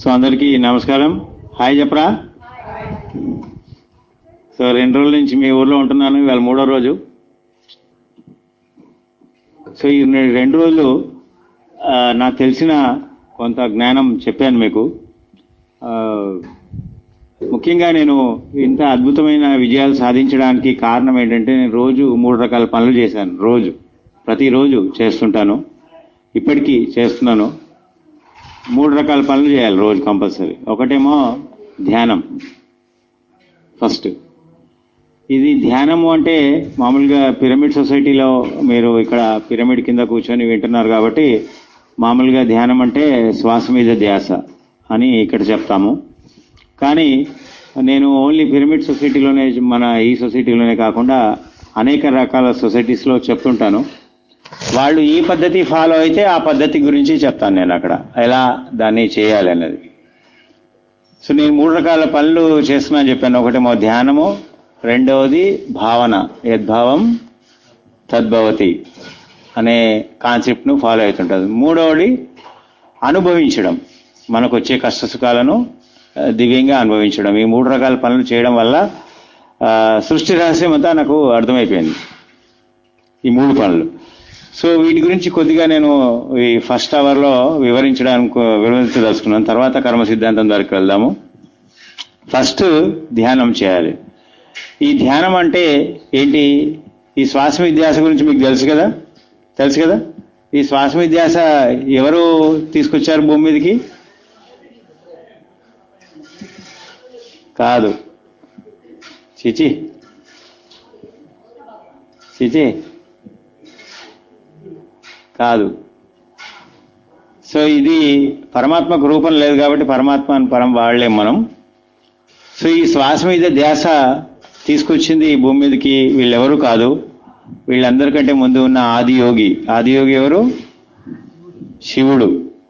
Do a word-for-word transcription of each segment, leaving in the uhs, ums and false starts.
So అందరికీ నమస్కారం. Hi చెప్పరా. సో రెండు రోజుల నుంచి మీ ఊర్లో ఉంటున్నాను, ఇవాళ మూడో రోజు. సో ఈ రెండు రోజులు నాకు తెలిసిన కొంత జ్ఞానం చెప్పాను మీకు. ముఖ్యంగా నేను ఇంత అద్భుతమైన విజయాలు సాధించడానికి కారణం ఏంటంటే, నేను రోజు మూడు రకాల పనులు చేశాను. రోజు ప్రతిరోజు చేస్తుంటాను, ఇప్పటికీ చేస్తున్నాను. మూడు రకాల పనులు చేయాలి రోజు కంపల్సరీ. ఒకటేమో ధ్యానం. ఫస్ట్ ఇది ధ్యానము అంటే మామూలుగా పిరమిడ్ సొసైటీలో మీరు ఇక్కడ పిరమిడ్ కింద కూర్చొని వింటున్నారు కాబట్టి మామూలుగా ధ్యానం అంటే శ్వాస మీద ధ్యాస అని ఇక్కడ చెప్తాము. కానీ నేను ఓన్లీ పిరమిడ్ సొసైటీలోనే, మన ఈ సొసైటీలోనే కాకుండా అనేక రకాల సొసైటీస్లో చెప్తుంటాను. వాళ్ళు ఈ పద్ధతి ఫాలో అయితే ఆ పద్ధతి గురించి చెప్తాను నేను అక్కడ, ఎలా దాన్ని చేయాలి అన్నది. సో నేను మూడు రకాల పనులు చేస్తున్నాను చెప్పాను. ఒకటేమో ధ్యానము, రెండవది భావన, యద్భావం తద్భవతి అనే కాన్సెప్ట్ను ఫాలో అవుతుంటుంది. మూడవది అనుభవించడం, మనకు వచ్చే కష్ట సుఖాలను దివ్యంగా అనుభవించడం. ఈ మూడు రకాల పనులు చేయడం వల్ల సృష్టి రహస్యం అంతా నాకు అర్థమైపోయింది, ఈ మూడు పనులు. సో వీటి గురించి కొద్దిగా నేను ఈ ఫస్ట్ అవర్లో వివరించడానికి వివరించదలుచుకున్నాను. తర్వాత కర్మ సిద్ధాంతం దగ్గరికి వెళ్దాము. ఫస్ట్ ధ్యానం చేయాలి. ఈ ధ్యానం అంటే ఏంటి? ఈ శ్వాస విధ్యాస గురించి మీకు తెలుసు కదా, తెలుసు కదా. ఈ శ్వాస విధ్యాస ఎవరు తీసుకొచ్చారు భూమి మీదకి? కాదు, చిచి చిచి కాదు. సో ఇది పరమాత్మకు రూపం లేదు కాబట్టి పరమాత్మ అని పరం వాడలేం మనం. సో ఈ శ్వాస మీద ధ్యాస తీసుకొచ్చింది ఈ భూమి మీదకి వీళ్ళెవరు కాదు, వీళ్ళందరికంటే ముందు ఉన్న ఆదియోగి. ఆదియోగి ఎవరు? శివుడు.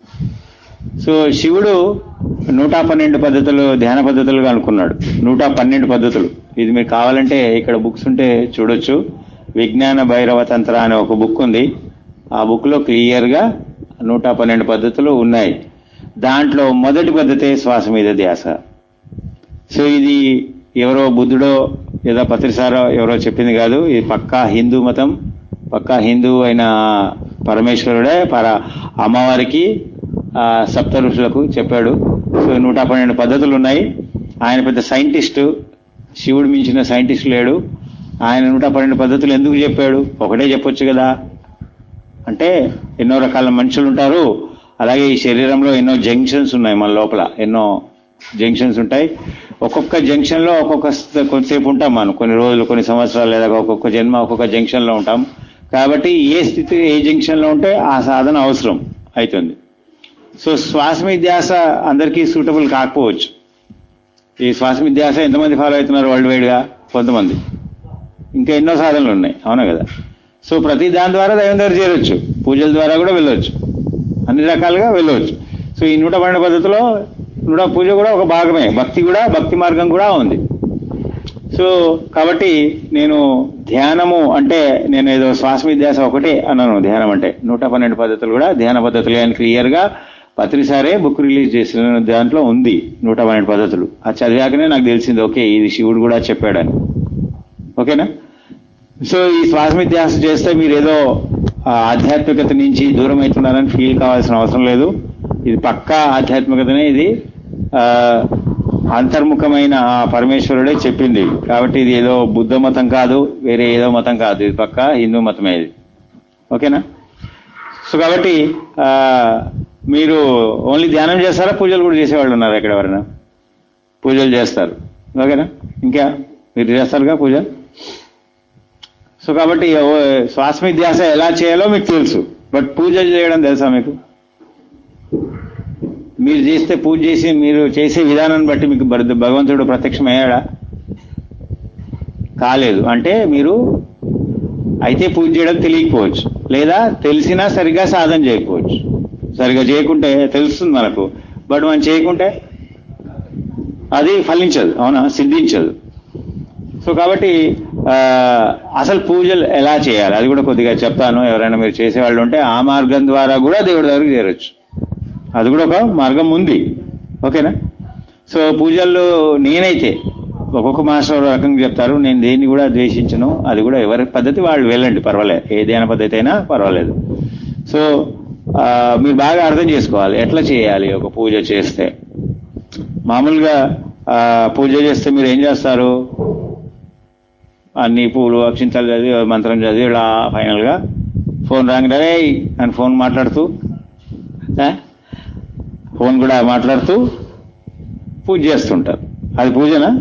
సో శివుడు నూట పన్నెండు పద్ధతులు ధ్యాన పద్ధతులుగా అనుకున్నాడు. నూట పన్నెండు పద్ధతులు. ఇది మీకు కావాలంటే ఇక్కడ బుక్స్ ఉంటే చూడొచ్చు. విజ్ఞాన భైరవ తంత్ర అనే ఒక బుక్ ఉంది. ఆ బుక్లో క్లియర్గా నూట పన్నెండు పద్ధతులు ఉన్నాయి. దాంట్లో మొదటి పద్ధతే శ్వాస మీద ధ్యాస. సో ఇది ఎవరో బుద్ధుడో ఏదో పత్రిసారో ఎవరో చెప్పింది కాదు. ఇది పక్కా హిందూ మతం, పక్కా హిందూ అయిన పరమేశ్వరుడే పర అమ్మవారికి సప్త ఋషులకు చెప్పాడు. సో నూట పన్నెండు పద్ధతులు ఉన్నాయి. ఆయన పెద్ద సైంటిస్టు, శివుడు మించిన సైంటిస్ట్ లేడు. ఆయన నూట పన్నెండు పద్ధతులు ఎందుకు చెప్పాడు? ఒకటే చెప్పొచ్చు కదా. అంటే ఎన్నో రకాల మనుషులు ఉంటారు, అలాగే ఈ శరీరంలో ఎన్నో జంక్షన్స్ ఉన్నాయి. మన లోపల ఎన్నో జంక్షన్స్ ఉంటాయి. ఒక్కొక్క జంక్షన్లో ఒక్కొక్క కొంతసేపు ఉంటాం మనం, కొన్ని రోజులు, కొన్ని సంవత్సరాలు, లేదా ఒక్కొక్క జన్మ ఒక్కొక్క జంక్షన్లో ఉంటాం. కాబట్టి ఏ స్థితి ఏ జంక్షన్లో ఉంటే ఆ సాధన అవసరం అవుతుంది. సో శ్వాస మీద ధ్యాస అందరికీ సూటబుల్ కాకపోవచ్చు. ఈ శ్వాస మీద ధ్యాస ఎంతమంది ఫాలో అవుతున్నారు వరల్డ్ వైడ్గా? కొంతమంది. ఇంకా ఎన్నో సాధనలు ఉన్నాయి, అవునా కదా. సో ప్రతి దాని ద్వారా దైవం దగ్గర చేరొచ్చు, పూజల ద్వారా కూడా వెళ్ళవచ్చు, అన్ని రకాలుగా వెళ్ళవచ్చు. సో ఈ నూట పన్నెండు పద్ధతిలో నూట పూజ కూడా ఒక భాగమే, భక్తి కూడా, భక్తి మార్గం కూడా ఉంది. సో కాబట్టి నేను ధ్యానము అంటే నేను ఏదో శ్వాస విధ్యాస ఒకటే అన్నాను. ధ్యానం అంటే నూట పన్నెండు పద్ధతులు కూడా ధ్యాన పద్ధతులు అని క్లియర్గా పత్రిసారే బుక్ రిలీజ్ చేసిన దాంట్లో ఉంది నూట పన్నెండు పద్ధతులు. అది చదివాకనే నాకు తెలిసింది, ఓకే ఇది శివుడు కూడా చెప్పాడని. ఓకేనా. సో ఈ శ్వాస మీద ధ్యాస చేస్తే మీరు ఏదో ఆధ్యాత్మికత నుంచి దూరం అవుతున్నారని ఫీల్ కావాల్సిన అవసరం లేదు. ఇది పక్కా ఆధ్యాత్మికతనే. ఇది అంతర్ముఖమైన పరమేశ్వరుడే చెప్పింది కాబట్టి ఇది ఏదో బుద్ధ మతం కాదు, వేరే ఏదో మతం కాదు, ఇది పక్కా హిందూ మతమే ఇది. ఓకేనా. సో కాబట్టి మీరు ఓన్లీ ధ్యానం చేస్తారా, పూజలు కూడా చేసేవాళ్ళు ఉన్నారు ఎక్కడ? ఎవరైనా పూజలు చేస్తారు. ఓకేనా. ఇంకా మీరు చేస్తారుగా పూజ. సో కాబట్టి శ్వాస మీద ధ్యాస ఎలా చేయాలో మీకు తెలుసు, బట్ పూజలు చేయడం తెలుసా మీకు? మీరు చేస్తే పూజ చేసి మీరు చేసే విధానాన్ని బట్టి మీకు భగవంతుడు ప్రత్యక్షమయ్యాడా? కాలేదు. అంటే మీరు అయితే పూజ చేయడం తెలియకపోవచ్చు, లేదా తెలిసినా సరిగా సాధన చేయకపోవచ్చు. సరిగా చేయకుంటే తెలుస్తుంది మనకు, బట్ మనం చేయకుంటే అది ఫలించదు, అవునా, సిద్ధించదు. సో కాబట్టి అసలు పూజలు ఎలా చేయాలి అది కూడా కొద్దిగా చెప్తాను. ఎవరైనా మీరు చేసేవాళ్ళు ఉంటే ఆ మార్గం ద్వారా కూడా దేవుడి దగ్గరికి చేరొచ్చు. అది కూడా ఒక మార్గం ఉంది. ఓకేనా? సో పూజల్లో నేనైతే ఒక్కొక్క మాస్టర్ రకంగా చెప్తారు, నేను దేన్ని కూడా ద్వేషించను. అది కూడా ఎవరి పద్ధతి వాళ్ళు వెళ్ళండి, పర్వాలేదు. ఏ ధ్యాన పద్ధతి అయినా పర్వాలేదు. సో మీరు బాగా అర్థం చేసుకోవాలి ఎట్లా చేయాలి. ఒక పూజ చేస్తే మామూలుగా పూజ చేస్తే మీరు ఏం చేస్తారు? అన్ని పూలు అక్షింతలు చదివి మంత్రం చదివి ఇలా ఫైనల్గా ఫోన్ రాగానే అని ఫోన్ మాట్లాడుతూ ఫోన్ కూడా మాట్లాడుతూ పూజ చేస్తుంటారు. అది పూజనా?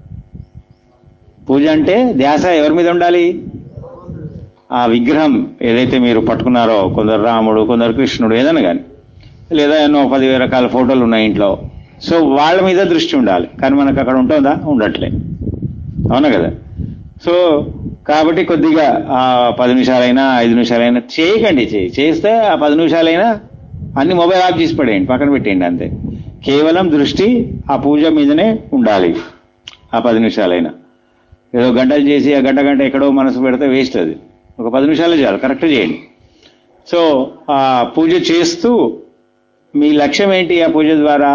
పూజ అంటే ధ్యాస ఎవరి మీద ఉండాలి? ఆ విగ్రహం ఏదైతే మీరు పట్టుకున్నారో, కొందరు రాముడు, కొందరు కృష్ణుడు, ఏదైనా కానీ, లేదా ఎన్నో పదివేల రకాల ఫోటోలు ఉన్నాయి ఇంట్లో. సో వాళ్ళ మీద దృష్టి ఉండాలి. కానీ మనకు అక్కడ ఉంటుందా? ఉండట్లే. అవునా కదా? సో కాబట్టి కొద్దిగా ఆ పది నిమిషాలైనా ఐదు నిమిషాలైనా చేయకండి. చేయి చేస్తే ఆ పది నిమిషాలైనా అన్ని మొబైల్ ఆఫ్ చేసి పడేయండి, పక్కన పెట్టేయండి. అంతే. కేవలం దృష్టి ఆ పూజ మీదనే ఉండాలి ఆ పది నిమిషాలైనా. ఏదో గంటలు చేసి ఆ గంట గంట ఎక్కడో మనసు పెడితే వేస్ట్. అది ఒక పది నిమిషాలే చాలు, కరెక్ట్ చేయండి. సో ఆ పూజ చేస్తూ మీ లక్ష్యం ఏంటి? ఆ పూజ ద్వారా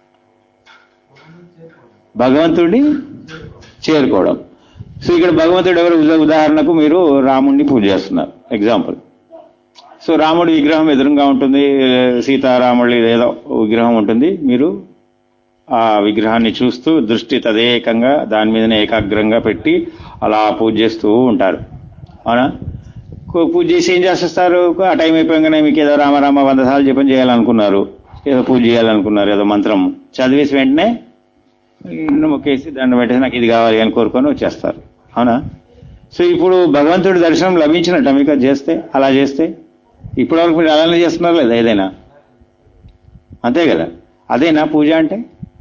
భగవంతుడిని చేరుకోవడం. సో ఇక్కడ భగవంతుడు ఎవరు? ఉదాహరణకు మీరు రాముడిని పూజ చేస్తున్నారు, ఎగ్జాంపుల్. సో రాముడి విగ్రహం ఎదురుగా ఉంటుంది, సీతారాముడి ఏదో విగ్రహం ఉంటుంది. మీరు ఆ విగ్రహాన్ని చూస్తూ దృష్టి తదేకంగా దాని మీదనే ఏకాగ్రంగా పెట్టి అలా పూజ చేస్తూ ఉంటారు. అవునా? పూజ చేసి ఏం చేస్తారు? ఆ టైం అయిపోయాగానే మీకు ఏదో రామరామ వంద సార్లు జపం చేయాలనుకున్నారు, ఏదో పూజ చేయాలనుకున్నారు, ఏదో మంత్రం చదివేసి వెంటనే మొక్కేసి దండం పెట్టేసి నాకు ఇది కావాలి అని కోరుకొని వచ్చేస్తారు. అవునా? సో ఇప్పుడు భగవంతుడి దర్శనం లభించినట్ట మీకు అది చేస్తే, అలా చేస్తే? ఇప్పటివరకు మీరు అలానే చేస్తున్నారు లేదా? ఏదైనా అంతే కదా? అదేనా పూజ అంటే?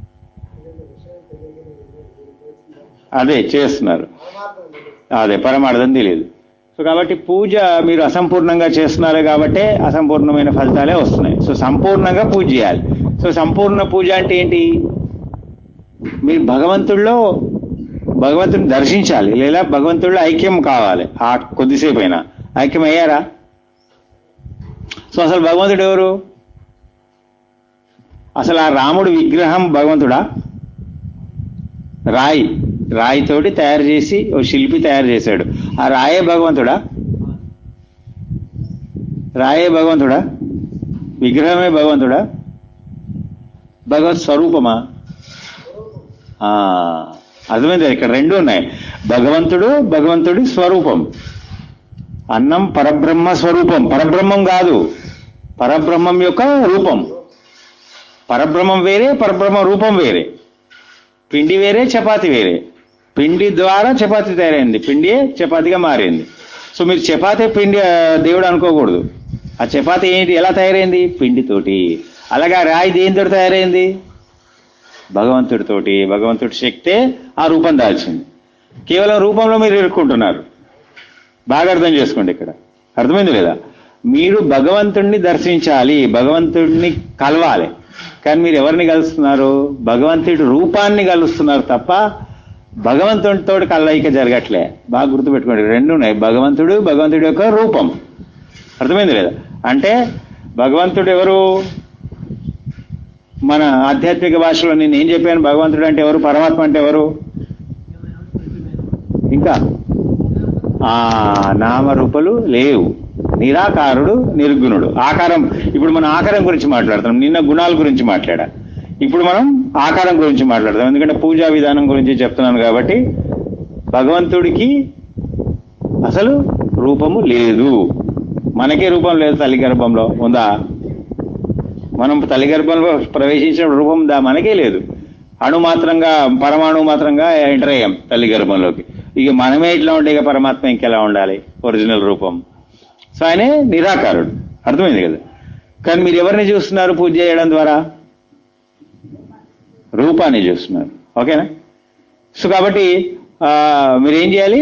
అదే చేస్తున్నారు, అదే పరమార్థం తెలియదు. సో కాబట్టి పూజ మీరు అసంపూర్ణంగా చేస్తున్నారే కాబట్టి అసంపూర్ణమైన ఫలితాలే వస్తున్నాయి. సో సంపూర్ణంగా పూజ చేయాలి. సో సంపూర్ణ పూజ అంటే ఏంటి? మీరు భగవంతుడిలో భగవంతుడిని దర్శించాలి, లేదా భగవంతుడిలో ఐక్యం కావాలి. ఆ కొద్దిసేపు అయినా ఐక్యం అయ్యారా? సో అసలు భగవంతుడు ఎవరు? అసలు ఆ రాముడు విగ్రహం భగవంతుడా? రాయి రాయితోటి తయారు చేసి ఓ శిల్పి తయారు చేశాడు. ఆ రాయే భగవంతుడా? రాయే భగవంతుడా? విగ్రహమే భగవంతుడా? భగవత్ స్వరూపమా? అర్థమైంది. ఇక్కడ రెండు ఉన్నాయి. భగవంతుడు, భగవంతుడి స్వరూపం. అన్నం పరబ్రహ్మ స్వరూపం, పరబ్రహ్మం కాదు, పరబ్రహ్మం యొక్క రూపం. పరబ్రహ్మం వేరే, పరబ్రహ్మ రూపం వేరే. పిండి వేరే, చపాతి వేరే. పిండి ద్వారా చపాతి తయారైంది, పిండియే చపాతిగా మారింది. సో మీరు చపాతి పిండి దేవుడు అనుకోకూడదు. ఆ చపాతి ఏంటి, ఎలా తయారైంది? పిండితోటి. అలాగే రాయి దేనితో తయారైంది? భగవంతుడితోటి. భగవంతుడి శక్తే ఆ రూపం దాల్చింది. కేవలం రూపంలో మీరు ఇరుక్కుంటున్నారు. బాగా అర్థం చేసుకోండి. ఇక్కడ అర్థమైంది లేదా? మీరు భగవంతుడిని దర్శించాలి, భగవంతుడిని కలవాలి. కానీ మీరు ఎవరిని కలుస్తున్నారు? భగవంతుడి రూపాన్ని కలుస్తున్నారు తప్ప భగవంతుడితో కలయిక జరగట్లే. బాగా గుర్తుపెట్టుకోండి, రెండు ఉన్నాయి. భగవంతుడు, భగవంతుడి యొక్క రూపం. అర్థమైంది లేదా? అంటే భగవంతుడు ఎవరు? మన ఆధ్యాత్మిక భాషలో నేను ఏం చెప్పాను? భగవంతుడు అంటే ఎవరు? పరమాత్మ అంటే ఎవరు? ఇంకా ఆ నామరూపాలు లేవు. నిరాకారుడు, నిర్గుణుడు. ఆకారం, ఇప్పుడు మనం ఆకారం గురించి మాట్లాడుతున్నాం. నిన్న గుణాల గురించి మాట్లాడా, ఇప్పుడు మనం ఆకారం గురించి మాట్లాడదాం. ఎందుకంటే పూజా విధానం గురించి చెప్తున్నాను కాబట్టి. భగవంతుడికి అసలు రూపము లేదు. మనకే రూపం లేదు. తల్లి గర్భంలో ఉందా? మనం తల్లి గర్భంలో ప్రవేశించిన రూపం దా మనకే లేదు. అణు మాత్రంగా, పరమాణు మాత్రంగా ఎంటర్ అయ్యాం తల్లి గర్భంలోకి. ఇక మనమే ఇట్లా ఉండే, ఇక పరమాత్మ ఇంకెలా ఉండాలి? ఒరిజినల్ రూపం. సో ఆయనే నిరాకారుడు. అర్థమైంది కదా? కానీ మీరు ఎవరిని చూస్తున్నారు పూజ చేయడం ద్వారా? రూపాన్ని చూస్తున్నారు. ఓకేనా? సో కాబట్టి మీరేం చేయాలి?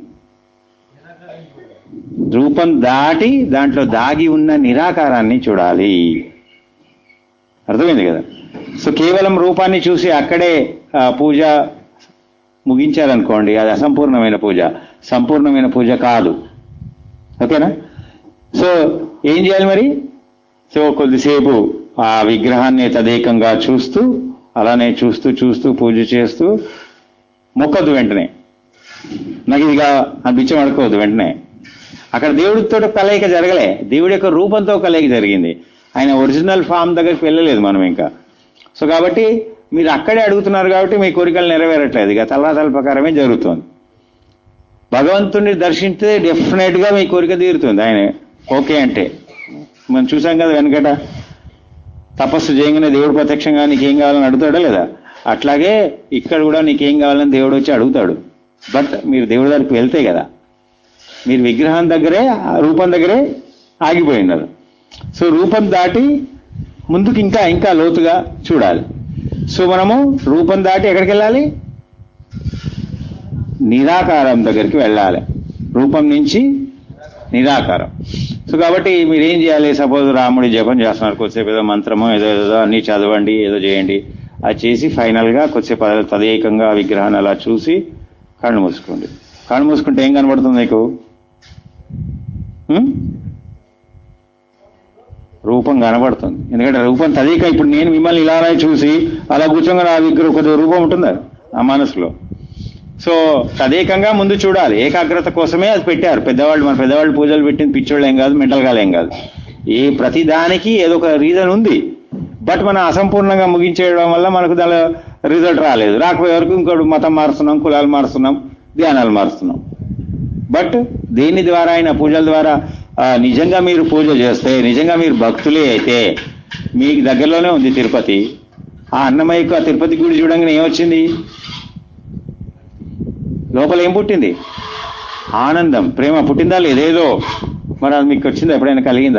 రూపం దాటి దాంట్లో దాగి ఉన్న నిరాకారాన్ని చూడాలి. అర్థమైంది కదా? సో కేవలం రూపాన్ని చూసి అక్కడే పూజ ముగించారనుకోండి, అది అసంపూర్ణమైన పూజ, సంపూర్ణమైన పూజ కాదు. ఓకేనా? సో ఏం చేయాలి మరి? సో కొద్దిసేపు ఆ విగ్రహాన్ని తదేకంగా చూస్తూ అలానే చూస్తూ చూస్తూ పూజ చేస్తూ మొక్కద్దు వెంటనే, నాకు ఇదిగా అనిపించం అడుకోవద్దు వెంటనే. అక్కడ దేవుడితో కలయిక జరగలే, దేవుడి యొక్క రూపంతో కలయిక జరిగింది. ఆయన ఒరిజినల్ ఫామ్ దగ్గరికి వెళ్ళలేదు మనం ఇంకా. సో కాబట్టి మీరు అక్కడే అడుగుతున్నారు కాబట్టి మీ కోరికలు నెరవేరట్లేదు, ఇక తలరాతల ప్రకారమే జరుగుతుంది. భగవంతుడిని దర్శించితే డెఫినెట్ గా మీ కోరిక తీరుతుంది ఆయన ఓకే అంటే. మనం చూసాం కదా వెనకట, తపస్సు చేయగానే దేవుడు ప్రత్యక్షంగా నీకేం కావాలని అడుగుతాడా లేదా? అట్లాగే ఇక్కడ కూడా నీకేం కావాలని దేవుడు వచ్చి అడుగుతాడు. బట్ మీరు దేవుడి దగ్గరికి వెళ్తే కదా, మీరు విగ్రహం దగ్గరే రూపం దగ్గరే ఆగిపోయినారు. సో రూపం దాటి ముందుకు ఇంకా ఇంకా లోతుగా చూడాలి. సో మనము రూపం దాటి ఎక్కడికి వెళ్ళాలి? నిరాకారం దగ్గరికి వెళ్ళాలి, రూపం నుంచి నిరాకారం. సో కాబట్టి మీరేం చేయాలి? సపోజ్ రాముడి జపం చేస్తున్నారు, కొద్దిసేపు ఏదో మంత్రమో ఏదో ఏదో అన్ని చదవండి, ఏదో చేయండి. అది చేసి ఫైనల్ గా కొద్దిసేపు తదేకంగా విగ్రహాన్ని అలా చూసి కళ్ళు మూసుకోండి. కళ్ళు మూసుకుంటే ఏం కనబడుతుంది మీకు? రూపం కనబడుతుంది. ఎందుకంటే రూపం తదేక, ఇప్పుడు నేను మిమ్మల్ని ఇలా చూసి అలా కూర్చోగా నా విగ్రహం కొద్దిగా రూపం ఉంటుంది ఆ మనసులో. సో తదేకంగా ముందు చూడాలి, ఏకాగ్రత కోసమే అది పెట్టారు పెద్దవాళ్ళు. మన పెద్దవాళ్ళు పూజలు పెట్టింది పిచ్చోళ్ళు ఏం కాదు, మెంటల్ గాలు ఏం కాదు. ఏ ప్రతి దానికి ఏదో ఒక రీజన్ ఉంది. బట్ మనం అసంపూర్ణంగా ముగించేయడం వల్ల మనకు దాని రిజల్ట్ రాలేదు. రాకపోయే వరకు ఇంకోటి మతం మారుస్తున్నాం, కులాలు మారుస్తున్నాం, ధ్యానాలు మారుస్తున్నాం. బట్ దేని ద్వారా అయినా పూజల ద్వారా నిజంగా మీరు పూజ చేస్తే, నిజంగా మీరు భక్తులే అయితే, మీకు దగ్గరలోనే ఉంది తిరుపతి. ఆ అన్నమయ్యకు ఆ తిరుపతి గుడి చూడంగానే ఏమొచ్చింది? లోపల ఏం పుట్టింది? ఆనందం, ప్రేమ పుట్టిందా లేదేదో. మరి అది మీకు వచ్చిందా? ఎప్పుడైనా కలిగిందా?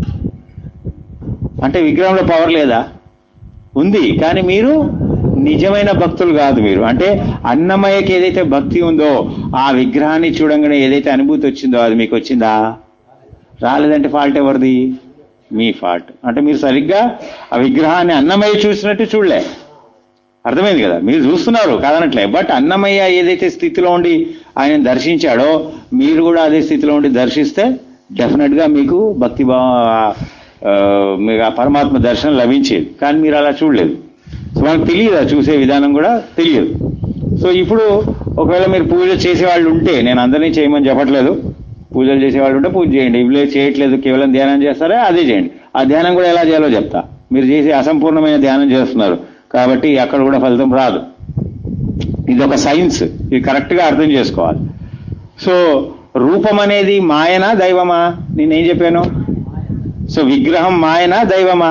అంటే విగ్రహంలో పవర్ లేదా? ఉంది, కానీ మీరు నిజమైన భక్తులు కాదు. మీరు అంటే అన్నమయ్యకి ఏదైతే భక్తి ఉందో, ఆ విగ్రహాన్ని చూడంగానే ఏదైతే అనుభూతి వచ్చిందో అది మీకు వచ్చిందా? రాలేదంటే ఫాల్ట్ ఎవరిది? మీ ఫాల్ట్. అంటే మీరు సరిగ్గా ఆ విగ్రహాన్ని అన్నమయ్య చూసినట్టు చూడలే. అర్థమైంది కదా? మీరు చూస్తున్నారు కాదనట్లే, బట్ అన్నమయ్య ఏదైతే స్థితిలో ఉండి ఆయన దర్శించాడో మీరు కూడా అదే స్థితిలో ఉండి దర్శిస్తే డెఫినెట్ గా మీకు భక్తి భావ మీకు ఆ పరమాత్మ దర్శనం లభించేది. కానీ మీరు అలా చూడలేదు. సో మనకు తెలియదు, చూసే విధానం కూడా తెలియదు. సో ఇప్పుడు ఒకవేళ మీరు పూజ చేసేవాళ్ళు ఉంటే, నేను అందరినీ చేయమని చెప్పట్లేదు, పూజలు చేసేవాళ్ళు ఉంటే పూజ చేయండి. ఇవి చేయట్లేదు, కేవలం ధ్యానం చేస్తారా, అదే చేయండి. ఆ ధ్యానం కూడా ఎలా చేయాలో చెప్తా. మీరు చేసే అసంపూర్ణమైన ధ్యానం చేస్తున్నారు కాబట్టి అక్కడ కూడా ఫలితం రాదు. ఇది ఒక సైన్స్, ఇది కరెక్ట్ గా అర్థం చేసుకోవాలి. సో రూపం అనేది మాయనా దైవమా? నేనేం చెప్పాను? సో విగ్రహం మాయనా దైవమా?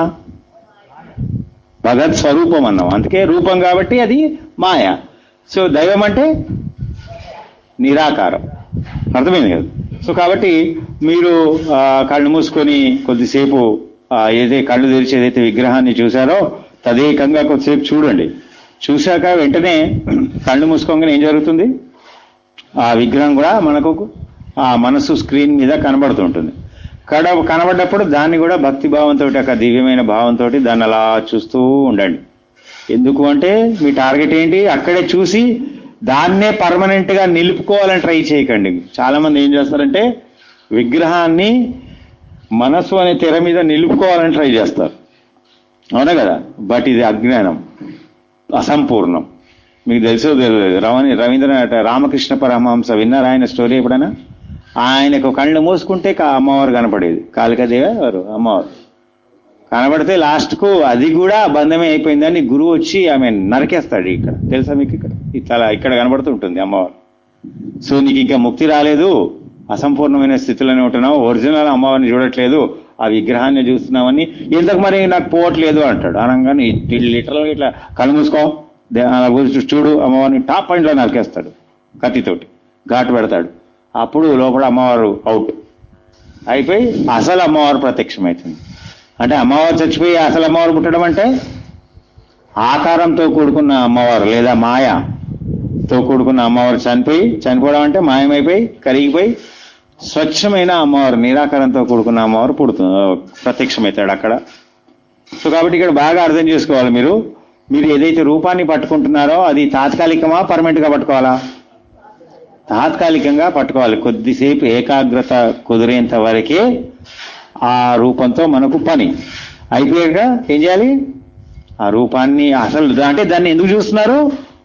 భగత్ స్వరూపం అన్నాం, అందుకే రూపం కాబట్టి అది మాయ. సో దైవం అంటే నిరాకారం. అర్థమైంది కదా? సో కాబట్టి మీరు కళ్ళు మూసుకొని కొద్దిసేపు ఏదైతే కళ్ళు తెరిచి ఏదైతే విగ్రహాన్ని చూశారో తదేకంగా కొద్దిసేపు చూడండి. చూశాక వెంటనే కళ్ళు మూసుకోగానే ఏం జరుగుతుంది? ఆ విగ్రహం కూడా మనకు ఆ మనసు స్క్రీన్ మీద కనబడుతుంటుంది. కడ కనబడ్డప్పుడు దాన్ని కూడా భక్తి భావంతో, ఒక దివ్యమైన భావంతో దాన్ని అలా చూస్తూ ఉండండి. ఎందుకు అంటే మీ టార్గెట్ ఏంటి? అక్కడే చూసి దాన్నే పర్మనెంట్ గా నిలుపుకోవాలని ట్రై చేయకండి. చాలా మంది ఏం చేస్తారంటే విగ్రహాన్ని మనసు అనే తెర మీద నిలుపుకోవాలని ట్రై చేస్తారు. అవునా కదా? బట్ ఇది అజ్ఞానం, అసంపూర్ణం. మీకు తెలుసో తెలియదు, రవని రవీంద్రనాథ్ రామకృష్ణ పరమహంస విన్నారా ఆయన స్టోరీ ఎప్పుడైనా? ఆయనకు కళ్ళు మూసుకుంటే అమ్మవారు కనపడేది, కాళికాదేవి వారు అమ్మవారు కనబడితే లాస్ట్ కు అది కూడా బంధమే అయిపోయిందని గురువు వచ్చి ఆమె నరికేస్తాడు. ఇక్కడ తెలుసా మీకు? ఇక్కడ ఇట్లా ఇక్కడ కనబడుతుంటుంది అమ్మవారు. సో నీకు ఇంకా ముక్తి రాలేదు, అసంపూర్ణమైన స్థితిలోనే ఉంటున్నావు, ఒరిజినల్ అమ్మవారిని చూడట్లేదు, ఆ విగ్రహాన్ని చూస్తున్నామని. ఎందుకు మరి నాకు పోవట్లేదు అంటాడు. అనగానే లిటరల్గా ఇట్లా కళ్ళు మూసుకో, చూడు అమ్మవారిని టాప్ పాయింట్లో నరికేస్తాడు కత్తితోటి, ఘాటు పెడతాడు. అప్పుడు లోపల అమ్మవారు అవుట్ అయిపోయి అసలు అమ్మవారు ప్రత్యక్షమవుతుంది. అంటే అమ్మవారు చచ్చిపోయి అసలు అమ్మవారు పుట్టడం అంటే ఆకారంతో కూడుకున్న అమ్మవారు లేదా మాయతో కూడుకున్న అమ్మవారు చనిపోయి, చనిపోవడం అంటే మాయమైపోయి కరిగిపోయి స్వచ్ఛమైన అమ్మవారు, నిరాకారంతో కూడుకున్న అమ్మవారు పుడుతుంది, ప్రత్యక్షమవుతాడు అక్కడ. సో కాబట్టి ఇక్కడ బాగా అర్థం చేసుకోవాలి. మీరు మీరు ఏదైతే రూపాన్ని పట్టుకుంటున్నారో అది తాత్కాలికమా పర్మనెంట్ గా పట్టుకోవాలా? తాత్కాలికంగా పట్టుకోవాలి. కొద్దిసేపు ఏకాగ్రత కుదిరేంత వరకే. ఆ రూపంతో మనకు పని అయిపోయాక ఏం చేయాలి? ఆ రూపాన్ని అసలు అంటే దాన్ని ఎందుకు చూస్తున్నారు?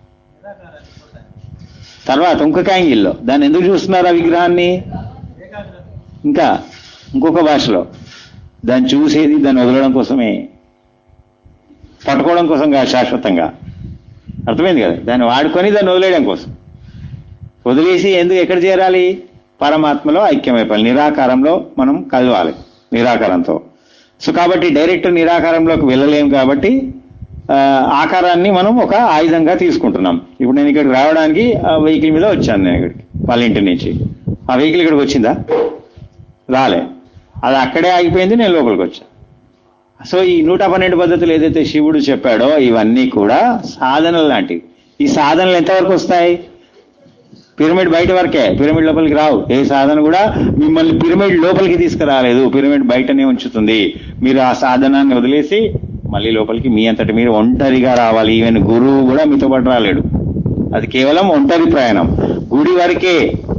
తర్వాత ఇంకొక యాంగిల్లో దాన్ని ఎందుకు చూస్తున్నారు ఆ విగ్రహాన్ని? ఇంకా ఇంకొక భాషలో దాన్ని చూసేది దాన్ని వదలడం కోసమే, పట్టుకోవడం కోసం కాదు శాశ్వతంగా. అర్థమైంది కదా? దాన్ని వాడుకొని దాన్ని వదిలేయడం కోసం. వదిలేసి ఎందుకు ఎక్కడ చేరాలి? పరమాత్మలో ఐక్యమైపోవాలి, నిరాకారంలో మనం కలవాలి నిరాకారంతో. సో కాబట్టి డైరెక్ట్ నిరాకారంలోకి వెళ్ళలేం కాబట్టి ఆకారాన్ని మనం ఒక ఆయుధంగా తీసుకుంటున్నాం. ఇప్పుడు నేను ఇక్కడికి రావడానికి ఆ వెహికల్ మీద వచ్చాను, నేను ఇక్కడికి వాళ్ళ ఇంటి నుంచి. ఆ వెహికల్ ఇక్కడికి వచ్చిందా? రాలే, అది అక్కడే ఆగిపోయింది, నేను లోపలికి వచ్చాను. సో ఈ నూట పన్నెండు పద్ధతులు ఏదైతే శివుడు చెప్పాడో ఇవన్నీ కూడా సాధనలు లాంటివి. ఈ సాధనలు ఎంతవరకు వస్తాయి? పిరమిడ్ బయట వరకే, పిరమిడ్ లోపలికి రావు. ఏ సాధన కూడా మిమ్మల్ని పిరమిడ్ లోపలికి తీసుకురాలేదు, పిరమిడ్ బయటనే ఉంచుతుంది. మీరు ఆ సాధనాన్ని వదిలేసి మళ్ళీ లోపలికి మీ అంతటి మీరు ఒంటరిగా రావాలి. ఈవెన్ గురువు కూడా మీతో పాటు రాలేడు, అది కేవలం ఒంటరి ప్రయాణం. గుడి వరకే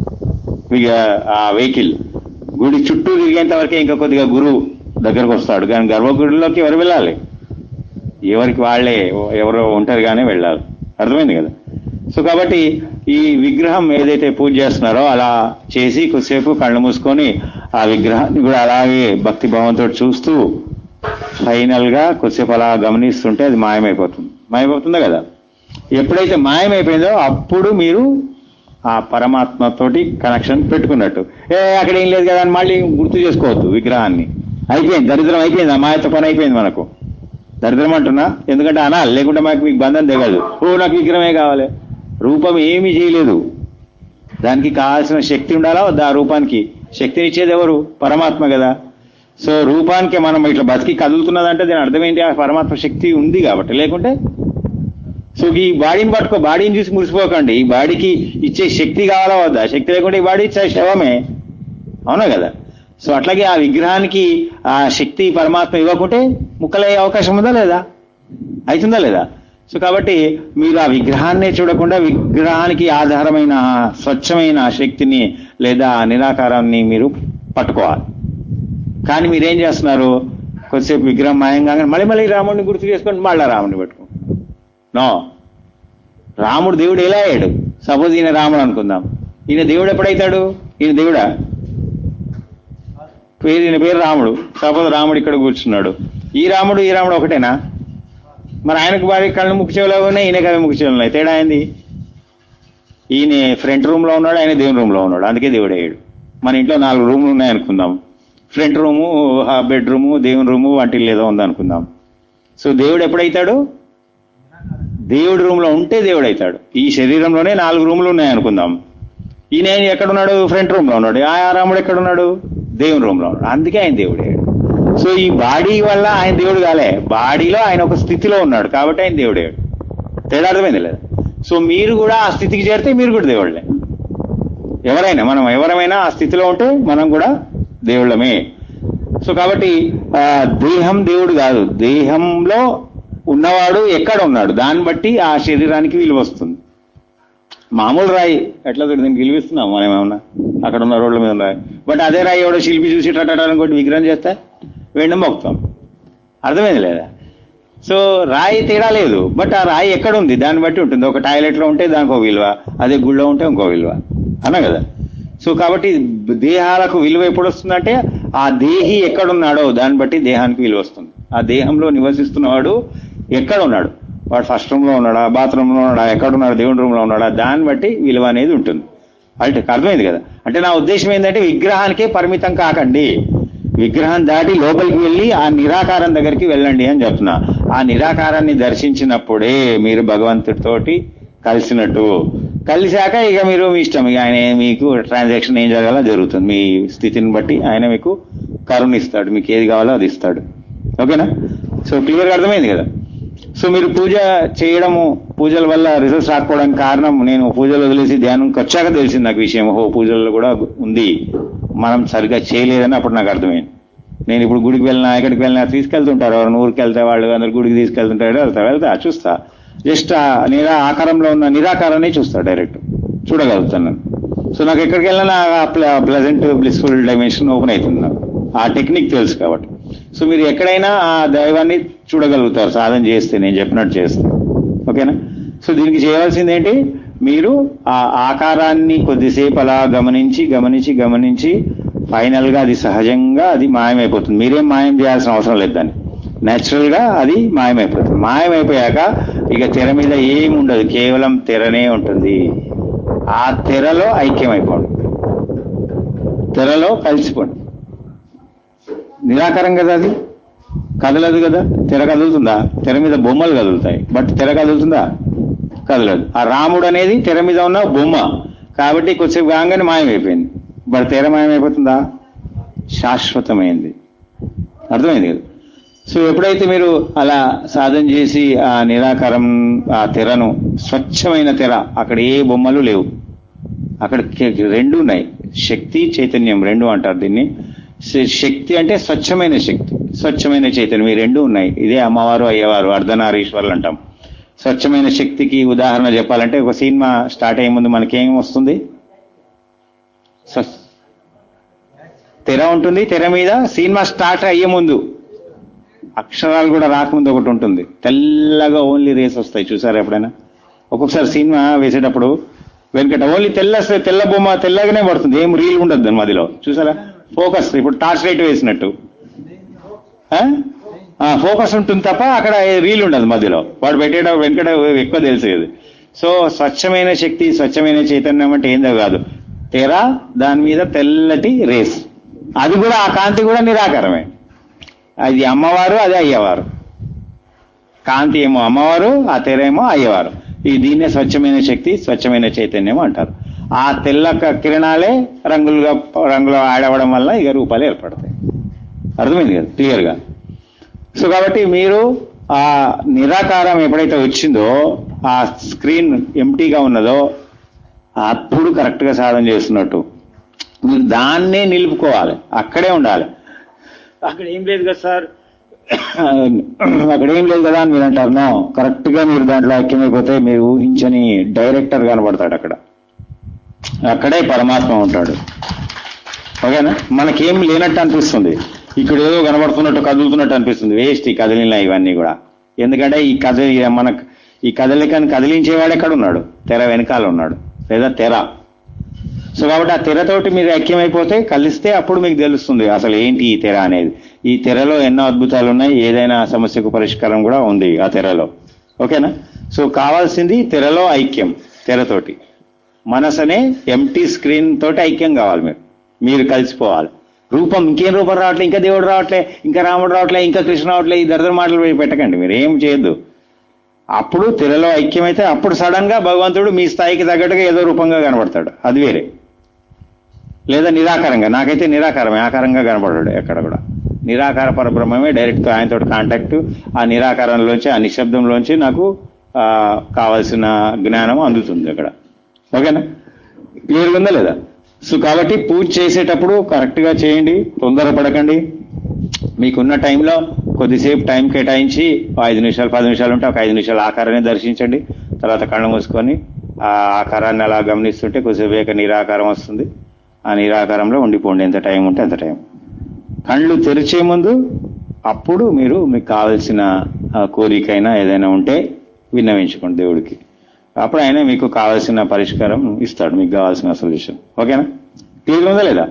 ఆ వెహికల్, గుడి చుట్టూ తిరిగేంత వరకే ఇంకా కొద్దిగా గురువు దగ్గరకు వస్తాడు. కానీ గర్భగుడిలోకి ఎవరు వెళ్ళాలి? ఎవరికి వాళ్లే, ఎవరో ఒంటరిగానే వెళ్ళాలి. అర్థమైంది కదా? సో కాబట్టి ఈ విగ్రహం ఏదైతే పూజ చేస్తున్నారో అలా చేసి కొద్దిసేపు కళ్ళు మూసుకొని ఆ విగ్రహాన్ని కూడా అలాగే భక్తి భావంతో చూస్తూ ఫైనల్ గా కొద్దిసేపు అలా గమనిస్తుంటే అది మాయమైపోతుంది. మాయమైపోతుందా కదా? ఎప్పుడైతే మాయమైపోయిందో అప్పుడు మీరు ఆ పరమాత్మతోటి కనెక్షన్ పెట్టుకున్నట్టు. ఏ అక్కడ ఏం లేదు కదా అని మళ్ళీ గుర్తు చేసుకోవద్దు విగ్రహాన్ని. అయిపోయింది, దరిద్రం అయిపోయింది, ఆ మాయతో పని అయిపోయింది మనకు. దరిద్రం అంటున్నా ఎందుకంటే అనాలి, లేకుంటే మాకు మీకు బంధం తెగదు. ఓ నాకు విగ్రహమే కావాలి. రూపం ఏమీ చేయలేదు, దానికి కావాల్సిన శక్తి ఉండాలా వద్దా? ఆ రూపానికి శక్తినిచ్చేది ఎవరు? పరమాత్మ కదా. సో రూపానికి మనం ఇట్లా బతికి కదులుతున్నదంటే దీని అర్థం ఏంటి? ఆ పరమాత్మ శక్తి ఉంది కాబట్టి. లేకుంటే సో ఈ బాడీని పట్టుకో, బాడీని చూసి మురిసిపోకండి. ఈ బాడీకి ఇచ్చే శక్తి కావాలా వద్దా? శక్తి లేకుంటే ఈ బాడీ ఇచ్చే శవమే, అవునా కదా? సో అట్లాగే ఆ విగ్రహానికి ఆ శక్తి పరమాత్మ ఇవ్వకుంటే ముక్కలయ్యే అవకాశం ఉందా లేదా? అవుతుందా లేదా? సో కాబట్టి మీరు ఆ విగ్రహాన్నే చూడకుండా విగ్రహానికి ఆధారమైన స్వచ్ఛమైన శక్తిని లేదా నిరాకారాన్ని మీరు పట్టుకోవాలి. కానీ మీరేం చేస్తున్నారు? కొద్దిసేపు విగ్రహం మాయంగా మళ్ళీ మళ్ళీ రాముడిని గుర్తు చేసుకొని మళ్ళీ రాముడిని పెట్టుకుంటున్నాం. నో, రాముడు దేవుడు ఎలా అయ్యాడు? సపోజ్ ఈయన రాముడు అనుకుందాం. ఈయన దేవుడు ఎప్పుడైతాడు? ఈయన దేవుడా? పేరు ఈయన పేరు రాముడు. సపోజ్ రాముడు ఇక్కడ కూర్చున్నాడు. ఈ రాముడు ఈ రాముడు ఒకటేనా? మరి ఆయనకు బాగా కళ్ళు ముక్కు చెవులు ఉన్నాయి, ఈయనకి అవి ముక్కు చెవులు ఉన్నాయి. తేడా అయింది. ఈయన ఫ్రంట్ రూమ్ లో ఉన్నాడు, ఆయన దేవుని రూమ్ లో ఉన్నాడు, అందుకే దేవుడు అయ్యాడు. మన ఇంట్లో నాలుగు రూమ్లు ఉన్నాయనుకుందాం. ఫ్రంట్ రూము, బెడ్రూము, దేవుని రూము, వంటిల్లు ఏదో ఉందనుకుందాం. సో దేవుడు ఎప్పుడైతాడు? దేవుడి రూమ్ లో ఉంటే దేవుడు అవుతాడు. ఈ శరీరంలోనే నాలుగు రూములు ఉన్నాయనుకుందాం. ఈయన ఎక్కడున్నాడు? ఫ్రంట్ రూమ్ లో ఉన్నాడు. ఆ రాముడు ఎక్కడున్నాడు? దేవుని రూమ్ లో ఉన్నాడు, అందుకే ఆయన దేవుడు అయ్యాడు. సో ఈ బాడీ వల్ల ఆయన దేవుడు కాలే, బాడీలో ఆయన ఒక స్థితిలో ఉన్నాడు కాబట్టి ఆయన దేవుడు అయ్యాడు. తేడా అర్థమైంది లేదా? సో మీరు కూడా ఆ స్థితికి చేరితే మీరు కూడా దేవుళ్ళే. ఎవరైనా మనం ఎవరమైనా ఆ స్థితిలో ఉంటే మనం కూడా దేవుళ్ళమే. సో కాబట్టి ఆ దేహం దేవుడు కాదు, దేహంలో ఉన్నవాడు ఎక్కడ ఉన్నాడు దాన్ని బట్టి ఆ శరీరానికి విలువ వస్తుంది. మామూలు రాయి ఎట్లా దీనికి విలువిస్తున్నాం మనం ఏమన్నా, అక్కడ ఉన్న రోడ్ల మీద రాయి. బట్ అదే రాయి ఎవడో శిల్పి చూసి టటాటాలని విగ్రహం చేస్తే వెండి మొక్కుతాం. అర్థమైంది లేదా? సో రాయి తేడా లేదు, బట్ ఆ రాయి ఎక్కడ ఉంది దాన్ని బట్టి ఉంటుంది. ఒక టాయిలెట్లో ఉంటే దానికి ఒక విలువ, అదే గుళ్ళో ఉంటే ఇంకో విలువ, అన్నా కదా? సో కాబట్టి దేహాలకు విలువ ఎప్పుడు వస్తుందంటే ఆ దేహి ఎక్కడున్నాడో దాన్ని బట్టి దేహానికి విలువ వస్తుంది. ఆ దేహంలో నివసిస్తున్నవాడు ఎక్కడ ఉన్నాడు, వాడు ఫస్ట్ రూమ్ లో ఉన్నాడా, బాత్రూమ్ లో ఉన్నాడా, ఎక్కడున్నాడు, దేవుడి రూమ్ లో ఉన్నాడా, దాన్ని బట్టి విలువ అనేది ఉంటుంది. అంటే అర్థమైంది కదా? అంటే నా ఉద్దేశం ఏంటంటే విగ్రహానికే పరిమితం కాకండి, విగ్రహం దాటి లోపలికి వెళ్ళి ఆ నిరాకారం దగ్గరికి వెళ్ళండి అని చెప్తున్నా. ఆ నిరాకారాన్ని దర్శించినప్పుడే మీరు భగవంతుడితోటి కలిసినట్టు. కలిశాక ఇక మీరు మీ ఇష్టం, ఇక ఆయన మీకు ట్రాన్సాక్షన్ ఏం జరగాలో జరుగుతుంది. మీ స్థితిని బట్టి ఆయన మీకు కరుణిస్తాడు, మీకు ఏది కావాలో అది ఇస్తాడు. ఓకేనా? సో క్లియర్గా అర్థమైంది కదా? సో మీరు పూజ చేయడము, పూజల వల్ల రిజల్ట్స్ రాకపోవడానికి కారణం, నేను పూజలు వదిలేసి ధ్యానంకి వచ్చాక తెలిసింది నాకు విషయం. ఓ పూజల్లో కూడా ఉంది, మనం సరిగ్గా చేయలేదని అప్పుడు నాకు అర్థమైంది. నేను ఇప్పుడు గుడికి వెళ్ళినా ఎక్కడికి వెళ్ళినా తీసుకెళ్తుంటారు, ఎవరు ఊరికి వెళ్తే వాళ్ళు అందరు గుడికి తీసుకెళ్తుంటారు, వెళ్తా వెళ్తా చూస్తా, జస్ట్ నిరా ఆకారంలో ఉన్న నిరాకారాన్ని చూస్తా, డైరెక్ట్ చూడగలుగుతాను నేను. సో నాకు ఎక్కడికి వెళ్ళినా ప్లెజెంట్ బ్లిస్ఫుల్ డైమెన్షన్ ఓపెన్ అవుతుంది నాకు, ఆ టెక్నిక్ తెలుసు కాబట్టి. సో మీరు ఎక్కడైనా ఆ దైవాన్ని చూడగలుగుతారు సాధన చేస్తే, నేను చెప్పినట్టు చేస్తే. ఓకేనా? సో దీనికి చేయవలసింది ఏంటి, మీరు ఆ ఆకారాన్ని కొద్దిసేపు అలా గమనించి గమనించి గమనించి ఫైనల్ గా అది సహజంగా అది మాయమైపోతుంది. మీరేం మాయం చేయాల్సిన అవసరం లేదు, దాన్ని నేచురల్ గా అది మాయమైపోతుంది. మాయమైపోయాక ఇక తెర మీద ఏమి ఉండదు, కేవలం తెరనే ఉంటుంది. ఆ తెరలో ఐక్యమైపోండి, తెరలో కలిసిపోండి. నిరాకారం కదా, అది కదలదు కదా. తెర కదులుతుందా? తెర మీద బొమ్మలు కదులుతాయి, బట్ తెర కదులుతుందా? కదలదు. ఆ రాముడు అనేది తెర మీద ఉన్న బొమ్మ కాబట్టి కొద్దిసేపు కాగానే మాయమైపోయింది. బట్ తెర మాయమైపోతుందా? శాశ్వతమైంది. అర్థమైంది కదా? సో ఎప్పుడైతే మీరు అలా సాధన చేసి ఆ నిరాకారం, ఆ తెరను, స్వచ్ఛమైన తెర, అక్కడ ఏ బొమ్మలు లేవు, అక్కడ రెండు ఉన్నాయి, శక్తి చైతన్యం రెండు అంటారు దీన్ని. శక్తి అంటే స్వచ్ఛమైన శక్తి, స్వచ్ఛమైన చైతన్యం, ఈ రెండు ఉన్నాయి. ఇదే అమ్మవారు అయ్యవారు అర్ధనారీశ్వరులు అంటాం. స్వచ్ఛమైన శక్తికి ఉదాహరణ చెప్పాలంటే, ఒక సినిమా స్టార్ట్ అయ్యే ముందు మనకేం వస్తుంది? తెర ఉంటుంది, తెర మీద సినిమా స్టార్ట్ అయ్యే ముందు అక్షరాలు కూడా రాకముందు ఒకటి ఉంటుంది, తెల్లగా ఓన్లీ రేస్ వస్తాయి. చూసారా ఎప్పుడైనా? ఒక్కొక్కసారి సినిమా వేసేటప్పుడు వెనకట ఓన్లీ తెల్ల తెల్ల బొమ్మ తెల్లగానే పడుతుంది, ఏం రీల్ ఉండదు దాని మధ్యలో. చూసారా? ఫోకస్, ఇప్పుడు టార్చ్ లైట్ వేసినట్టు ఫోకస్ ఉంటుంది తప్ప అక్కడ రీల్ ఉండదు మధ్యలో. వాడు పెట్టేట వెనకట ఎక్కువ తెలిసేది. సో స్వచ్ఛమైన శక్తి, స్వచ్ఛమైన చైతన్యం అంటే ఏందో కాదు, తెర, దాని మీద తెల్లటి రేస్, అది కూడా ఆ కాంతి కూడా నిరాకారమే. అది అమ్మవారు, అదే అయ్యవారు. కాంతి ఏమో అమ్మవారు, ఆ తెర ఏమో అయ్యవారు. ఈ దీన్నే స్వచ్ఛమైన శక్తి, స్వచ్ఛమైన చైతన్యం అంటారు. ఆ తెల్ల కిరణాలే రంగులుగా రంగులు ఆడవడం వల్ల ఇక రూపాలు ఏర్పడతాయి. అర్థమైంది కదా క్లియర్ గా? సో కాబట్టి మీరు ఆ నిరాకారం ఎప్పుడైతే వచ్చిందో, ఆ స్క్రీన్ ఎంటీగా ఉన్నదో, అప్పుడు కరెక్ట్ గా సాధన చేస్తున్నట్టు. మీరు దాన్నే నిలుపుకోవాలి, అక్కడే ఉండాలి. అక్కడ ఏం లేదు కదా సార్, అక్కడ ఏం లేదు కదా అని మీరు అంటారు. నో, కరెక్ట్ గా మీరు దాంట్లో ఐక్యమైపోతే మీరు ఊహించని డైరెక్టర్ కనబడతాడు అక్కడ. అక్కడే పరమాత్మ ఉంటాడు. ఓకేనా? మనకేం లేనట్టు అనిపిస్తుంది, ఇక్కడ ఏదో కనబడుతున్నట్టు కదులుతున్నట్టు అనిపిస్తుంది. వేస్ట్ ఈ కదిలిన ఇవన్నీ కూడా. ఎందుకంటే ఈ కదలి మనకు ఈ కదలికను కదిలించేవాడు ఎక్కడ ఉన్నాడు? తెర వెనకాల ఉన్నాడు, లేదా తెర. సో కాబట్టి ఆ తెరతోటి మీరు ఐక్యమైపోతే, కలిస్తే అప్పుడు మీకు తెలుస్తుంది అసలు ఏంటి ఈ తెర అనేది. ఈ తెరలో ఎన్నో అద్భుతాలు ఉన్నాయి, ఏదైనా సమస్యకు పరిష్కారం కూడా ఉంది ఆ తెరలో. ఓకేనా? సో కావాల్సింది తెరలో ఐక్యం, తెరతోటి. మనసు అనే ఎంటీ స్క్రీన్ తోటి ఐక్యం కావాలి. మీరు మీరు కలిసిపోవాలి. రూపం, ఇంకేం రూపం రావట్లే, ఇంకా దేవుడు రావట్లే, ఇంకా రాముడు రావట్లే, ఇంకా కృష్ణ రావట్లే, ఈ దరిద్ర మాటలు పెట్టకండి. మీరు ఏం చేయొద్దు. అప్పుడు తెరలో ఐక్యమైతే అప్పుడు సడన్ గా భగవంతుడు మీ స్థాయికి తగ్గట్టుగా ఏదో రూపంగా కనబడతాడు, అది వేరే. లేదా నిరాకారంగా, నాకైతే నిరాకారమే, ఆకారంగా కనబడాడు ఎక్కడ కూడా. నిరాకార పరబ్రహ్మమే డైరెక్ట్ ఆయనతో కాంటాక్ట్. ఆ నిరాకారంలోంచి, ఆ నిశ్శబ్దంలోంచి నాకు ఆ కావలసిన జ్ఞానం అందుతుంది అక్కడ. ఓకేనా? క్లియర్గా ఉందా లేదా? సో కాబట్టి పూజ చేసేటప్పుడు కరెక్ట్ గా చేయండి, తొందరపడకండి. మీకున్న టైంలో కొద్దిసేపు టైం కేటాయించి ఐదు నిమిషాలు పది నిమిషాలు ఉంటే ఒక ఐదు నిమిషాలు ఆకారాన్ని దర్శించండి. తర్వాత కళ్ళు మూసుకొని ఆ ఆకారాన్ని అలా గమనిస్తుంటే కొద్దిసేపు ఏక నిరాకారం వస్తుంది. ఆ నిరాకారంలో ఉండిపోండి, ఎంత టైం ఉంటే అంత టైం. కళ్ళు తెరిచే ముందు అప్పుడు మీరు మీకు కావలసిన కోరికైనా ఏదైనా ఉంటే విన్నవించుకోండి దేవుడికి. అప్పుడు ఆయన మీకు కావాల్సిన పరిష్కారం ఇస్తాడు, మీకు కావాల్సిన సొల్యూషన్. ఓకేనా? క్లియర్ ఉందా లేదా?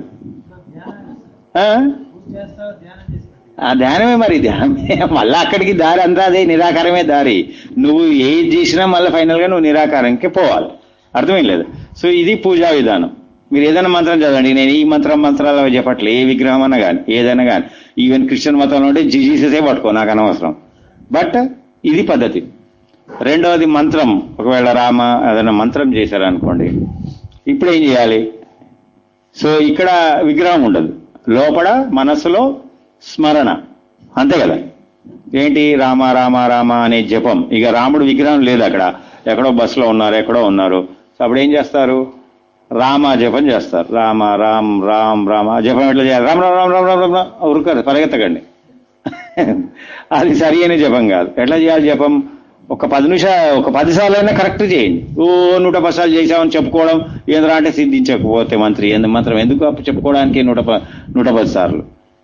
ఆ ధ్యానమే, మరి ధ్యానమే. మళ్ళీ అక్కడికి దారి అంతా అదే, నిరాకారమే దారి. నువ్వు ఏది చేసినా మళ్ళీ ఫైనల్ గా నువ్వు నిరాకారంకే పోవాలి. అర్థమేం లేదు. సో ఇది పూజా విధానం. మీరు ఏదైనా మంత్రం చదవండి, నేను ఈ మంత్రం మంత్రాలు చెప్పట్లే, ఏ విగ్రహం అన్నా కానీ ఏదైనా కానీ. ఈవెన్ క్రిస్టియన్ మతంలో ఉంటే జీససే పట్టుకో, నాకు అనవసరం. బట్ ఇది పద్ధతి. రెండవది మంత్రం. ఒకవేళ రామ ఏదైనా మంత్రం చేశారనుకోండి, ఇప్పుడు ఏం చేయాలి? సో ఇక్కడ విగ్రహం ఉండదు, లోపల మనసులో స్మరణ, అంతే కదా. ఏంటి? రామ రామ రామ అనే జపం. ఇక రాముడు విగ్రహం లేదు అక్కడ, ఎక్కడో బస్సులో ఉన్నారు, ఎక్కడో ఉన్నారు. సో అప్పుడు ఏం చేస్తారు? రామ జపం చేస్తారు. రామ రామ్ రామ్ రామ జపం ఎట్లా చేయాలి? రామ్ రామ్ రామ్ రామ్ రామ్ రామ్ ఉరకరు, పరిగెత్తకండి. అది సరి అయిన జపం కాదు. ఎట్లా చేయాలి జపం? ఒక పది నిమిషాలు ఒక పది సార్లు అయినా కరెక్ట్ చేయండి. ఓ నూట పది సార్లు చేసామని చెప్పుకోవడం ఏంద్రా అంటే సిద్ధించకపోతే మంత్రి మంత్రం ఎందుకు చెప్పుకోవడానికి నూట నూట పది సార్లు.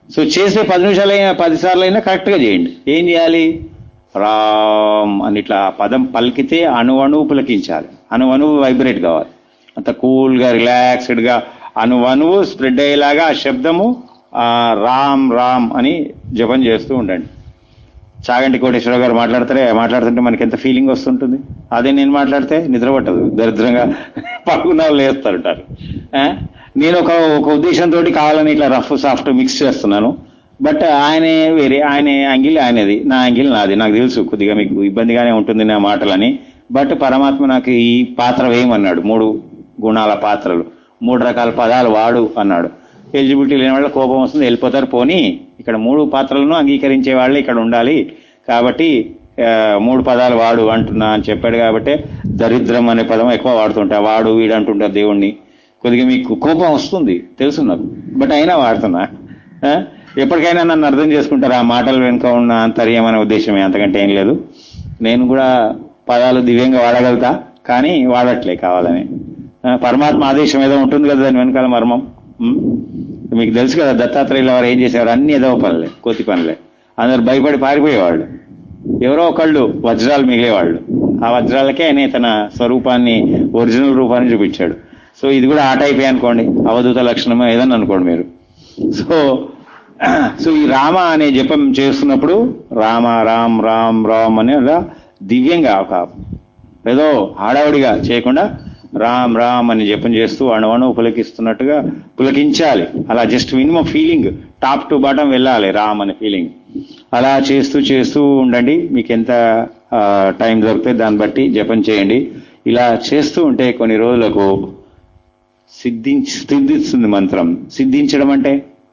సో చేసే పది నిమిషాలైనా పది సార్లు అయినా కరెక్ట్గా చేయండి. ఏం చేయాలి? రామ్ అని ఇట్లా పదం పలికితే అణు అణువు పులకించాలి, అణు అణువు వైబ్రేట్ కావాలి, అంత కూల్గా రిలాక్స్డ్గా అణు అణువు స్ప్రెడ్ అయ్యేలాగా ఆ శబ్దము రామ్ రామ్ అని జపం చేస్తూ ఉండండి. చాగంటి కోటేశ్వర గారు మాట్లాడతారే, మాట్లాడుతుంటే మనకి ఎంత ఫీలింగ్ వస్తుంటుంది. అదే నేను మాట్లాడితే నిద్ర పట్టదు, దరిద్రంగా పడుకున్న వాళ్ళు వేస్తారంటారు. నేను ఒక ఒక ఉద్దేశంతో కావాలని ఇట్లా రఫ్ సాఫ్ట్ మిక్స్ చేస్తున్నాను. బట్ ఆయన వేరే, ఆయన యాంగిల్ ఆయనది, నా యాంగిల్ నాది. నాకు తెలుసు కొద్దిగా మీకు ఇబ్బందిగానే ఉంటుంది నా మాటలని. బట్ పరమాత్మ నాకు ఈ పాత్ర వేయమన్నాడు, మూడు గుణాల పాత్రలు, మూడు రకాల పదాలు వాడు అన్నాడు. ఎలిజిబిలిటీ లేని వాళ్ళ కోపం వస్తుంది, వెళ్ళిపోతారు. పోనీ ఇక్కడ మూడు పాత్రలను అంగీకరించే వాళ్ళే ఇక్కడ ఉండాలి, కాబట్టి మూడు పదాలు వాడు అంటున్నా అని చెప్పాడు. కాబట్టి దరిద్రం అనే పదం ఎక్కువ వాడుతుంటా, వాడు వీడు అంటుంటారు దేవుణ్ణి. కొద్దిగా మీకు కోపం వస్తుంది తెలుసు నాకు, బట్ అయినా వాడుతున్నా. ఎప్పటికైనా నన్ను అర్థం చేసుకుంటారు, ఆ మాటలు వెనుక ఉన్న అంతర్యం అనే ఉద్దేశమే, అంతకంటే ఏం లేదు. నేను కూడా పదాలు దివ్యంగా వాడగలుగుతా, కానీ వాడట్లే కావాలని. పరమాత్మ ఆదేశం ఏదో ఉంటుంది కదా దాని వెనకాల మర్మం. మీకు తెలుసు కదా, దత్తాత్రేయుల వారు ఏం చేసేవారు? అన్ని ఏదో పనులే, కోతి పనులే. అందరు భయపడి పారిపోయేవాళ్ళు, ఎవరో ఒకళ్ళు వజ్రాలు మిగిలేవాళ్ళు. ఆ వజ్రాలకే ఆయన తన స్వరూపాన్ని, ఒరిజినల్ రూపాన్ని చూపించాడు. సో ఇది కూడా ఆ టైపే అనుకోండి, అవధూత లక్షణమో ఏదని అనుకోండి మీరు. సో సో ఈ రామ అనే జపం చేస్తున్నప్పుడు రామ రామ్ రామ్ రామ్ అని అలా దివ్యంగా, ఒక ఏదో హడావుడిగా చేయకుండా రామ్ రామ్ అని జపం చేస్తూ అణువణువు పులకిస్తున్నట్టుగా పులకించాలి. అలా just minimum feeling, top to bottom వెళ్ళాలి రామ్ అనే ఫీలింగ్. అలా చేస్తూ చేస్తూ ఉండండి. మీకు ఎంత టైం దొరికితే దాన్ని బట్టి జపం చేయండి. ఇలా చేస్తూ ఉంటే కొన్ని రోజులకు సిద్ధించి సిద్ధిస్తుంది మంత్రం. సిద్ధించడం అంటే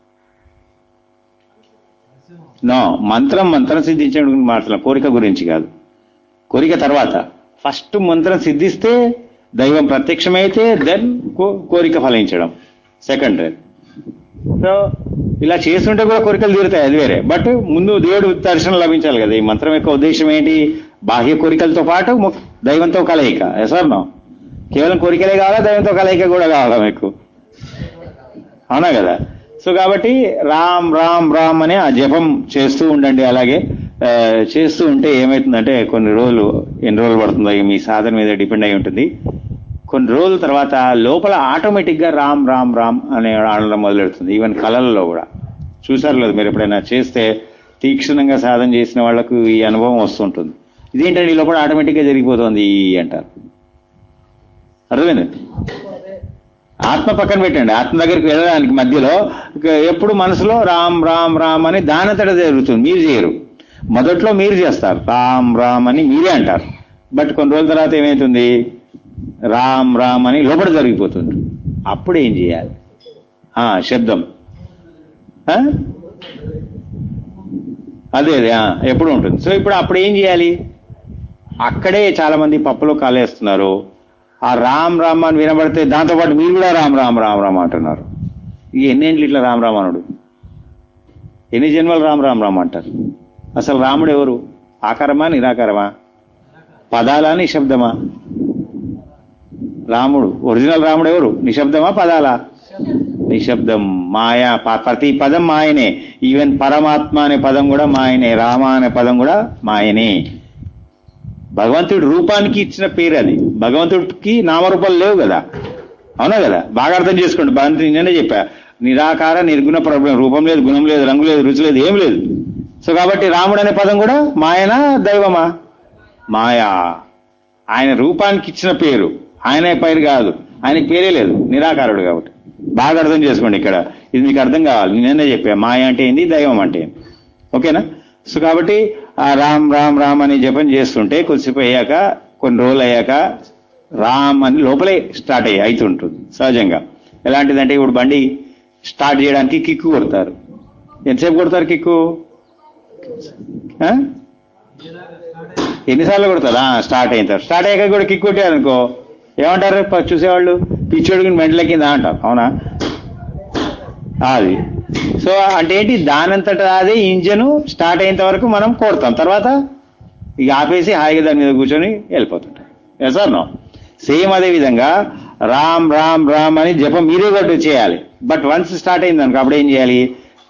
నో, మంత్రం మంత్రం సిద్ధించడం గురించి మాట్లాడతాం, కోరిక గురించి కాదు. కోరిక తర్వాత, ఫస్ట్ మంత్రం సిద్ధిస్తే దైవం ప్రత్యక్షమైతే దెన్ కోరిక ఫలించడం సెకండరీ. సో ఇలా చేస్తుంటే కూడా కోరికలు తీరుతాయి, అది వేరే. బట్ ముందు దేవుడు దర్శనం లభించాలి కదా. ఈ మంత్రం యొక్క ఉద్దేశం ఏంటి? బాహ్య కోరికలతో పాటు దైవంతో కలయిక. ఎసర్నో కేవలం కోరికలే కావాలా, దైవంతో కలయిక కూడా కావాలా మీకు? అవునా కదా. సో కాబట్టి రామ్ రామ్ రామ్ అనే ఆ జపం చేస్తూ ఉండండి. అలాగే చేస్తూ ఉంటే ఏమవుతుందంటే కొన్ని రోజులు, ఎన్ని రోజులు పడుతుందో మీ సాధన మీద డిపెండ్ అయి ఉంటుంది. కొన్ని రోజుల తర్వాత లోపల ఆటోమేటిక్గా రామ్ రామ్ రామ్ అనే ఆడడం మొదలెడుతుంది. ఈవెన్ కళల్లో కూడా చూసారు లేదు మీరు, ఎప్పుడైనా చేస్తే తీక్షణంగా సాధన చేసిన వాళ్లకు ఈ అనుభవం వస్తుంటుంది. ఇదేంటంటే ఈ లోపల ఆటోమేటిక్గా జరిగిపోతుంది అంటారు. అర్థమైంది? ఆత్మ పక్కన పెట్టండి, ఆత్మ దగ్గరికి వెళ్ళడానికి మధ్యలో ఎప్పుడు మనసులో రామ్ రామ్ రామ్ అని దానంతట జరుగుతుంది, మీరు చేయరు. మొదట్లో మీరు చేస్తారు రామ్ రామ్ అని మీరే అంటారు. బట్ కొన్ని రోజుల తర్వాత ఏమవుతుంది? రామ్ రామ్ అని లోపల జరిగిపోతుంది. అప్పుడు ఏం చేయాలి? శబ్దం అదే అదే ఎప్పుడు ఉంటుంది. సో ఇప్పుడు అప్పుడు ఏం చేయాలి? అక్కడే చాలా మంది పప్పులో కాలేస్తున్నారు. ఆ రామ్ రామ్ అని వినబడితే దాంతోపాటు మీరు కూడా రామ్ రామ్ రామ్ రామ్ అంటున్నారు. ఇక ఎన్నేంట్లు ఇట్లా రామ్ రామ్ అనుడు? ఎన్ని జన్మలు రామ్ రామ్ రామ్ అంటారు? అసలు రాముడు ఎవరు? ఆకారమా నిరాకారమా? పదాలా నిశబ్దమా? రాముడు ఒరిజినల్ రాముడు ఎవరు? నిశబ్దమా పదాలా? నిశబ్దం. మాయా, ప్రతి పదం మాయనే. ఈవెన్ పరమాత్మ అనే పదం కూడా మాయనే, రామ అనే పదం కూడా మాయనే. భగవంతుడి రూపానికి ఇచ్చిన పేరు అది. భగవంతుడికి నామరూపాలు లేవు కదా, అవునా కదా? బాగా అర్థం చేసుకోండి. భగవంతుడి నేనే చెప్పా, నిరాకార నిర్గుణ ప్రాబ్లం, రూపం లేదు, గుణం లేదు, రంగు లేదు, రుచి లేదు, ఏం లేదు. సో కాబట్టి రాముడు అనే పదం కూడా మాయనా దైవమా? మాయా. ఆయన రూపానికి ఇచ్చిన పేరు, ఆయన పేరు కాదు, ఆయనకి పేరే లేదు, నిరాకారుడు కాబట్టి. బాగా అర్థం చేసుకోండి ఇక్కడ, ఇది మీకు అర్థం కావాలి. నేనే చెప్పా మాయ అంటే ఏంది, దైవం అంటే ఏంది. ఓకేనా? సో కాబట్టి ఆ రామ్ రామ్ రామ్ అని జపం చేస్తుంటే కొద్దిసేపు అయ్యాక, కొన్ని రోజులు అయ్యాక రామ్ అని లోపలే స్టార్ట్ అయ్యి అవుతుంటుంది సహజంగా. ఎలాంటిదంటే ఇప్పుడు బండి స్టార్ట్ చేయడానికి కిక్కు కొడతారు. ఎంతసేపు కొడతారు కిక్కు? ఎన్నిసార్లు కొడతారా? స్టార్ట్ అయిన తర్వాత. స్టార్ట్ అయ్యాక కూడా కిక్ కొట్టారనుకో ఏమంటారు చూసేవాళ్ళు? పిచ్చోడికి మెంటల కింద అంటారు, అవునా? అది. సో అంటే ఏంటి? దానంతటా అదే ఇంజను స్టార్ట్ అయినంత వరకు మనం కొడతాం, తర్వాత ఇక ఆపేసి హాయిగా దాని మీద కూర్చొని వెళ్ళిపోతుంటాం. సార్ నో సేమ్ అదే విధంగా రామ్ రామ్ రామ్ అని జపం మీరే కొట్టు చేయాలి. బట్ వన్స్ స్టార్ట్ అయింది అనుకో అప్పుడు ఏం చేయాలి?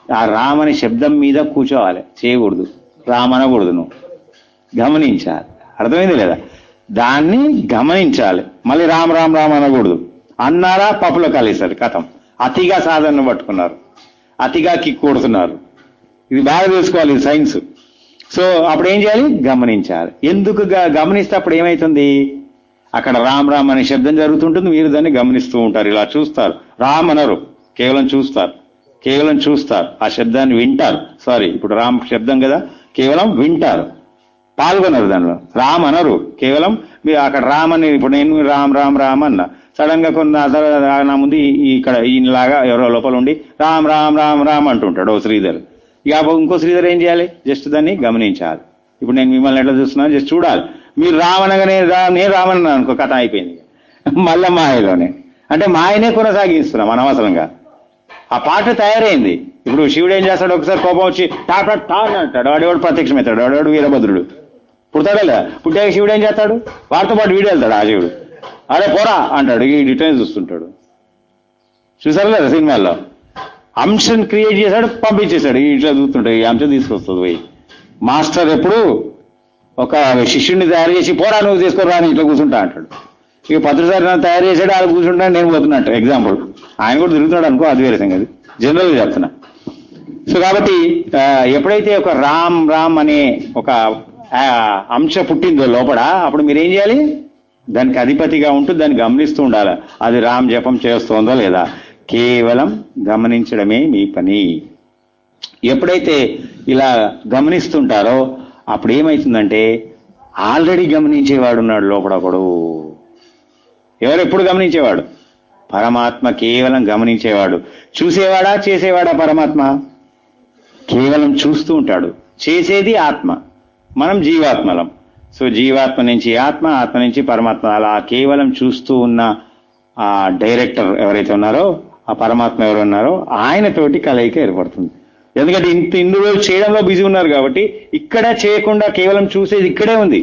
ఆ రామ్ అనే శబ్దం మీద కూర్చోవాలి, చేయకూడదు, రామ్ అనకూడదు, నువ్వు గమనించాలి. అర్థమైంది లేదా? దాన్ని గమనించాలి. మళ్ళీ రామ్ రామ్ రామ్ అనకూడదు. అన్నారా పప్పులో కలిసారు, కథం. అతిగా సాధన పట్టుకున్నారు, అతిగా కిక్ కొడుతున్నారు. ఇది బాగా తెలుసుకోవాలి, ఇది సైన్స్. సో అప్పుడు ఏం చేయాలి? గమనించాలి. ఎందుకు గమనిస్తే అప్పుడు ఏమవుతుంది? అక్కడ రామ్ రామ్ అనే శబ్దం జరుగుతుంటుంది, మీరు దాన్ని గమనిస్తూ ఉంటారు, ఇలా చూస్తారు. రామ్ అనరు, కేవలం చూస్తారు, కేవలం చూస్తారు, ఆ శబ్దాన్ని వింటారు. సారీ, ఇప్పుడు రామ్ శబ్దం కదా, కేవలం వింటారు, పాల్గొనరు దానిలో. రామ్ అనరు, కేవలం మీరు అక్కడ రామ్ అని, ఇప్పుడు నేను రామ్ రామ్ రామ్ అన్నా, సడన్ గా కొన్ని నా ముందు ఇక్కడ ఈయనలాగా ఎవరో లోపల ఉండి రామ్ రామ్ రామ్ రామ్ అంటుంటాడు ఓ శ్రీధర్. ఇక ఇంకో శ్రీధర్ ఏం చేయాలి? జస్ట్ దాన్ని గమనించాలి. ఇప్పుడు నేను మిమ్మల్ని ఎట్లా చూస్తున్నాను జస్ట్ చూడాలి. మీరు రామనగానే రా నేను రామన్నాను అనుకో, కథ అయిపోయింది. మళ్ళా మాయలోనే, అంటే మాయనే కొనసాగిస్తున్నాం అనవసరంగా. ఆ పాట తయారైంది. ఇప్పుడు శివుడు ఏం చేస్తాడు? ఒకసారి కోపం వచ్చి టాట టా అంటాడు, వాడేవాడు ప్రత్యక్షమవుతాడు, వాడేవాడు వీరభద్రుడు. పుడతాడా లేదా? పుట్టాక శివుడు ఏం చేస్తాడు? వాడితో పాటు వీడు వెళ్తాడు. ఆ శివుడు అరే పోరా అంటాడు, ఈ డిటైన్ చూస్తుంటాడు. చూసారు లేదా సినిమాల్లో? అంశం క్రియేట్ చేశాడు, పంపించేశాడు, ఇట్లా చూస్తుంటాడు, ఈ అంశం తీసుకొస్తుంది పోయి. మాస్టర్ ఎప్పుడు ఒక శిష్యుడిని తయారు చేసి పోరా నువ్వు తీసుకురా అని ఇట్లా కూర్చుంటా అంటాడు. ఇక పత్రిసారి నన్ను తయారు చేశాడు, వాళ్ళు కూర్చుంటాను, నేను పోతున్నట్టు. ఎగ్జాంపుల్, ఆయన కూడా తిరుగుతున్నాడు అనుకో, అది వేరే సంగతి, జనరల్గా చెప్తున్నా. సో కాబట్టి ఎప్పుడైతే ఒక రామ్ రామ్ అనే ఒక అంశ పుట్టిందో లోపల, అప్పుడు మీరేం చేయాలి? దానికి అధిపతిగా ఉంటూ దాన్ని గమనిస్తూ ఉండాలి. అది రామ్ జపం చేస్తోందో లేదా, కేవలం గమనించడమే మీ పని. ఎప్పుడైతే ఇలా గమనిస్తుంటారో అప్పుడు ఏమవుతుందంటే, ఆల్రెడీ గమనించేవాడు ఉన్నాడు లోపల ఒకడు. ఎవరు ఎప్పుడు గమనించేవాడు? పరమాత్మ కేవలం గమనించేవాడు. చూసేవాడా చేసేవాడా? పరమాత్మ కేవలం చూస్తూ ఉంటాడు, చేసేది ఆత్మ, మనం జీవాత్మలం. సో జీవాత్మ నుంచి ఆత్మ, ఆత్మ నుంచి పరమాత్మ, అలా కేవలం చూస్తూ ఉన్న ఆ డైరెక్టర్ ఎవరైతే ఉన్నారో, ఆ పరమాత్మ ఎవరు ఉన్నారో ఆయనతోటి కలయిక ఏర్పడుతుంది. ఎందుకంటే ఇంత ఇన్ని రోజులు చేయడంలో బిజీ ఉన్నారు కాబట్టి, ఇక్కడ చేయకుండా కేవలం చూసేది ఇక్కడే ఉంది.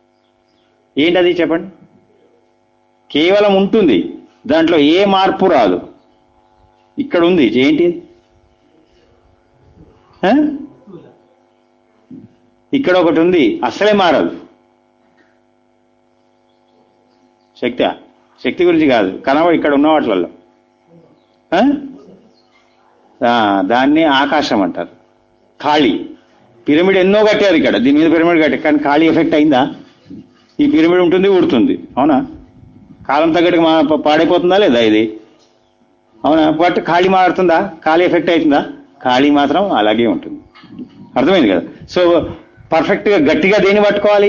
ఏంటది చెప్పండి? కేవలం ఉంటుంది, దాంట్లో ఏ మార్పు రాదు. ఇక్కడ ఉంది, ఏంటి? ఇక్కడ ఒకటి ఉంది, అసలే మారదు. శక్తి శక్తి గురించి కాదు, కనవ ఇక్కడ ఉన్న వాటిలలో దాన్ని ఆకాశం అంటారు. ఖాళీ పిరమిడ్ ఎన్నో కట్టారు ఇక్కడ, దీని మీద పిరమిడ్ కట్టారు, కానీ ఖాళీ ఎఫెక్ట్ అయిందా? ఈ పిరమిడ్ ఉంటుంది, ఊడుతుంది, అవునా? కాలం తగ్గట్టుగా మా పాడైపోతుందా లేదా ఇది? అవునా? బట్ ఖాళీ మారుతుందా? ఖాళీ ఎఫెక్ట్ అవుతుందా? ఖాళీ మాత్రం అలాగే ఉంటుంది. అర్థమైంది కదా? సో పర్ఫెక్ట్ గా గట్టిగా దేన్ని పట్టుకోవాలి?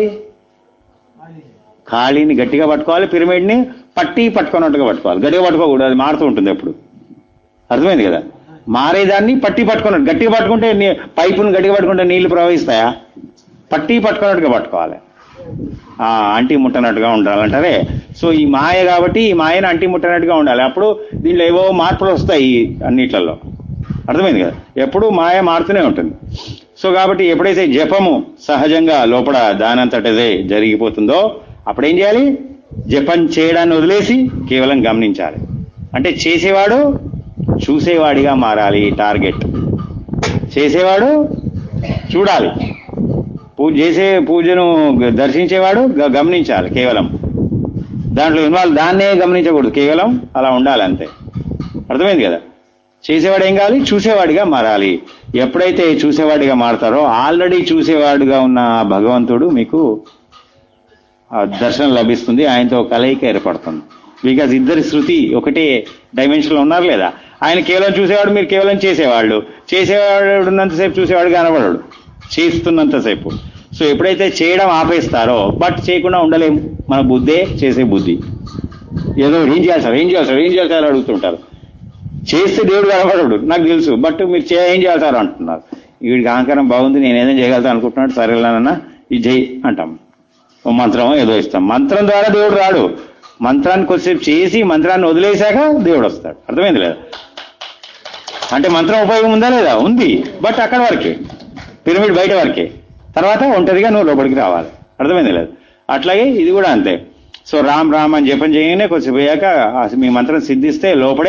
ఖాళీని గట్టిగా పట్టుకోవాలి, పిరమిడ్ని పట్టి పట్టుకున్నట్టుగా పట్టుకోవాలి. గట్టిగా పట్టుకోకూడదు, అది మారుతూ ఉంటుంది ఎప్పుడు. అర్థమైంది కదా? మారేదాన్ని పట్టి పట్టుకున్నట్టు, గట్టిగా పట్టుకుంటే పైపును గట్టిగా పట్టుకుంటే నీళ్లు ప్రవహిస్తాయా? పట్టి పట్టుకున్నట్టుగా పట్టుకోవాలి, అంటి ముట్టనట్టుగా ఉండాలంటారే. సో ఈ మాయ కాబట్టి ఈ మాయను అంటి ముట్టనట్టుగా ఉండాలి. అప్పుడు దీంట్లో ఏవో మార్పులు వస్తాయి అన్నిట్లలో. అర్థమైంది కదా? ఎప్పుడు మాయ మారుతూనే ఉంటుంది. సో కాబట్టి ఎప్పుడైతే జపము సహజంగా లోపల దానంతటదే జరిగిపోతుందో అప్పుడేం చేయాలి? జపం చేయడాన్ని వదిలేసి కేవలం గమనించాలి. అంటే చేసేవాడు చూసేవాడిగా మారాలి. టార్గెట్ చేసేవాడు చూడాలి, పూజ చేసే పూజను దర్శించేవాడు గమనించాలి. కేవలం దాంట్లో ఇన్వాల్వ్, దాన్నే గమనించకూడదు, కేవలం అలా ఉండాలి అంతే. అర్థమైంది కదా? చేసేవాడు ఏం కావాలి? చూసేవాడిగా మారాలి. ఎప్పుడైతే చూసేవాడిగా మారతారో ఆల్రెడీ చూసేవాడిగా ఉన్న భగవంతుడు మీకు దర్శనం లభిస్తుంది, ఆయనతో కలయిక ఏర్పడుతుంది. బికాజ్ ఇద్దరి శృతి ఒకటే డైమెన్షన్లో ఉన్నారు లేదా? ఆయన కేవలం చూసేవాడు, మీరు కేవలం చేసేవాళ్ళు. చేసేవాడు ఉన్నంతసేపు చూసేవాడు కనబడాడు, చేస్తున్నంతసేపు. సో ఎప్పుడైతే చేయడం ఆపేస్తారో, బట్ చేయకుండా ఉండలేము, మన బుద్ధే చేసే బుద్ధి. ఏదో ఏం చేయాలి సార్, ఏం చేయాలి సార్, ఏం చేయాలి సార్ అడుగుతుంటారు. చేస్తే దేవుడు కనబడడు నాకు తెలుసు, బట్ మీరు చే ఏం చేయాలి సార్ అంటున్నారు. వీడికి అహంకారం బాగుంది, నేను ఏదైనా చేయగలుగుతాను అనుకుంటున్నాడు, సరేనా ఇది జై అంటాం, మంత్రం ఏదో ఇస్తాం. మంత్రం ద్వారా దేవుడు రాడు, మంత్రాన్ని కొద్దిసేపు చేసి మంత్రాన్ని వదిలేశాక దేవుడు వస్తాడు. అర్థమైంది లేదా? అంటే మంత్రం ఉపయోగం ఉందా లేదా? ఉంది, బట్ అక్కడ వరకే, పిరమిడ్ బయట వరకే. తర్వాత ఒంటరిగా నువ్వు లోపలికి రావాలి. అర్థమైంది లేదు? అట్లాగే ఇది కూడా అంతే. సో రామ్ రామ్ అని జపం చేయగానే కొద్దిసేపు అయ్యాక మీ మంత్రం సిద్ధిస్తే లోపడే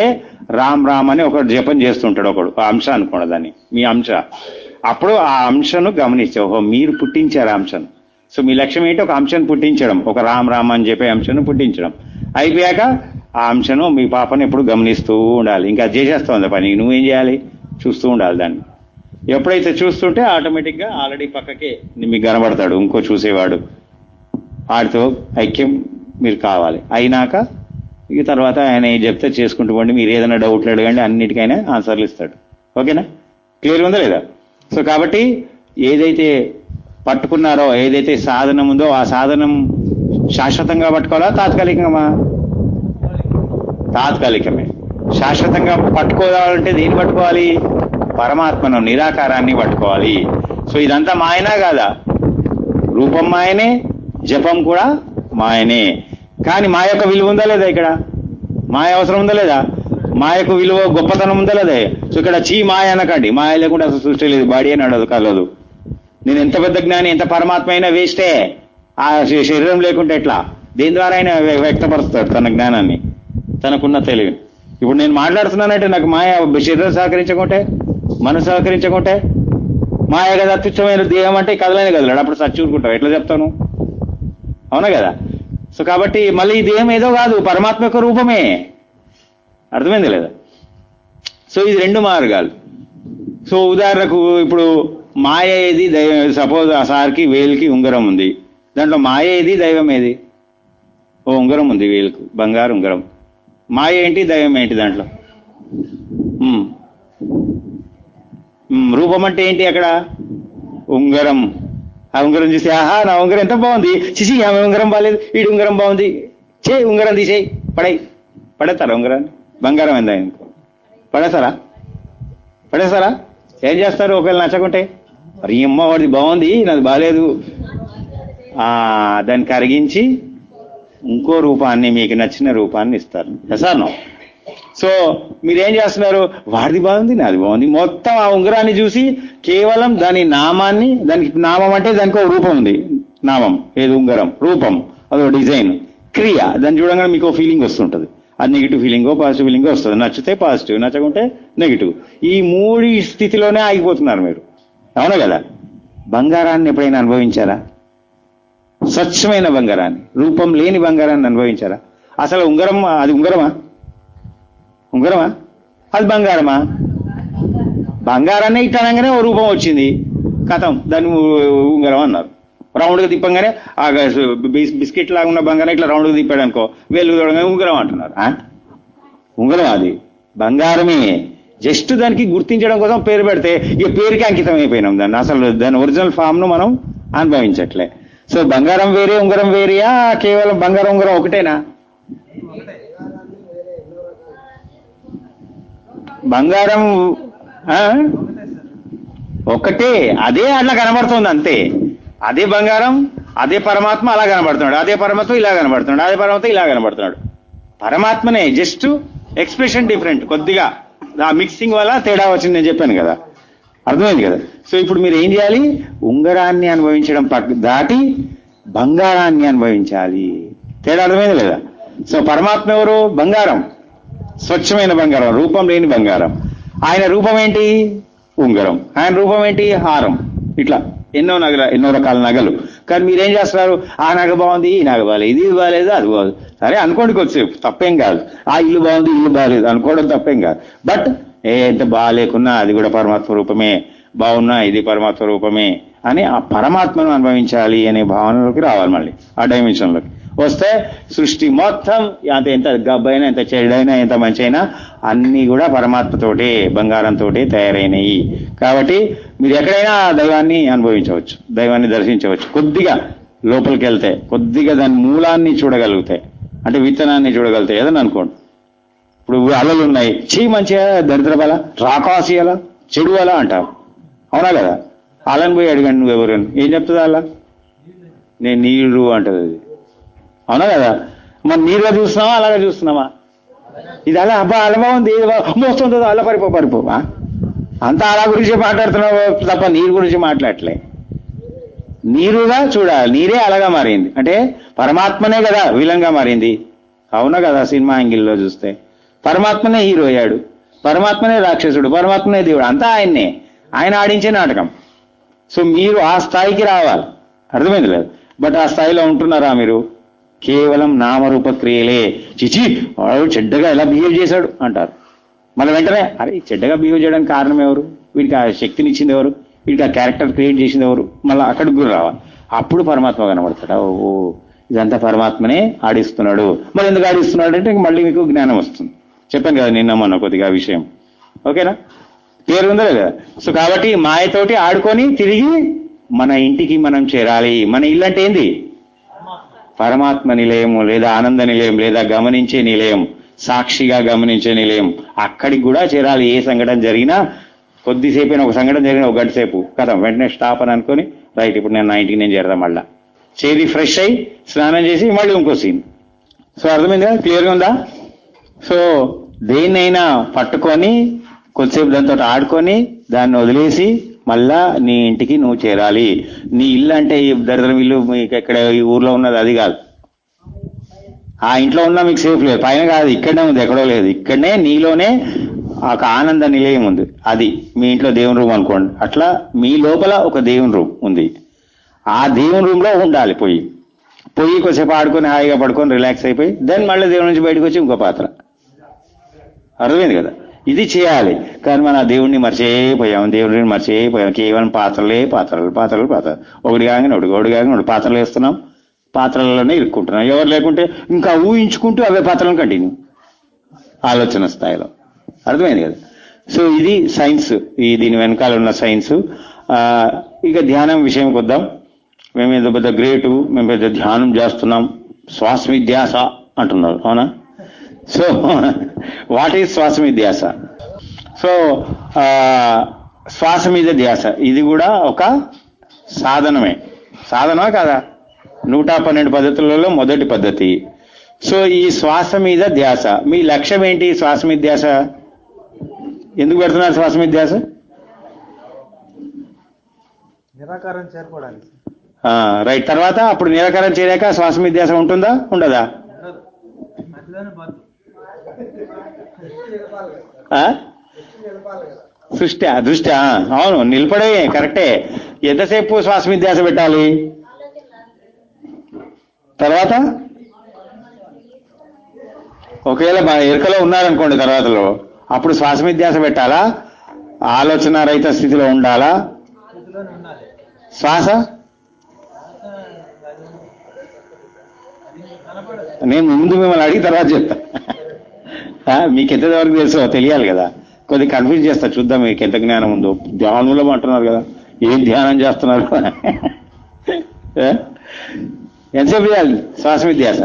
రామ్ రామ్ అని ఒకడు జపం చేస్తుంటాడు, ఒకడు ఆ అంశ అనుకోండి దాన్ని, మీ అంశ. అప్పుడు ఆ అంశను గమనిస్తే, ఓహో మీరు పుట్టించారు ఆ అంశను. సో మీ లక్ష్యం ఏంటి? ఒక అంశను పుట్టించడం, ఒక రామ్ రామ్ అని చెప్పే అంశను పుట్టించడం. అయిపోయాక ఆ అంశను మీ పాపను ఎప్పుడు గమనిస్తూ ఉండాలి. ఇంకా అది చేసేస్తుంది పని, నువ్వేం చేయాలి? చూస్తూ ఉండాలి దాన్ని. ఎప్పుడైతే చూస్తుంటే ఆటోమేటిక్గా ఆల్రెడీ పక్కకే మీకు కనబడతాడు ఇంకో చూసేవాడు, వాడితో ఐక్యం మీరు కావాలి. అయినాక ఇక తర్వాత ఆయన ఏం చెప్తే చేసుకుంటూ పోండి, మీరు ఏదైనా డౌట్లు అడగండి, అన్నిటికైనా ఆన్సర్లు ఇస్తాడు. ఓకేనా? క్లియర్ ఉందా లేదా? సో కాబట్టి ఏదైతే పట్టుకున్నారో, ఏదైతే సాధనం ఉందో ఆ సాధనం శాశ్వతంగా పట్టుకోవాలా తాత్కాలికమా? తాత్కాలికమే. శాశ్వతంగా పట్టుకోవాలంటే దేన్ని పట్టుకోవాలి? పరమాత్మను, నిరాకారాన్ని పట్టుకోవాలి. సో ఇదంతా మాయనా కాదా? రూపం మాయనే, జపం కూడా మాయనే. కానీ మా యొక్క విలువ ఉందా లేదా? ఇక్కడ మాయ అవసరం ఉందా లేదా? మాయకు విలువ గొప్పతనం ఉందా లేదా? సో ఇక్కడ చీ మాయ అనకండి, మాయ లేకుండా అసలు సృష్టి లేదు, బాడీ అని నడదు కలదు. నేను ఎంత పెద్ద జ్ఞాని, ఎంత పరమాత్మ అయినా వేస్టే. ఆ శరీరం లేకుంటే ఎట్లా? దేని ద్వారా అయినా వ్యక్తపరుస్తాడు తన జ్ఞానాన్ని, తనకున్న తెలివి. ఇప్పుడు నేను మాట్లాడుతున్నానంటే నాకు మాయ శరీరం సహకరించకుంటే, మనసు సహకరించకుంటే, మాయ కదా అత్యుచ్చమైన దేహం అంటే కదలనే కదలాడు, అప్పుడు సచ్చూరుకుంటావు, ఎట్లా చెప్తాను? అవునా కదా? సో కాబట్టి మళ్ళీ ఈ దేహం ఏదో కాదు, పరమాత్మ యొక్క రూపమే. అర్థమైంది లేదా? సో ఇది రెండు మార్గాలు. సో ఉదాహరణకు ఇప్పుడు మాయ ఏది, దైవం. సపోజ్ ఆ సార్కి వేలుకి ఉంగరం ఉంది, దాంట్లో మాయ ఏది, దైవం ఏది? ఓ ఉంగరం ఉంది వేలుకు, బంగారు ఉంగరం. మాయ ఏంటి, దైవం ఏంటి దాంట్లో? రూపం అంటే ఏంటి అక్కడ? ఉంగరం. ఆ ఉంగరం చూసి ఆహా నా ఉంగరం ఎంత బాగుంది, చిచి ఆమె ఉంగరం బాగాలేదు, వీడి ఉంగరం బాగుంది, చే ఉంగరం తీసేయి, పడై పడేస్తారా ఉంగరాన్ని? బంగారం ఏందా ఇంకో పడేస్తారా? పడేస్తారా? ఏం చేస్తారు ఒకవేళ నచ్చకుంటే? మరి అమ్మ వాడిది బాగుంది, నాది బాగాలేదు, దాన్ని కరిగించి ఇంకో రూపాన్ని, మీకు నచ్చిన రూపాన్ని ఇస్తారు. Sir no. సో మీరేం చేస్తున్నారు? వాడిది బాగుంది, నాది బాగుంది, మొత్తం ఆ ఉంగరాన్ని చూసి కేవలం దాని నామాన్ని, దానికి నామం అంటే దానికి ఒక రూపం ఉంది, నామం ఏది? ఉంగరం. రూపం అదో డిజైన్, క్రియ. దాన్ని చూడంగానే మీకు ఫీలింగ్ వస్తుంటుంది, అది నెగిటివ్ ఫీలింగో పాజిటివ్ ఫీలింగో వస్తుంది. నచ్చితే పాజిటివ్, నచ్చకుంటే నెగిటివ్. ఈ మూడు స్థితిలోనే ఆగిపోతున్నారు మీరు. అవునా కదా? బంగారాన్ని ఎప్పుడైనా అనుభవించారా? స్వచ్ఛమైన బంగారాన్ని, రూపం లేని బంగారాన్ని అనుభవించారా? అసలు ఉంగరం అది ఉంగరమా? ఉంగరమా? అది బంగారమా? బంగారాన్ని ఇట్టనగానే ఓ రూపం వచ్చింది, కథం, దాన్ని ఉంగరం అన్నారు. రౌండ్గా తిప్పంగానే ఆ బిస్కెట్ లాగా ఉన్న బంగారం ఇట్లా రౌండ్గా తిప్పాడు అనుకో, వేలు చూడగానే ఉంగరం అంటున్నారు. ఉంగరం అది బంగారమే, జస్ట్ దానికి గుర్తించడం కోసం పేరు పెడితే ఇక పేరుకి అంకితం అయిపోయినాం దాన్ని, అసలు దాని ఒరిజినల్ ఫామ్ ను మనం అనుభవించట్లే. సో బంగారం వేరే, ఉంగరం వేరేయా? కేవలం బంగారం ఉంగరం ఒకటేనా? బంగారం ఒకటే, అదే అట్లా కనబడుతుంది అంతే. అదే బంగారం, అదే పరమాత్మ అలా కనబడుతున్నాడు, అదే పరమాత్మ ఇలా కనబడుతున్నాడు, అదే పరమాత్మ ఇలా కనబడుతున్నాడు. పరమాత్మనే, జస్ట్ ఎక్స్ప్రెషన్ డిఫరెంట్, కొద్దిగా ఆ మిక్సింగ్ వల్ల తేడా వచ్చింది, నేను చెప్పాను కదా. అర్థమైంది కదా? సో ఇప్పుడు మీరు ఏం చేయాలి? ఉంగరాన్ని అనుభవించడం దాటి బంగారాన్ని అనుభవించాలి. తేడా అర్థమైంది లేదా? సో పరమాత్మ ఎవరు? బంగారం, స్వచ్ఛమైన బంగారం, రూపం లేని బంగారం. ఆయన రూపం ఏంటి? ఉంగరం. ఆయన రూపం ఏంటి? హారం. ఇట్లా ఎన్నో నగల, ఎన్నో రకాల నగలు. కానీ మీరేం చేస్తున్నారు? ఆ నగ బాగుంది, ఈ నగ బాగాలేదు, ఇది బాగాలేదు, అది బాగుంది. సరే అనుకోండి, కొద్దిసేపు తప్పేం కాదు. ఆ ఇల్లు బాగుంది, ఇల్లు బాగాలేదు అనుకోవడం తప్పేం కాదు. బట్ ఏ ఎంత బాగాలేకున్నా అది కూడా పరమాత్మ రూపమే, బాగున్నా ఇది పరమాత్మ రూపమే అని ఆ పరమాత్మను అనుభవించాలి అనే భావనలోకి రావాలి. మళ్ళీ ఆ డైమెన్షన్లోకి వస్తే సృష్టి మొత్తం అంత, ఎంత గబ్బైనా, ఎంత చెడైనా, ఎంత మంచి అయినా అన్నీ కూడా పరమాత్మతోటే, బంగారంతోటే తయారైనవి. కాబట్టి మీరు ఎక్కడైనా దైవాన్ని అనుభవించవచ్చు, దైవాన్ని దర్శించవచ్చు. కొద్దిగా లోపలికి వెళ్తే, కొద్దిగా దాని మూలాన్ని చూడగలిగితే, అంటే విత్తనాన్ని చూడగలిగితే. ఏదని అనుకోండి, ఇప్పుడు అలలు ఉన్నాయి, చీ మంచిగా దరిద్ర బల, రాకాసి అలా, చెడు అలా అంటారు. అవునా కదా? అలని పోయి అడిగాను, నువ్వు ఎవరు? ఏం చెప్తుంది అలా? నేను నీరు అంటది అది. అవునా కదా? మరి నీరుగా చూస్తున్నావా, అలాగే చూస్తున్నావా? ఇది అలా, అబ్బా అలా బాగుంది, మోస్తుందో అలా పరిపో పరిపోవా అంతా అలా గురించి మాట్లాడుతున్నావు తప్ప నీరు గురించి మాట్లాడలే. నీరుగా చూడాలి, నీరే అలాగా మారింది అంటే పరమాత్మనే కదా విలన్గా మారింది. అవునా కదా? సినిమా యాంగిల్లో చూస్తే పరమాత్మనే హీరో అయ్యాడు, పరమాత్మనే రాక్షసుడు, పరమాత్మనే దేవుడు, అంతా ఆయన్నే, ఆయన ఆడించే నాటకం. సో మీరు ఆ స్థాయికి రావాలి, అర్థమైంది లేదు? బట్ ఆ స్థాయిలో ఉంటున్నారా మీరు? కేవలం నామరూప క్రియలే. చిచి వాడు చెడ్డగా ఎలా బిహేవ్ చేశాడు అంటారు. మళ్ళీ వెంటనే అరే చెడ్డగా బిహేవ్ చేయడానికి కారణం ఎవరు, వీడికి ఆ శక్తిని ఇచ్చింది ఎవరు, వీడికి ఆ క్యారెక్టర్ క్రియేట్ చేసింది ఎవరు, మళ్ళీ అక్కడికి కూడా రావాలి. అప్పుడు పరమాత్మ కనబడతాడా, ఓ ఇదంతా పరమాత్మనే ఆడిస్తున్నాడు. మరి ఎందుకు ఆడిస్తున్నాడు అంటే ఇంక మళ్ళీ మీకు జ్ఞానం వస్తుంది. చెప్పాను కదా నిన్న మొన్న కొద్దిగా ఆ విషయం, ఓకేనా? క్లియర్ ఉందా లేదా? సో కాబట్టి మాయతోటి ఆడుకొని తిరిగి మన ఇంటికి మనం చేరాలి. మన ఇల్లు అంటే ఏంది? పరమాత్మ నిలయము, లేదా ఆనంద నిలయం, లేదా గమనించే నిలయం, సాక్షిగా గమనించే నిలయం. అక్కడికి కూడా చేరాలి. ఏ సంఘటన జరిగినా కొద్దిసేపు ఒక సంఘటన జరిగిన ఒక గంట సేపు కదా వెంటనే స్టాప్ అని అనుకొని రైట్ ఇప్పుడు నేను నా ఇంటికి నేను చేరదా, మళ్ళా చేరి ఫ్రెష్ అయ్యి స్నానం చేసి మళ్ళీ ఇంకో సీన్. సో అర్థమైందా? క్లియర్గా ఉందా? సో దేన్నైనా పట్టుకొని కొద్దిసేపు దాంతో ఆడుకొని దాన్ని వదిలేసి మళ్ళా నీ ఇంటికి నువ్వు చేరాలి. నీ ఇల్లు అంటే ఈ దరిద్రం ఇల్లు మీకు ఎక్కడ ఈ ఊర్లో ఉన్నది అది కాదు. ఆ ఇంట్లో ఉన్నా మీకు సేఫ్ లేదు, పైన కాదు, ఇక్కడనే ఉంది, ఎక్కడో లేదు, ఇక్కడనే నీలోనే ఒక ఆనంద నిలయం ఉంది. అది మీ ఇంట్లో దేవుని రూమ్ అనుకోండి, అట్లా మీ లోపల ఒక దేవుని రూమ్ ఉంది. ఆ దేవుని రూమ్ లో ఉండాలి. పోయి పోయి కొద్దిసేపు ఆడుకొని హాయిగా పడుకొని రిలాక్స్ అయిపోయి దెన్ మళ్ళీ దేవుడి నుంచి బయటకు వచ్చి ఇంకో పాత్ర. అర్థమైంది కదా? ఇది చేయాలి. కానీ మన దేవుడిని మర్చిపోయాం, దేవుడిని మర్చిపోయాం. కేవలం పాత్రలే పాత్రలు పాత్రలు పాత్రలు, ఒకటి కాగానే ఒకటి ఒకటి కాగానే ఒకటి పాత్రలు వేస్తున్నాం, పాత్రలలోనే ఇరుక్కుంటున్నాం. ఎవరు లేకుంటే ఇంకా ఊహించుకుంటూ అవే పాత్రలను కంటిన్యూ ఆలోచన స్థాయిలో. అర్థమైంది కదా? సో ఇది సైన్స్, ఈ దీని వెనకాల ఉన్న సైన్స్. ఇక ధ్యానం విషయంకి వద్దాం. మేము ఏదో పెద్ద గ్రేటు, మేము పెద్ద ధ్యానం చేస్తున్నాం, శ్వాస విధ్యాస అంటున్నారు, అవునా? సో వాట్ ఈజ్ శ్వాస మీద ధ్యాస? సో శ్వాస మీద ధ్యాస ఇది కూడా ఒక సాధనమే. సాధనమా కాదా? నూట పన్నెండు పద్ధతులలో మొదటి పద్ధతి. సో ఈ శ్వాస మీద ధ్యాస, మీ లక్ష్యం ఏంటి? శ్వాస మీద ధ్యాస ఎందుకు పెడుతున్నారు? శ్వాస మీద ధ్యాస నిరాకారం చేరుకోవడానికి. రైట్. తర్వాత అప్పుడు నిరాకారం చేరాక శ్వాస మీద ధ్యాస ఉంటుందా ఉండదా? సృష్టి దృష్టి అవును, నిలబడే కరెక్టే. ఎంతసేపు శ్వాస మీద ధ్యాస పెట్టాలి? తర్వాత ఒకవేళ ఎరుకలో ఉన్నారనుకోండి తర్వాతలో, అప్పుడు శ్వాస మీద ధ్యాస పెట్టాలా? ఆలోచన రహిత స్థితిలో ఉండాలా? శ్వాస నేను ముందు మిమ్మల్ని అడిగి తర్వాత చెప్తా. మీకు ఎంత వరకు తెలుసో తెలియాలి కదా, కొద్దిగా కన్ఫ్యూజ్ చేస్తా, చూద్దాం మీకు ఎంత జ్ఞానం ఉందో. ధ్యానంలో అంటున్నారు కదా, ఏం ధ్యానం చేస్తున్నారు? ఎంతసేపు చేయాలి శ్వాస మీద ధ్యాస?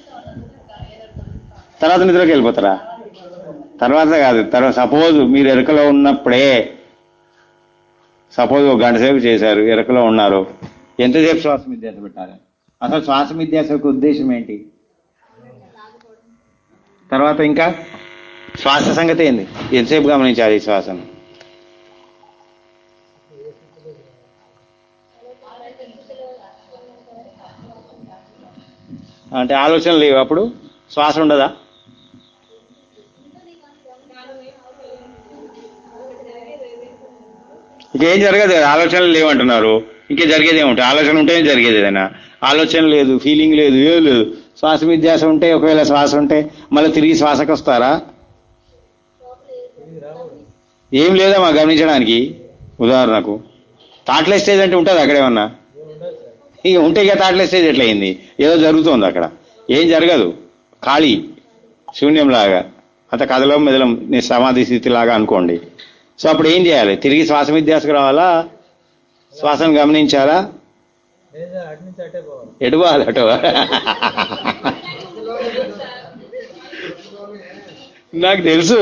తర్వాత నిద్రకి వెళ్ళిపోతారా? తర్వాత కాదు, తర్వాత సపోజ్ మీరు ఎరుకలో ఉన్నప్పుడే, సపోజ్ ఒక గంట సేపు చేశారు, ఎరుకలో ఉన్నారు, ఎంతసేపు శ్వాస మీద ధ్యాస పెట్టాలి? అసలు శ్వాస మీద ధ్యాస యొక్క ఉద్దేశం ఏంటి? తర్వాత ఇంకా శ్వాస సంగతి ఏంది? ఎంతసేపు గమనించాలి శ్వాసను? అంటే ఆలోచన లేవు, అప్పుడు శ్వాస ఉండదా? ఇంకేం జరగదు కదా, ఆలోచనలు లేవంటున్నారు, ఇంకే జరిగేది ఏముంటుంది? ఆలోచన ఉంటేనే జరిగేది ఏదైనా. ఆలోచన లేదు, ఫీలింగ్ లేదు, ఏం లేదు. శ్వాస మీద ధ్యాస ఉంటే, ఒకవేళ శ్వాస ఉంటే మళ్ళీ తిరిగి శ్వాసకు వస్తారా? ఏం లేదమ్మా గమనించడానికి. ఉదాహరణకు థాట్లెస్ స్టేజ్ అంటే ఉంటుంది అక్కడేమన్నా? ఇక ఉంటే ఇక థాట్లెస్ స్టేజ్ ఎట్లయింది? ఏదో జరుగుతుంది అక్కడ, ఏం జరగదు, ఖాళీ శూన్యంలాగా, అంత కదలం మెదలం సమాధి స్థితి లాగా అనుకోండి. సో అప్పుడు ఏం చేయాలి? తిరిగి శ్వాస మీద ధ్యాసకు రావాలా? శ్వాసను గమనించాలా? ఎటు పోవాలి? అటు నాకు తెలుసు,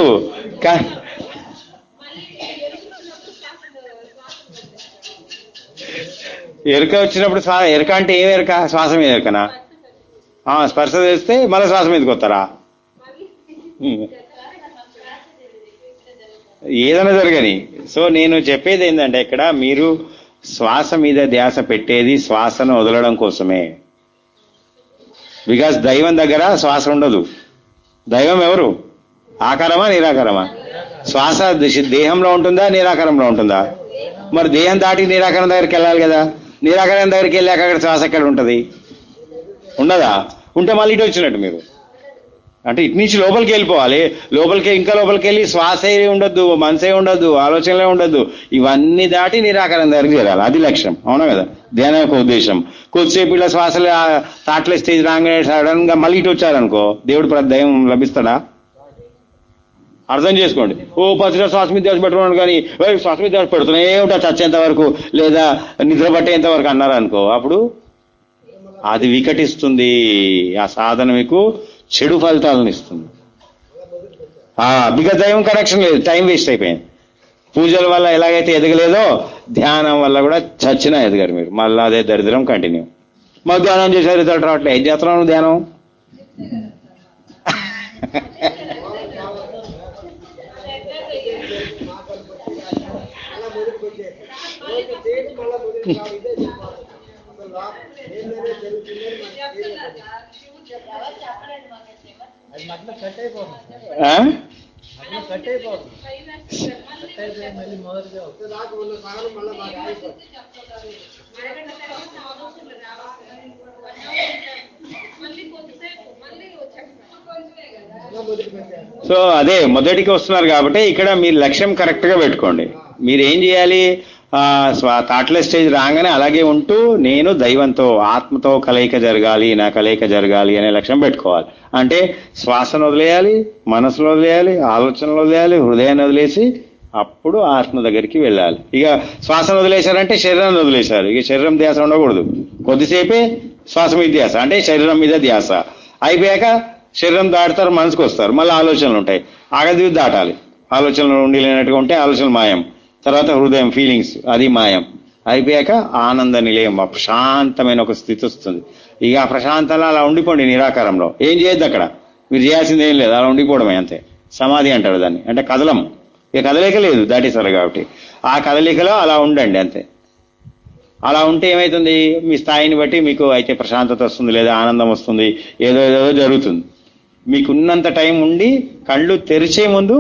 ఎరుక వచ్చినప్పుడు ఎరుక అంటే ఏం ఎరుక? శ్వాస మీద ఎరుకనా? స్పర్శ చేస్తే మళ్ళీ శ్వాస మీదకి వస్తారా? ఏదైనా జరగని. సో నేను చెప్పేది ఏంటంటే, ఇక్కడ మీరు శ్వాస మీద ధ్యాస పెట్టేది శ్వాసను వదలడం కోసమే. బికాస్ దైవం దగ్గర శ్వాస ఉండదు. దైవం ఎవరు? ఆకారమా నిరాకారమా? శ్వాస దేహంలో ఉంటుందా నిరాకారంలో ఉంటుందా? మరి దేహం దాటి నిరాకారం దగ్గరికి వెళ్ళాలి కదా. నిరాకారం దగ్గరికి వెళ్ళాక అక్కడ శ్వాస ఎక్కడ ఉంటుంది? ఉండదా? ఉంటే మళ్ళీ ఇటు వచ్చినట్టు మీరు. అంటే ఇటు నుంచి లోపలికి వెళ్ళిపోవాలి. లోపలికి ఇంకా లోపలికి వెళ్ళి శ్వాసే ఉండొద్దు, మనసే ఉండొద్దు, ఆలోచనలే ఉండొద్దు. ఇవన్నీ దాటి నిరాకారం దగ్గరికి చేరాలి. అది లక్ష్యం. అవునా కదా? ధ్యానం యొక్క ఉద్దేశం. కొద్దిసేపు ఇలా శ్వాసలు తాట్లే స్టేజ్ రాగానే సడన్ గా మళ్ళీ ఇటు వచ్చారనుకో, దేవుడు దయం లభిస్తాడా? అర్థం చేసుకోండి. ఓ పసిగా శ్వాస మీద ధ్యాస పెట్టుకున్నాను కానీ శ్వాస మీద ధ్యాస పెడుతున్నాయి ఏమిటా చచ్చేంత వరకు లేదా నిద్ర పట్టేంత వరకు అన్నారనుకో, అప్పుడు అది వికటిస్తుంది. ఆ సాధన మీకు చెడు ఫలితాలను ఇస్తుంది. బికాజ్ దైవం కనెక్షన్ లేదు, టైం వేస్ట్ అయిపోయింది. పూజల వల్ల ఎలాగైతే ఎదగలేదో ధ్యానం వల్ల కూడా చచ్చినా ఎదగారు మీరు. మళ్ళీ అదే దరిద్రం కంటిన్యూ. మాకు ధ్యానం చేసే రిజల్ట్ రావట్లేదు. ఏం చేస్తున్నాను ధ్యానం? సో అదే మొదటికి వస్తున్నారు కాబట్టి ఇక్కడ మీరు లక్ష్యం కరెక్ట్ గా పెట్టుకోండి. మీరు ఏం చేయాలి? థాట్లెస్ స్టేజ్ రాగానే అలాగే ఉంటూ నేను దైవంతో ఆత్మతో కలయిక జరగాలి, నా కలయిక జరగాలి అనే లక్ష్యం పెట్టుకోవాలి. అంటే శ్వాసను వదిలేయాలి, మనసును వదిలేయాలి, ఆలోచనలు వదిలేయాలి, హృదయాన్ని వదిలేసి అప్పుడు ఆత్మ దగ్గరికి వెళ్ళాలి. ఇక శ్వాసను వదిలేశారంటే శరీరాన్ని వదిలేశారు. ఇక శరీరం ధ్యాస ఉండకూడదు. కొద్దిసేపే శ్వాస మీద ధ్యాస, అంటే శరీరం మీద ధ్యాస అయిపోయాక శరీరం దాటుతారు, మనసుకు వస్తారు, మళ్ళీ ఆలోచనలు ఉంటాయి. ఆగది దాటాలి. ఆలోచనలు ఉండి లేనట్టుగా ఉంటే ఆలోచనలు మాయం. తర్వాత హృదయం ఫీలింగ్స్ అది మాయం. అయిపోయాక ఆనంద నిలయం, ప్రశాంతమైన ఒక స్థితి వస్తుంది. ఇక ఆ ప్రశాంతంలో అలా ఉండిపోండి నిరాకారంలో. ఏం చేయొద్దు అక్కడ. మీరు చేయాల్సింది ఏం లేదు, అలా ఉండిపోవడమే అంతే. సమాధి అంటారు దాన్ని. అంటే కదలం. ఇక కదలిక లేదు దాటేశారు కాబట్టి ఆ కదలికలో అలా ఉండండి అంతే. అలా ఉంటే ఏమవుతుంది? మీ స్థాయిని బట్టి మీకు అయితే ప్రశాంతత వస్తుంది, లేదా ఆనందం వస్తుంది, ఏదో ఏదో జరుగుతుంది. మీకున్నంత టైం ఉండి కళ్ళు తెరిచే ముందు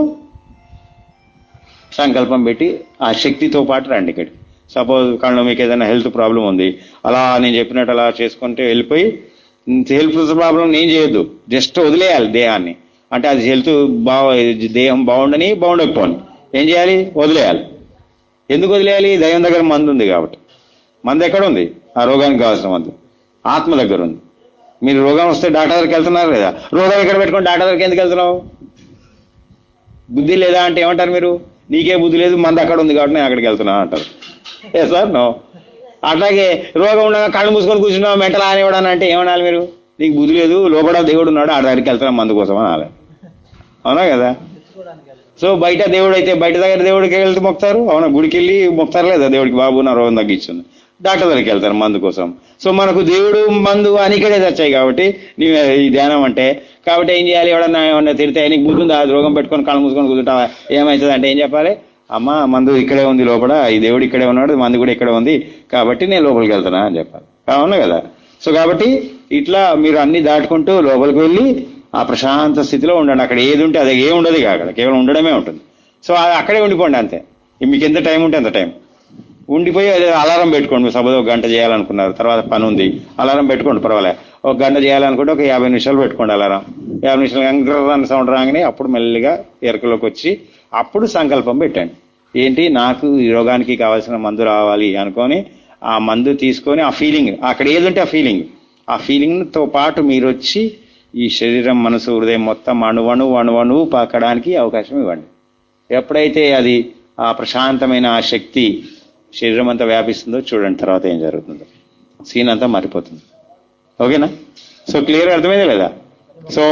సంకల్పం పెట్టి ఆ శక్తితో పాటు రండి ఇక్కడికి. సపోజ్ కళ్ళు మీకు ఏదైనా హెల్త్ ప్రాబ్లం ఉంది, అలా నేను చెప్పినట్టు అలా చేసుకుంటే వెళ్ళిపోయి హెల్త్ ప్రాబ్లం నేను చేయొద్దు, జస్ట్ వదిలేయాలి దేహాన్ని. అంటే అది హెల్త్ బాగు దేహం బాగుండని బాగుండకపోని ఏం చేయాలి? వదిలేయాలి. ఎందుకు వదిలేయాలి? దైవం దగ్గర మందు ఉంది కాబట్టి. మందు ఎక్కడ ఉంది? ఆ రోగానికి కావాల్సిన మందు ఆత్మ దగ్గర ఉంది. మీరు రోగం వస్తే డాక్టర్ దగ్గరికి వెళ్తున్నారు లేదా? రోగం ఎక్కడ పెట్టుకొని డాక్టర్ దగ్గరికి ఎందుకు వెళ్తున్నావు? బుద్ధి లేదా అంటే ఏమంటారు మీరు? నీకే బుద్ధి లేదు, మందు అక్కడ ఉంది కాబట్టి నేను అక్కడికి వెళ్తున్నా అంటారు. ఏ సార్ నో. అట్లాగే రోగం ఉండగా కళ్ళు మూసుకొని కూర్చున్నావు మెంటల్ ఆనివ్వడాని అంటే ఏమనాలి మీరు? నీకు బుద్ధి లేదు, లోపల దేవుడు ఉన్నాడు, ఆడ దగ్గరికి వెళ్తున్నా మందు కోసం అనాలి. అవునా కదా? సో బయట దేవుడు అయితే బయట దగ్గర దేవుడికి వెళ్తే మొక్తారు. అవునా? గుడికి వెళ్ళి మొక్తారు లేదా దేవుడికి? బాబు నా రోగం తగ్గించింది, డాక్టర్ దగ్గరికి వెళ్తారు మందు కోసం. సో మనకు దేవుడు మందు అని ఇక్కడే వచ్చాయి కాబట్టి నీ ఈ ధ్యానం అంటే. కాబట్టి ఏం చేయాలి? ఎవడన్నా ఏమన్నా తిడితే నీకు బుద్ధి ఉందా? రోగం పెట్టుకొని కళ్ళు మూసుకొని కూర్చుంటావా? ఏమవుతుంది అంటే ఏం చెప్పాలి? అమ్మ మందు ఇక్కడే ఉంది లోపల, ఈ దేవుడు ఇక్కడే ఉన్నాడు, మందు కూడా ఇక్కడే ఉంది, కాబట్టి నేను లోపలికి వెళ్తున్నా అని చెప్పాలి. అవును కదా? సో కాబట్టి ఇట్లా మీరు అన్ని దాటుకుంటూ లోపలికి వెళ్ళి ఆ ప్రశాంత స్థితిలో ఉండండి. అక్కడ ఏది ఉంటే అది ఏమి ఉండదు, అక్కడ కేవలం ఉండడమే ఉంటుంది. సో అక్కడే ఉండిపోండి అంతే. మీకు ఎంత టైం ఉంటే అంత టైం ఉండిపోయి అలారం పెట్టుకోండి. సపోజ్ ఒక గంట చేయాలనుకున్నారు, తర్వాత పని ఉంది, అలారం పెట్టుకోండి, పర్వాలే. ఒక గంట చేయాలనుకుంటే ఒక యాభై నిమిషాలు పెట్టుకోండి అలారం. యాభై నిమిషాలు గంగరని సౌండ్ రాగానే అప్పుడు మెల్లిగా ఎరకలోకి వచ్చి అప్పుడు సంకల్పం పెట్టండి. ఏంటి? నాకు ఈ రోగానికి కావాల్సిన మందు రావాలి అనుకొని ఆ మందు తీసుకొని ఆ ఫీలింగ్ అక్కడ ఏది ఉంటే ఆ ఫీలింగ్ ఆ ఫీలింగ్తో పాటు మీరు వచ్చి ఈ శరీరం, మనసు, హృదయం మొత్తం అణువణు అణువణువు పాకడానికి అవకాశం ఇవ్వండి. ఎప్పుడైతే అది ఆ ప్రశాంతమైన ఆ శక్తి శరీరం అంతా వ్యాపిస్తుందో చూడండి, తర్వాత ఏం జరుగుతుందో సీన్ అంతా మారిపోతుంది. ఓకేనా? సో క్లియర్ అర్థమైందే లేదా? సో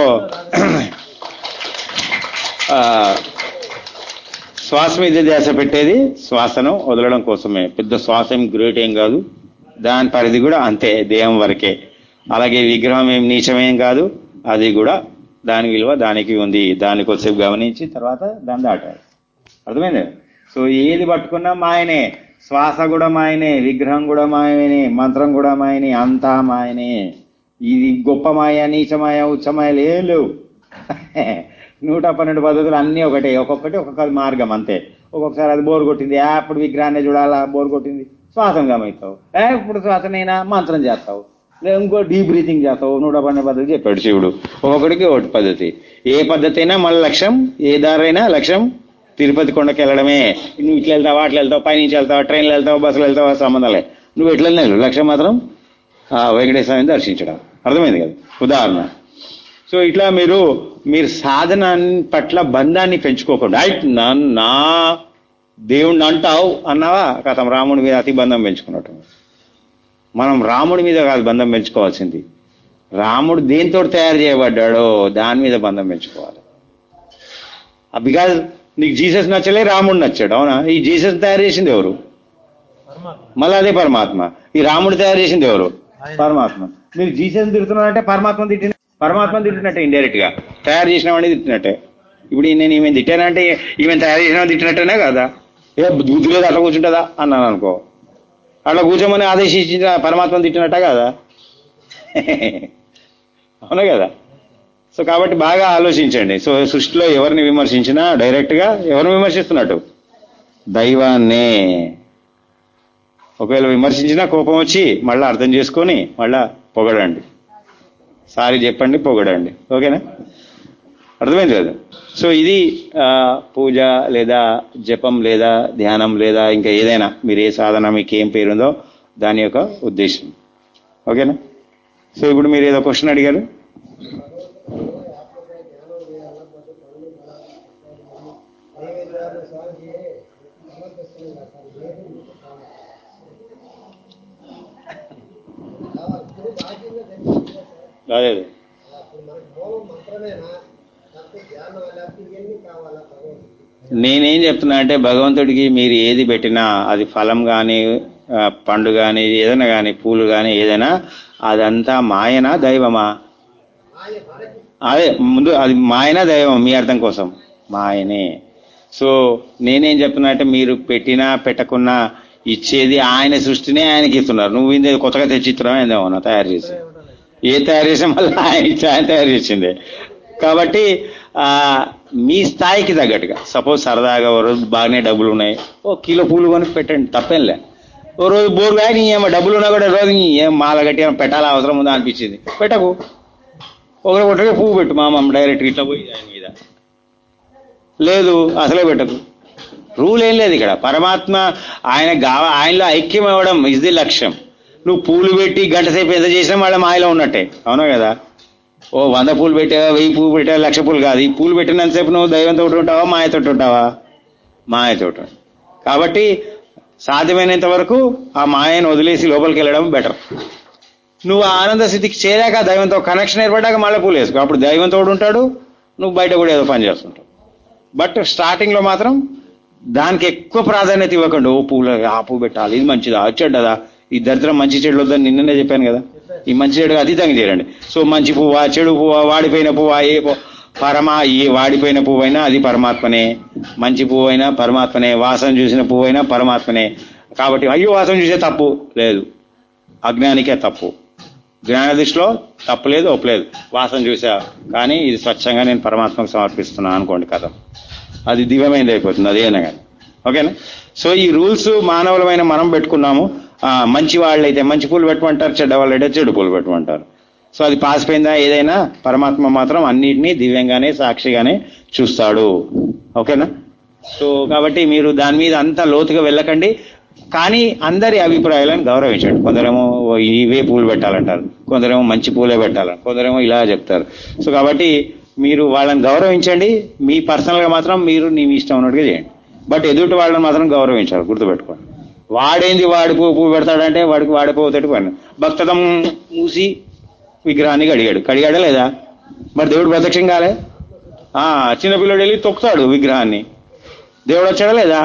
శ్వాస మీద ధ్యాస పెట్టేది శ్వాసను వదలడం కోసమే. పెద్ద శ్వాస ఏం గ్రేట్ ఏం కాదు, దాని పరిధి కూడా అంతే, దేహం వరకే. అలాగే విగ్రహం ఏం నీచమేం కాదు, అది కూడా దాని విలువ దానికి ఉంది. దాన్ని కొద్దిసేపు గమనించి తర్వాత దాన్ని దాటాలి. అర్థమైంది? సో ఏది పట్టుకున్నా మాయనే, శ్వాస కూడా మాయనే, విగ్రహం కూడా మాయనే, మంత్రం కూడా మాయనే, అంతా మాయనే. ఇది గొప్ప మాయ, నీచమాయ, ఉచ్చమాయలు ఏం లేవు. నూట పన్నెండు పద్ధతులు అన్నీ ఒకటే, ఒక్కొక్కటి ఒక్కొక్క మార్గం అంతే. ఒక్కొక్కసారి అది బోర్ కొట్టింది, ఆ ఇప్పుడు విగ్రహాన్ని చూడాలా, బోర్ కొట్టింది శ్వాసం గమవుతావు, ఏ ఇప్పుడు శ్వాసనైనా మంత్రం చేస్తావు, లేదా ఇంకో డీప్ బ్రీతింగ్ చేస్తావు. నూట పన్నెండు పద్ధతి చెప్పాడు శివుడు, ఒక్కొక్కడికి ఒకటి పద్ధతి. ఏ పద్ధతి అయినా మన లక్ష్యం, ఏ దారైనా లక్ష్యం తిరుపతి కొండకి వెళ్ళడమే. నువ్వు ఇట్లా వెళ్తావా, అట్లా వెళ్తావు, పైనుంచి వెళ్తావా, ట్రైన్లో వెళ్తావా, బస్సులో వెళ్తావా, సంబంధాలే. నువ్వు ఎట్లా వెళ్ళావు, లక్ష్యం మాత్రం ఆ వెంకటేశ్వరాన్ని దర్శించడం. అర్థమైంది కదా ఉదాహరణ. సో ఇట్లా మీరు మీరు సాధన పట్ల బంధాన్ని పెంచుకోకుండా, నా దేవుణ్ణి అంటావు అన్నావా కథం రాముడి మీద అతి బంధం పెంచుకున్నట్టు. మనం రాముడి మీద కాదు బంధం పెంచుకోవాల్సింది, రాముడు దేంతో తయారు చేయబడ్డాడో దాని మీద బంధం పెంచుకోవాలి. బికాజ్ నీకు జీసస్ నచ్చలే, రాముడు నచ్చాడు, అవునా? ఈ జీసస్ తయారు చేసింది ఎవరు? మళ్ళీ అదే పరమాత్మ. ఈ రాముడు తయారు చేసింది ఎవరు? పరమాత్మ. మీరు జీసస్ తిడుతున్నారంటే పరమాత్మ తిట్టిన పరమాత్మ తిట్టినట్టే, ఇండైరెక్ట్ గా తయారు చేసిన వాడిని తిట్టినట్టే. ఇప్పుడు నేను ఈమె తిట్టానంటే ఈమె తయారు చేసిన వాడిని తిట్టినట్టేనే కదా. ఏ బుద్ధి లేదు అట్లా కూర్చుంటుందా అన్నాను అనుకో, అట్లా కూర్చోమని ఆదేశించిన పరమాత్మను తిట్టినట్ట కదా, అవునా కదా? సో కాబట్టి బాగా ఆలోచించండి. సో సృష్టిలో ఎవరిని విమర్శించినా డైరెక్ట్ గా ఎవరిని విమర్శిస్తున్నట్టు? దైవాన్నే. ఒకవేళ విమర్శించినా కోపం వచ్చి మళ్ళా అర్థం చేసుకొని మళ్ళా పొగడండి, సారీ చెప్పండి, పొగడండి. ఓకేనా? అర్థమైంది కదా? సో ఇది పూజ లేదా జపం లేదా ధ్యానం లేదా ఇంకా ఏదైనా మీరు ఏ సాధన మీకు ఏం పేరుందో దాని యొక్క ఉద్దేశం. ఓకేనా? సో ఇప్పుడు మీరు ఏదో క్వశ్చన్ అడిగారు. అదే నేనేం చెప్తున్నా అంటే, భగవంతుడికి మీరు ఏది పెట్టినా అది ఫలం కానీ పండు కానీ ఏదైనా కానీ పూలు కానీ ఏదైనా అదంతా మాయనా దైవమా? అదే ముందు అది మాయనా దైవం మీ అర్థం కోసం? మాయనే. సో నేనేం చెప్తున్నా అంటే, మీరు పెట్టినా పెట్టకున్నా ఇచ్చేది ఆయన సృష్టినే ఆయనకి ఇస్తున్నారు. నువ్వు ఇందే కొత్తగా తెచ్చిస్తున్నావు ఏందేమన్నా తయారు చేసి, ఏ తయారు చేసా మళ్ళీ ఆయన ఇచ్చి ఆయన తయారు చేసిందే. కాబట్టి ఆ మీ స్థాయికి తగ్గట్టుగా, సపోజ్ సరదాగా ఓ రోజు బాగానే డబ్బులు ఉన్నాయి, ఓ కిలో పూలు కొని పెట్టండి, తప్పేంలే. ఓ రోజు బోర్ కానీ ఏమో డబ్బులు ఉన్నా కూడా రోజు ఏం మాల గట్టి ఏమో పెట్టాలా అవసరం ఉందా అనిపించింది, పెట్టకు. ఒకరి ఒకటిగా పువ్వు పెట్టు, మా మమ్మ డైరెక్ట్ ఇట్లా పోయి ఆయన మీద, లేదు అసలే పెట్టకు. రూల్ ఏం లేదు ఇక్కడ. పరమాత్మ ఆయన గావ ఆయనలో ఐక్యం అవ్వడం ఇస్ ది లక్ష్యం. నువ్వు పూలు పెట్టి గంట సేపు ఎంత చేసినా మళ్ళీ మాయలో ఉన్నట్టే, అవునా కదా? ఓ వంద పూలు పెట్టావా, వెయ్యి పూలు పెట్టావా, లక్ష పూలు కాదు. ఈ పూలు పెట్టినంతసేపు నువ్వు దైవంతో ఉంటావా, మాయతోటి ఉంటావా? మాయతోటి. కాబట్టి సాధ్యమైనంత వరకు ఆ మాయను వదిలేసి లోపలికి వెళ్ళడం బెటర్. నువ్వు ఆనంద స్థితికి చేరాక దైవంతో కనెక్షన్ ఏర్పడ్డాక మళ్ళీ పూలు వేసుకో, అప్పుడు దైవంతో ఉంటాడు, నువ్వు బయట కూడా ఏదో పని చేస్తుంటావు. బట్ స్టార్టింగ్ లో మాత్రం దానికి ఎక్కువ ప్రాధాన్యత ఇవ్వకండి. ఓ పూలు ఆ పువ్వు పెట్టాలి, ఇది మంచిదా చెడ్డదా, ఈ దరిద్రం మంచి చెడు వద్దని నిన్ననే చెప్పాను కదా. ఈ మంచి చెడు అతీతంగా చేయండి. సో మంచి పువ్వా, చెడు పువ్వా, వాడిపోయిన పువ్వా, ఏ పరమా ఏ వాడిపోయిన పువ్వైనా అది పరమాత్మనే, మంచి పువ్వు అయినా పరమాత్మనే, వాసన చూసిన పువ్వు అయినా పరమాత్మనే. కాబట్టి అయ్యో వాసన చూసే తప్పు లేదు, అజ్ఞానికే తప్పు. జ్ఞాన దృష్టిలో తప్పు లేదు, ఒప్పలేదు. వాసన చూసా కానీ ఇది స్వచ్ఛంగా నేను పరమాత్మకు సమర్పిస్తున్నాను అనుకోండి, కథ అది దివ్యమైనది అయిపోతుంది, అదేనా కానీ. ఓకేనా? సో ఈ రూల్స్ మానవులమైన మనం పెట్టుకున్నాము. మంచి వాళ్ళైతే మంచి పూలు పెట్టమంటారు, చెడ్డ వాళ్ళైతే చెడు పూలు పెట్టమంటారు. సో అది పాసిపోయిందా ఏదైనా, పరమాత్మ మాత్రం అన్నిటినీ దివ్యంగానే సాక్షిగానే చూస్తాడు. ఓకేనా? సో కాబట్టి మీరు దాని మీద అంత లోతుగా వెళ్ళకండి, కానీ అందరి అభిప్రాయాలను గౌరవించండి. కొందరేమో ఇవే పూలు పెట్టాలంటారు, కొందరేమో మంచి పూలే పెట్టాలని, కొందరేమో ఇలా చెప్తారు. సో కాబట్టి మీరు వాళ్ళని గౌరవించండి, మీ పర్సనల్ గా మాత్రం మీరు నీ ఇష్టం ఉన్నట్టుగా చేయండి. బట్ ఎదుటి వాళ్ళని మాత్రం గౌరవించాలి, గుర్తుపెట్టుకోండి. వాడేంది వాడి పువ్వు పువ్వు పెడతాడంటే వాడికి వాడిపోతాడు పని. భక్తదం మూసి విగ్రహాన్ని కడిగాడు, కడిగాడా లేదా? మరి దేవుడు ప్రత్యక్షం కాలే. ఆ చిన్నపిల్లడు వెళ్ళి తొక్కుతాడు విగ్రహాన్ని, దేవుడు వచ్చాడా లేదా?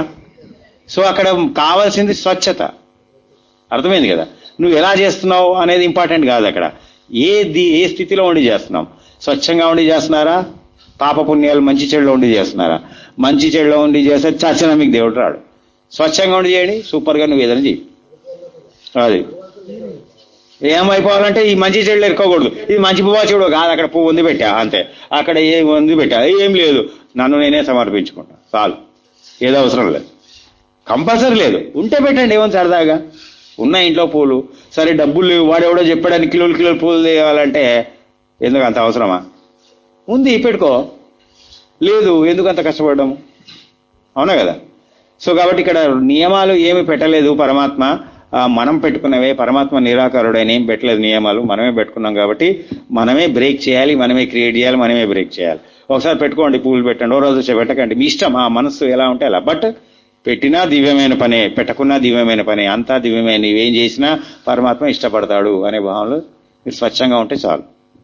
సో అక్కడ కావాల్సింది స్వచ్ఛత. అర్థమైంది కదా? నువ్వు ఎలా చేస్తున్నావు అనేది ఇంపార్టెంట్ కాదు అక్కడ. ఏది ఏ స్థితిలో ఉండి చేస్తున్నావు? స్వచ్ఛంగా ఉండి చేస్తున్నారా, పాపపుణ్యాలు మంచి చెడులో ఉండి చేస్తున్నారా? మంచి చెడులో ఉండి చేస్తే చచ్చిన మీకు దేవుడు రాడు. స్వచ్ఛంగా ఉండి చేయండి, సూపర్గా నువ్వు ఏదైనా చేయి. అది ఏమైపోవాలంటే ఈ మంచి చెడులు ఎరుకోకూడదు. ఇది మంచి పువ్వు చెడు కాదు, అక్కడ పువ్వు ఉంది పెట్టా అంతే, అక్కడ ఏ ఉంది పెట్టా ఏం లేదు, నన్ను నేనే సమర్పించుకుంటా చాలు, ఏదో అవసరం లేదు, కంపల్సరీ లేదు. ఉంటే పెట్టండి ఏమో సరదాగా. ఉన్న ఇంట్లో పూలు సరే, డబ్బులు లేవు, వాడెవడో చెప్పడానికి కిలోలు కిలోలు పూలు తేవాలంటే ఎందుకు అంత అవసరమా? ఉంది పెట్టుకో, లేదు ఎందుకు అంత కష్టపడడం, అవునా కదా? సో కాబట్టి ఇక్కడ నియమాలు ఏమి పెట్టలేదు పరమాత్మ, మనం పెట్టుకున్నవే. పరమాత్మ నిరాకారుడైన ఏం పెట్టలేదు నియమాలు, మనమే పెట్టుకున్నాం కాబట్టి మనమే బ్రేక్ చేయాలి, మనమే క్రియేట్ చేయాలి, మనమే బ్రేక్ చేయాలి. ఒకసారి పెట్టుకోండి, పూలు పెట్టండి, ఓ రోజు పెట్టకండి, మీ ఇష్టం, ఆ మనస్సు ఎలా ఉంటే అలా. బట్ పెట్టినా దివ్యమైన పనే, పెట్టకున్నా దివ్యమైన పనే, అంతా దివ్యమైన, నీవేం చేసినా పరమాత్మ ఇష్టపడతాడు అనే భావనలో మీరు స్వచ్ఛంగా ఉంటే చాలు,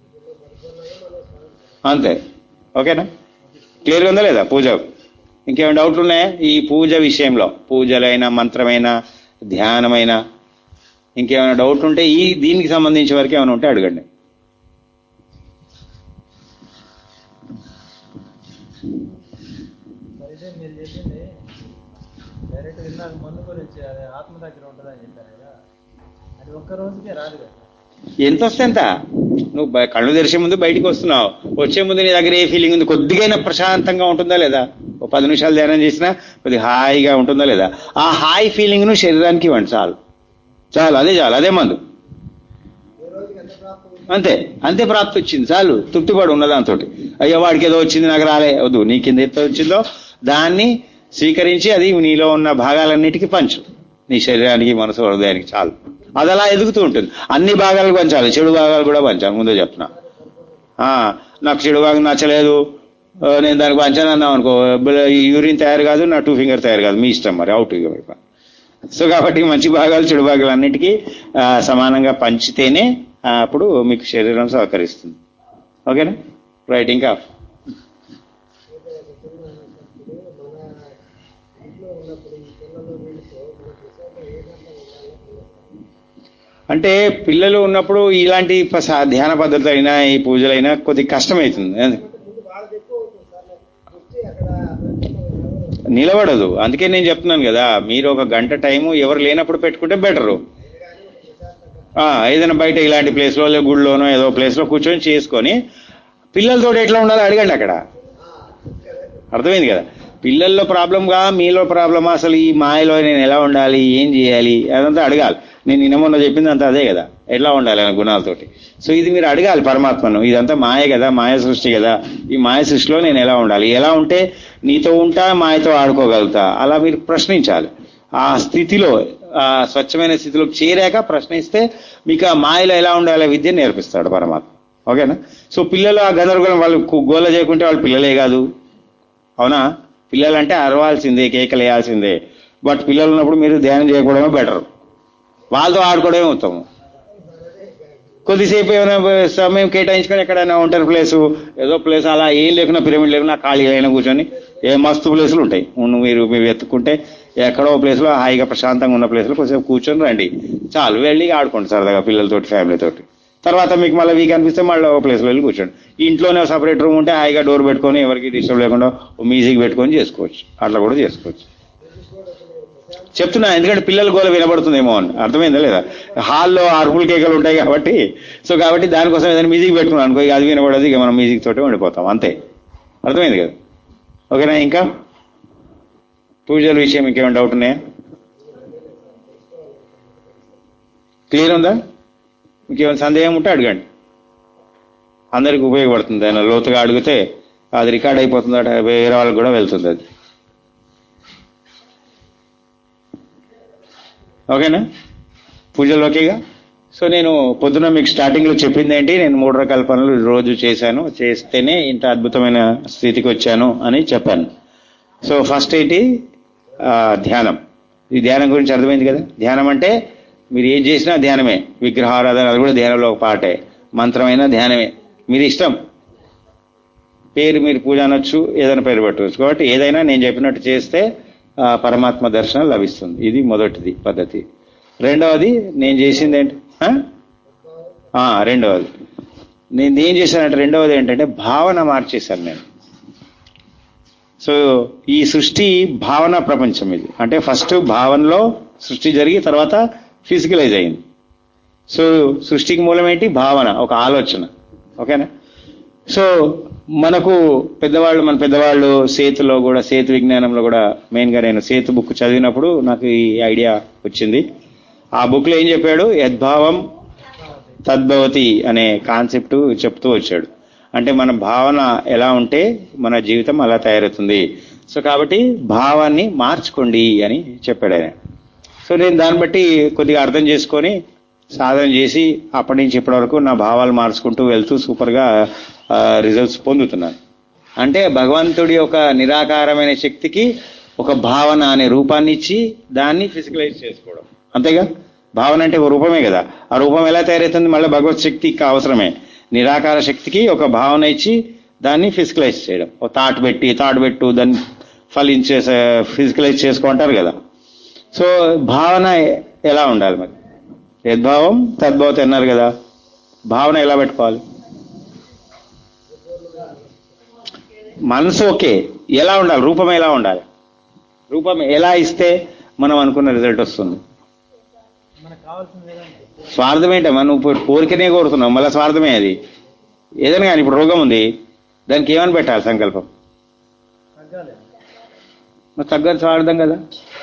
అంతే. ఓకేనా? క్లియర్గా ఉందా లేదా పూజ? ఇంకేమైనా డౌట్లు ఉన్నాయా ఈ పూజ విషయంలో? పూజలైనా, మంత్రమైన, ధ్యానమైన, ఇంకేమైనా డౌట్ ఉంటే ఈ దీనికి సంబంధించిన వరకు ఏమైనా ఉంటే అడగండి. మీరు చెప్పింది డైరెక్ట్ విన్నాక మందు గురించి అదే ఆత్మ దగ్గర ఉంటుందని చెప్పారు కదా, అది ఒక్క రోజుకే రాదు కదా. ఎంత వస్తే ఎంత, నువ్వు కళ్ళు తెరిచే ముందు బయటికి వస్తున్నావు, వచ్చే ముందు నీ దగ్గర ఏ ఫీలింగ్ ఉంది, కొద్దిగైనా ప్రశాంతంగా ఉంటుందా లేదా? ఓ పది నిమిషాలు ధ్యానం చేసినా కొద్దిగా హాయిగా ఉంటుందా లేదా? ఆ హాయి ఫీలింగ్ ను శరీరానికి ఇవ్వండి చాలు, చాలు, అదే చాలు, అదే మందు, అంతే. అంతే ప్రాప్తి వచ్చింది చాలు, తృప్తిపడు ఉన్న దాంతో. అయ్యో వాడికి ఏదో వచ్చింది నాకు రాలే, వద్దు, నీ కింద ఎంత వచ్చిందో దాన్ని స్వీకరించి అది నీలో ఉన్న భాగాలన్నిటికీ పంచు, నీ శరీరానికి, మనసు, హృదయానికి చాలు. అది అలా ఎదుగుతూ ఉంటుంది. అన్ని భాగాలకు పంచాలి, చెడు భాగాలు కూడా పంచాలి. ముందే చెప్తున్నా, నాకు చెడు భాగం నచ్చలేదు, నేను దానికి పంచాను అన్నాం అనుకో, యూరిన్ తయారు కాదు, నా టూ ఫింగర్ తయారు కాదు, మీ ఇష్టం, మరి అవుట్. సో కాబట్టి మంచి భాగాలు చెడు భాగాలు అన్నిటికీ సమానంగా పంచితేనే అప్పుడు మీకు శరీరం సహకరిస్తుంది. ఓకేనా? రైట్. ఇంకా అంటే పిల్లలు ఉన్నప్పుడు ఇలాంటి ధ్యాన పద్ధతులైనా ఈ పూజలైనా కొద్దిగా కష్టమవుతుంది, నిలబడదు. అందుకే నేను చెప్తున్నాను కదా, మీరు ఒక గంట టైము ఎవరు లేనప్పుడు పెట్టుకుంటే బెటరు. ఏదైనా బయట ఇలాంటి ప్లేస్లో, గుడిలోనో ఏదో ప్లేస్లో కూర్చొని చేసుకొని పిల్లలతో ఎట్లా ఉండాలో అడగండి అక్కడ. అర్థమైంది కదా? పిల్లల్లో ప్రాబ్లంగా మీలో ప్రాబ్లమా, అసలు ఈ మాయలో నేను ఎలా ఉండాలి, ఏం చేయాలి, అదంతా అడగాలి. నేను నిన్న మొన్న చెప్పింది అంతా అదే కదా, ఎట్లా ఉండాలి అనే గుణాలతోటి. సో ఇది మీరు అడగాలి పరమాత్మను, ఇదంతా మాయ కదా, మాయ సృష్టి కదా, ఈ మాయ సృష్టిలో నేను ఎలా ఉండాలి, ఎలా ఉంటే నీతో ఉంటా, మాయతో ఆడుకోగలుగుతా, అలా మీరు ప్రశ్నించాలి. ఆ స్థితిలో, ఆ స్వచ్ఛమైన స్థితిలోకి చేరాక ప్రశ్నిస్తే మీకు ఆ మాయలో ఎలా ఉండాలి విద్య నేర్పిస్తాడు పరమాత్మ. ఓకేనా? సో పిల్లలు ఆ గందరగోళం, వాళ్ళు గోల చేయకుంటే వాళ్ళు పిల్లలే కాదు, అవునా? పిల్లలంటే అరవాల్సిందే, కేకలేయాల్సిందే. బట్ పిల్లలు ఉన్నప్పుడు మీరు ధ్యానం చేయకపోవడమే బెటర్, వాళ్ళతో ఆడుకోవడమే ఉత్తమం. కొద్దిసేపు ఏమైనా సమయం కేటాయించుకొని ఎక్కడైనా ఉంటారు ప్లేసు, ఏదో ప్లేస్ అలా ఏం లేకున్నా, పిరమిడ్ లేకున్నా ఖాళీ అయినా కూర్చొని ఏ మస్తు ప్లేసులు ఉంటాయి, మీరు మీరు వెతుక్కుంటే ఎక్కడో ప్లేస్లో హాయిగా ప్రశాంతంగా ఉన్న ప్లేస్లో కొంచెం కూర్చొని రండి చాలు, వెళ్ళి ఆడుకోండి సరదాగా పిల్లలతోటి, ఫ్యామిలీతోటి. తర్వాత మీకు మళ్ళీ వీక్ అనిపిస్తే మళ్ళీ ఒక ప్లేస్లో వెళ్ళి కూర్చోండి. ఇంట్లోనే సపరేట్ రూమ్ ఉంటే హాయిగా డోర్ పెట్టుకొని ఎవరికి డిస్టర్బ్ లేకుండా మ్యూజిక్ పెట్టుకొని చేసుకోవచ్చు, అట్లా కూడా చేసుకోవచ్చు. చెప్తున్నా ఎందుకంటే పిల్లల గోల వినబడుతుందేమో అని. అర్థమైందా లేదా? హాల్లో అరుపులు కేకలు ఉంటాయి కాబట్టి, సో కాబట్టి దానికోసం ఏదైనా మ్యూజిక్ పెట్టుకున్నాను అనుకో, ఇక అది వినబడదు, ఇక మనం మ్యూజిక్ తోటి ఉండిపోతాం, అంతే. అర్థమైంది కదా? ఓకేనా? ఇంకా పూజల విషయం ఇంకేమైనా డౌట్ ఉన్నాయా? క్లియర్ ఉందా? ఇంకేమైనా సందేహం ఉంటే అడగండి, అందరికి ఉపయోగపడుతుంది. ఆయన లోతుగా అడిగితే అది రికార్డ్ అయిపోతుందట, వేరే వాళ్ళకి కూడా వెళ్తుంది అది. ఓకేనా? పూజలు ఓకేగా? సో నేను పొద్దున మీకు స్టార్టింగ్లో చెప్పింది ఏంటి, నేను మూడు రకాల పనులు రోజు చేశాను, చేస్తేనే ఇంత అద్భుతమైన స్థితికి వచ్చాను అని చెప్పాను. సో ఫస్ట్ ఏంటి, ధ్యానం. ఈ ధ్యానం గురించి అర్థమైంది కదా? ధ్యానం అంటే మీరు ఏం చేసినా ధ్యానమే, విగ్రహారాధన అది కూడా ధ్యానంలో ఒక పాటే, మంత్రమైనా ధ్యానమే, మీరు ఇష్టం, పేరు మీరు పూజ అనొచ్చు, ఏదైనా పేరు పెట్టవచ్చు. కాబట్టి ఏదైనా నేను చెప్పినట్టు చేస్తే పరమాత్మ దర్శనం లభిస్తుంది. ఇది మొదటిది పద్ధతి. రెండవది నేను చేసింది ఏంటి, రెండవది నేను ఏం చేశానంటే, రెండవది ఏంటంటే భావన మార్చేశాను నేను. సో ఈ సృష్టి భావన ప్రపంచం ఇది. అంటే ఫస్ట్ భావనలో సృష్టి జరిగి తర్వాత ఫిజికలైజ్ అయింది. సో సృష్టికి మూలం ఏంటి? భావన, ఒక ఆలోచన. ఓకేనా? సో మనకు పెద్దవాళ్ళు మన పెద్దవాళ్ళు సేతులో కూడా, సేతు విజ్ఞానంలో కూడా మెయిన్గా నేను సేతు బుక్ చదివినప్పుడు నాకు ఈ ఐడియా వచ్చింది. ఆ బుక్లో ఏం చెప్పాడు? యద్భావం తద్భవతి అనే కాన్సెప్ట్ చెప్తూ వచ్చాడు. అంటే మన భావన ఎలా ఉంటే మన జీవితం అలా తయారవుతుంది. సో కాబట్టి భావాన్ని మార్చుకోండి అని చెప్పాడు ఆయన. సో నేను దాన్ని బట్టి కొద్దిగా అర్థం చేసుకొని సాధన చేసి అప్పటి నుంచి ఇప్పటి వరకు నా భావాలు మార్చుకుంటూ వెళ్తూ సూపర్గా రిజల్ట్స్ పొందుతున్నాను. అంటే భగవంతుడి యొక్క నిరాకారమైన శక్తికి ఒక భావన అనే రూపాన్ని ఇచ్చి దాన్ని ఫిజికలైజ్ చేసుకోవడం. అంతేగా? భావన అంటే ఒక రూపమే కదా. ఆ రూపం ఎలా తయారవుతుంది? మళ్ళీ భగవత్ శక్తికి అవసరమే. నిరాకార శక్తికి ఒక భావన ఇచ్చి దాన్ని ఫిజికలైజ్ చేయడం. ఒక థాట్ పెట్టి థాట్ పెట్టు దాన్ని ఫలించే ఫిజికలైజ్ చేసుకుంటారు కదా. సో భావన ఎలా ఉండాలి మరి? యద్భావం తద్భవతి అన్నారు కదా. భావన ఎలా పెట్టుకోవాలి? మనసు ఓకే, ఎలా ఉండాలి? రూపం ఎలా ఉండాలి? రూపం ఎలా ఇస్తే మనం అనుకున్న రిజల్ట్ వస్తుంది? స్వార్థం ఏంటమ్మా? నువ్వు కోరికనే కోరుతున్నావు, మళ్ళీ స్వార్థమే అది. ఏదైనా కానీ ఇప్పుడు రోగం ఉంది, దానికి ఏమని పెట్టాలి సంకల్పం? మరి తగ్గదు, స్వార్థం కదా.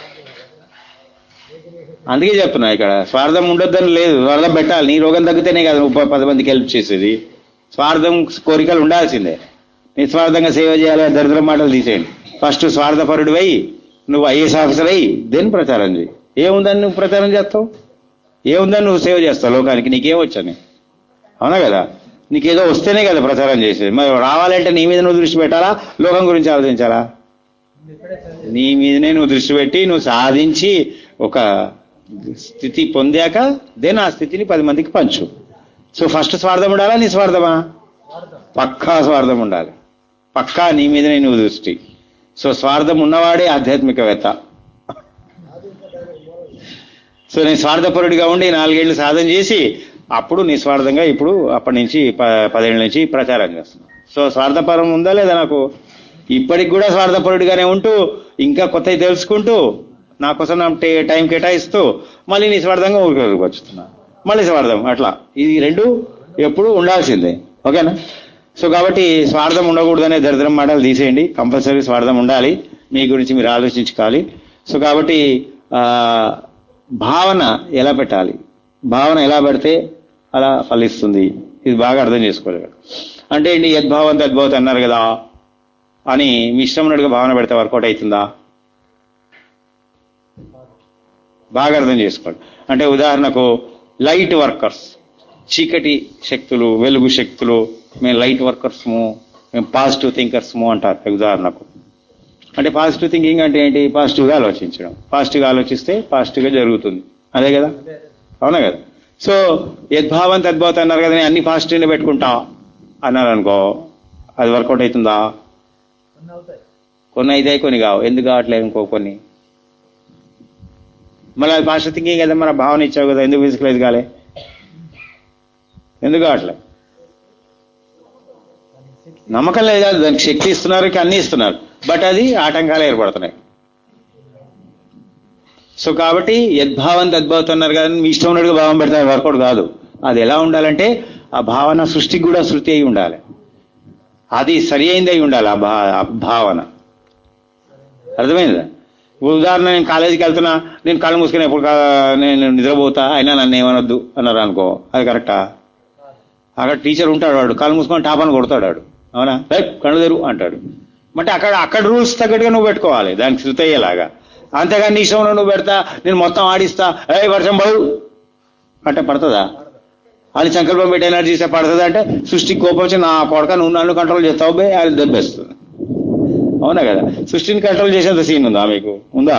అందుకే చెప్తున్నా ఇక్కడ స్వార్థం ఉండొద్దని లేదు, స్వార్థం పెట్టాలి. నీ రోగం తగ్గితేనే కదా నువ్వు పది మందికి హెల్ప్ చేసేది. స్వార్థం కోరికలు ఉండాల్సిందే. నిస్వార్థంగా సేవ చేయాలి, దరిద్ర మాటలు తీసేయండి. ఫస్ట్ స్వార్థపరుడు అయి నువ్వు ఐఏఎస్ ఆఫీసర్ అయ్యి దెన్ ప్రచారం చేయి. ఏముందని నువ్వు ప్రచారం చేస్తావు? ఏముందని నువ్వు సేవ చేస్తావు లోకానికి? నీకేమొచ్చని? అవునా కదా? నీకేదో వస్తేనే కదా ప్రచారం చేసేది. మరి రావాలంటే నీ మీద నువ్వు దృష్టి పెట్టాలా, లోకం గురించి ఆలోచించాలా? నీ మీదనే నువ్వు దృష్టి పెట్టి నువ్వు సాధించి ఒక స్థితి పొందాక దెన్ ఆ స్థితిని పది మందికి పంచు. సో ఫస్ట్ స్వార్థం ఉండాలా, నీ స్వార్థమా? పక్కా స్వార్థం ఉండాలి. పక్కా నీ మీదనే నువ్వు దృష్టి. సో స్వార్థం ఉన్నవాడే ఆధ్యాత్మికవేత్త. సో నేను స్వార్థపరుడిగా ఉండి నాలుగేళ్లు సాధన చేసి అప్పుడు నిస్వార్థంగా ఇప్పుడు అప్పటి నుంచి పదేళ్ళ నుంచి ప్రచారం చేస్తున్నాను. సో స్వార్థపరం ఉందా లేదా నాకు? ఇప్పటికి కూడా స్వార్థపరుడిగానే ఉంటూ ఇంకా కొత్తవి తెలుసుకుంటూ నా కోసం నా టైం కేటాయిస్తూ మళ్ళీ నిస్వార్థంగా ఊరికి వచ్చుతున్నా, మళ్ళీ స్వార్థం. అట్లా ఇది రెండు ఎప్పుడు ఉండాల్సిందే. ఓకేనా? సో కాబట్టి స్వార్థం ఉండకూడదనే దరిద్రం మాటలు తీసేయండి. కంపల్సరీ స్వార్థం ఉండాలి. మీ గురించి మీరు ఆలోచించుకోవాలి. సో కాబట్టి భావన ఎలా పెట్టాలి, భావన ఎలా పెడితే అలా ఫలిస్తుంది, ఇది బాగా అర్థం చేసుకోలేదు. అంటే ఏంటి? యద్భావం తద్భవతి అన్నారు కదా అని మీ ఇష్టం ఉన్నట్టుగా భావన పెడితే వర్కౌట్ అవుతుందా? బాగా అర్థం చేసుకోండి. అంటే ఉదాహరణకు లైట్ వర్కర్స్, చీకటి శక్తులు, వెలుగు శక్తులు, మేము లైట్ వర్కర్స్ము, మేము పాజిటివ్ థింకర్స్ము అంటారు ఉదాహరణకు. అంటే పాజిటివ్ థింకింగ్ అంటే ఏంటి? పాజిటివ్గా ఆలోచించడం. పాజిటివ్గా ఆలోచిస్తే పాజిటివ్గా జరుగుతుంది. అదే కదా? అవునా కదా? సో యద్భావం తద్భవతి అన్నారు కదా, నేను అన్ని పాజిటివ్నే పెట్టుకుంటా అన్నారు అనుకో, అది వర్కౌట్ అవుతుందా? కొన్ని అవుతాయి, కొన్ని కావు. ఎందుకు కావట్లేదు? ఇంకో కొన్ని మళ్ళీ అది పాజిటివ్ థింకింగ్ కదా, మన భావన ఇచ్చావు కదా, ఎందుకు ఫిజికలైజ్ కాలే? ఎందుకు కావట్లేదు? నమ్మకం లేదు కాదు, దానికి శక్తి ఇస్తున్నారు, అన్నీ ఇస్తున్నారు, బట్ అది ఆటంకాలు ఏర్పడుతున్నాయి. సో కాబట్టి యద్భావం తద్భవతి అన్నారు కదా, మీ ఇష్టం ఉన్నట్టుగా భావం పెడతారు, వర్కౌట్ కాదు. అది ఎలా ఉండాలంటే ఆ భావన సృష్టికి కూడా శృతి అయి ఉండాలి, అది సరి అయింది అయి ఉండాలి. ఆ భా భావన అర్థమైందా? ఉదాహరణ, నేను కాలేజీకి వెళ్తున్నా, నేను కళ్ళు మూసుకుని ఎప్పుడు నేను నిద్రపోతా, అయినా నన్ను ఏమనొద్దు అన్నారు అనుకో, అది కరెక్టా? అక్కడ టీచర్ ఉంటాడు, వాడు కళ్ళు మూసుకొని టాపాన్ని కొడతాడు, వాడు అవునా, రైట్ కళ్ళు తెరు అంటాడు. అంటే అక్కడ అక్కడ రూల్స్ తగ్గట్టుగా నువ్వు పెట్టుకోవాలి, దానికి శృతి అయ్యేలాగా. అంతేగాని నీ ఇష్టంలో నువ్వు పెడతా, నేను మొత్తం ఆడిస్తా, ఏ వర్షం పడు అంటే పడుతుందా? అని సంకల్పం పెట్టి ఎనర్జీ ఇస్తే పడుతుంది అంటే సృష్టికి కోపం వచ్చి నా కొడక నువ్వు నన్ను కంట్రోల్ చేస్తావు బే, అది దెబ్బేస్తుంది. అవునా కదా? సృష్టిని కంట్రోల్ చేసేంత సీన్ ఉందా మీకు? ఉందా?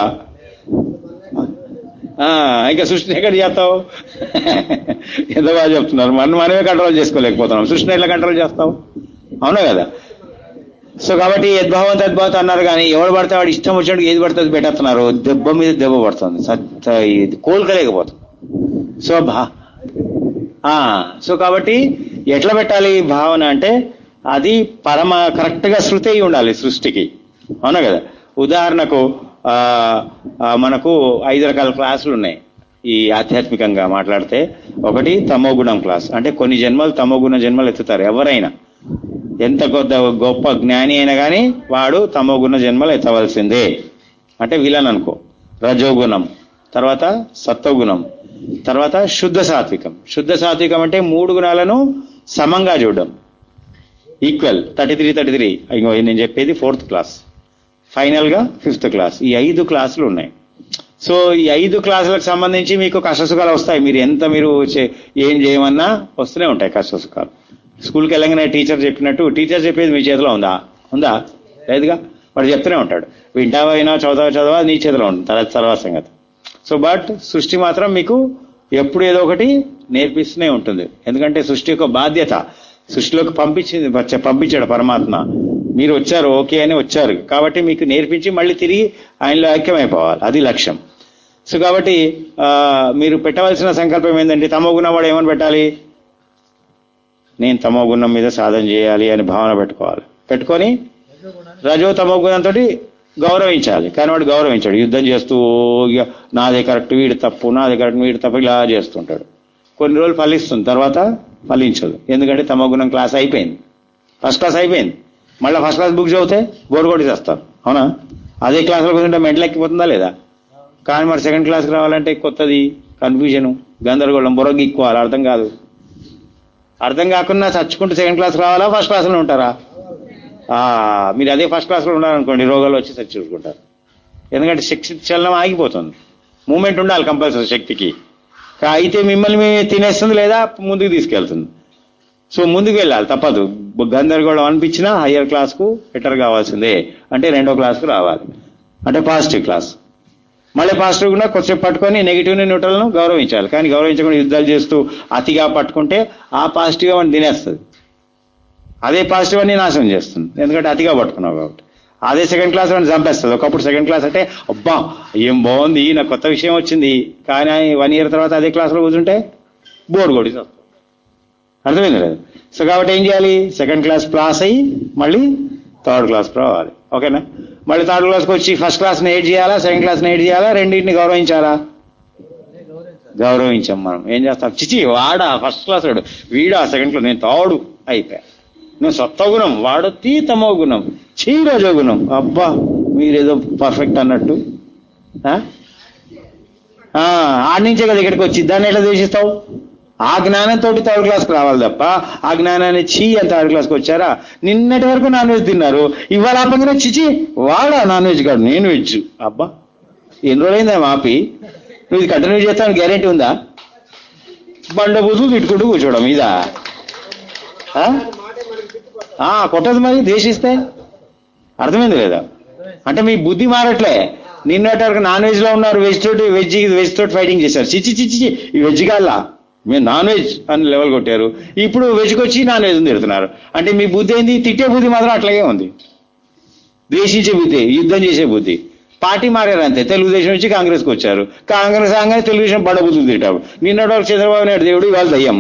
ఇంకా సృష్టిని ఎక్కడ చేస్తావు? ఎంత బాగా చెప్తున్నారు. మనం మనమే కంట్రోల్ చేసుకోలేకపోతున్నాం, సృష్టిని ఎట్లా కంట్రోల్ చేస్తావు? అవునా కదా? సో కాబట్టి యద్భావం తద్భవతి అన్నారు, కానీ ఎవడు పడితే వాడు ఇష్టం వచ్చినట్టు ఏది పడుతుంది పెట్టేస్తున్నారు, దెబ్బ మీద దెబ్బ పడుతుంది, ఇది కోలుకోలేకపోతుంది. సో భా సో కాబట్టి ఎట్లా పెట్టాలి భావన అంటే అది పరమ కరెక్ట్ గా శృతి అయి ఉండాలి సృష్టికి. అవునా కదా? ఉదాహరణకు మనకు ఐదు రకాల క్లాసులు ఉన్నాయి. ఈ ఆధ్యాత్మికంగా మాట్లాడితే. ఒకటి తమోగుణం క్లాస్, అంటే కొన్ని జన్మలు తమోగుణ జన్మలు ఎత్తుతారు ఎవరైనా. ఎంత కొద్ద గొప్ప జ్ఞాని అయినా కానీ వాడు తమోగుణ జన్మలు ఎత్తవలసిందే. అంటే విలన్ అనుకో. రజోగుణం, తర్వాత సత్వగుణం, తర్వాత శుద్ధ సాత్వికం. శుద్ధ సాత్వికం అంటే మూడు గుణాలను సమంగా చూడడం, equal. Thirty three thirty three ఇంకో నేను చెప్పేది ఫోర్త్ క్లాస్, ఫైనల్ గా ఫిఫ్త్ క్లాస్. ఈ ఐదు క్లాసులు ఉన్నాయి. సో ఈ ఐదు క్లాసులకు సంబంధించి మీకు కష్టసుఖాలు వస్తాయి. మీరు ఎంత మీరు ఏం చేయమన్నా వస్తూనే ఉంటాయి కష్టసుఖాలు. స్కూల్కి వెళ్ళగానే టీచర్ చెప్పినట్టు, టీచర్ చెప్పేది మీ చేతిలో ఉందా? ఉందా? లేదుగా. వాడు చెప్తూనే ఉంటాడు, వింటావా అయినా చదవా చదవా నీ చేతిలో ఉంటుంది, తర్వాత తర్వాత సంగతి. సో బట్ సృష్టి మాత్రం మీకు ఎప్పుడు ఏదో ఒకటి నేర్పిస్తూనే ఉంటుంది. ఎందుకంటే సృష్టి యొక్క బాధ్యత. సృష్టిలోకి పంపించింది పంపించాడు పరమాత్మ. మీరు వచ్చారు, ఓకే అని వచ్చారు కాబట్టి మీకు నేర్పించి మళ్ళీ తిరిగి ఆయనలో ఐక్యమైపోవాలి, అది లక్ష్యం. సో కాబట్టి మీరు పెట్టవలసిన సంకల్పం ఏంటంటే, తమోగుణం వాడు ఏమని పెట్టాలి? నేను తమోగుణం మీద సాధన చేయాలి అని భావన పెట్టుకోవాలి. పెట్టుకొని రజో తమోగుణంతో గౌరవించాలి. కానీ వాడు గౌరవించాడు, యుద్ధం చేస్తూ ఇక నాదే కరెక్ట్ వీడు తప్పు, నాదే కరెక్ట్ వీడు తప్పు ఇలా చేస్తుంటాడు. కొన్ని రోజులు ఫలిస్తుంది, తర్వాత ఫలించదు. ఎందుకంటే తమోగుణం క్లాస్ అయిపోయింది, ఫస్ట్ క్లాస్ అయిపోయింది. మళ్ళీ ఫస్ట్ క్లాస్ బుక్ చదివితే బోర్ కొట్టి చేస్తారు, అవునా? అదే క్లాసులో కూర్చుంటే మెంటల్ ఎక్కిపోతుందా లేదా? కానీ మరి సెకండ్ క్లాస్కి రావాలంటే కొత్తది, కన్ఫ్యూజను, గందరగోళం, బొరగిక్కువాలి, అర్థం కాదు. అర్థం కాకుండా చచ్చుకుంటూ సెకండ్ క్లాస్ రావాలా, ఫస్ట్ క్లాస్లో ఉంటారా? మీరు అదే ఫస్ట్ క్లాస్లో ఉన్నారనుకోండి, రోగాలు వచ్చి చచ్చి చూసుకుంటారు. ఎందుకంటే శక్తి చలనం ఆగిపోతుంది, మూమెంట్ ఉండాలి కంపల్సరీ శక్తికి. అయితే మిమ్మల్ని మేము తినేస్తుంది లేదా ముందుకు తీసుకెళ్తుంది. సో ముందుకు వెళ్ళాలి, తప్పదు. గందరగోళం అనిపించినా హయ్యర్ క్లాస్కు బెటర్ కావాల్సిందే. అంటే రెండో క్లాస్కు రావాలి, అంటే పాజిటివ్ క్లాస్. మళ్ళీ పాజిటివ్ కూడా కొంచెంసేపు పట్టుకొని నెగిటివ్ని న్యూట్రల్ను గౌరవించాలి. కానీ గౌరవించకుండా యుద్ధాలు చేస్తూ అతిగా పట్టుకుంటే ఆ పాజిటివ్గా మనం తినేస్తుంది, అదే పాజిటివ్ అని నాశనం చేస్తుంది. ఎందుకంటే అతిగా పట్టుకున్నావు కాబట్టి. అదే సెకండ్ క్లాస్ అని చంపేస్తుంది. ఒకప్పుడు సెకండ్ క్లాస్ అంటే అబ్బా ఏం బాగుంది, నాకు కొత్త విషయం వచ్చింది. కానీ వన్ ఇయర్ తర్వాత అదే క్లాస్లో కూర్చుంటే బోర్డు కొట్టి వస్తుంది, అర్థమైంది లేదు? సో కాబట్టి ఏం చేయాలి? సెకండ్ క్లాస్ పాస్ అయ్యి మళ్ళీ థర్డ్ క్లాస్ రావాలి, ఓకేనా? మళ్ళీ థర్డ్ క్లాస్కి వచ్చి ఫస్ట్ క్లాస్ని ఎయిట్ చేయాలా, సెకండ్ క్లాస్ని ఎయిట్ చేయాలా, రెండింటిని గౌరవించాలా? గౌరవించాం. మనం ఏం చేస్తాం? చిచి వాడా ఫస్ట్ క్లాస్ వాడు, వీడా సెకండ్ క్లాస్, నేను థర్డ్ అయిపోయా. నువ్వు సత్వగుణం, వాడు తీతమో గుణం, చీ రజోగుణం. అబ్బా మీరేదో పర్ఫెక్ట్ అన్నట్టు. ఆడి నుంచే కదా ఇక్కడికి వచ్చి దాన్ని ఎట్లా ద్వేషిస్తావు? ఆ జ్ఞానంతో థర్డ్ క్లాస్కి రావాలి తప్ప ఆ జ్ఞానాన్ని చీ అని థర్డ్ క్లాస్కి వచ్చారా? నిన్నటి వరకు నాన్ వెజ్ తిన్నారు, ఇవాళ ఆపంగానే చిచి వాడా నాన్ వెజ్ కాదు నేను వెజ్. అబ్బా ఎన్ని రోజులైందా మాపి? నువ్వు ఇది కంటిన్యూ చేస్తాను గ్యారెంటీ ఉందా? బండ బూతులు తిట్టుకుంటూ కూర్చోవడం ఇదా? కొట్టదు మరి ద్వేషిస్తే, అర్థమైంది లేదా? అంటే మీ బుద్ధి మారట్లే. నిన్నటి వరకు నాన్ వెజ్ లో ఉన్నారు, వెజ్ తోటి వెజ్ వెజ్ తోటి ఫైటింగ్ చేశారు. చిచి చిచి ఈ వెజ్ కాల్లా మీరు నాన్ వెజ్ అని లెవెల్ కొట్టారు. ఇప్పుడు వెజ్కి వచ్చి నాన్ వెజ్ తిడుతున్నారు. అంటే మీ బుద్ధి ఏంది? తిట్టే బుద్ధి మాత్రం అట్లాగే ఉంది, ద్వేషించే బుద్ధి, యుద్ధం చేసే బుద్ధి. పార్టీ మారారు అంతే, తెలుగుదేశం నుంచి కాంగ్రెస్కి వచ్చారు. కాంగ్రెస్ ఆగానే తెలుగుదేశం బడ బుద్ధులు తిట్టారు. నిన్నటి వరకు చంద్రబాబు నాయుడు దేవుడు, ఇవాళ దయ్యం.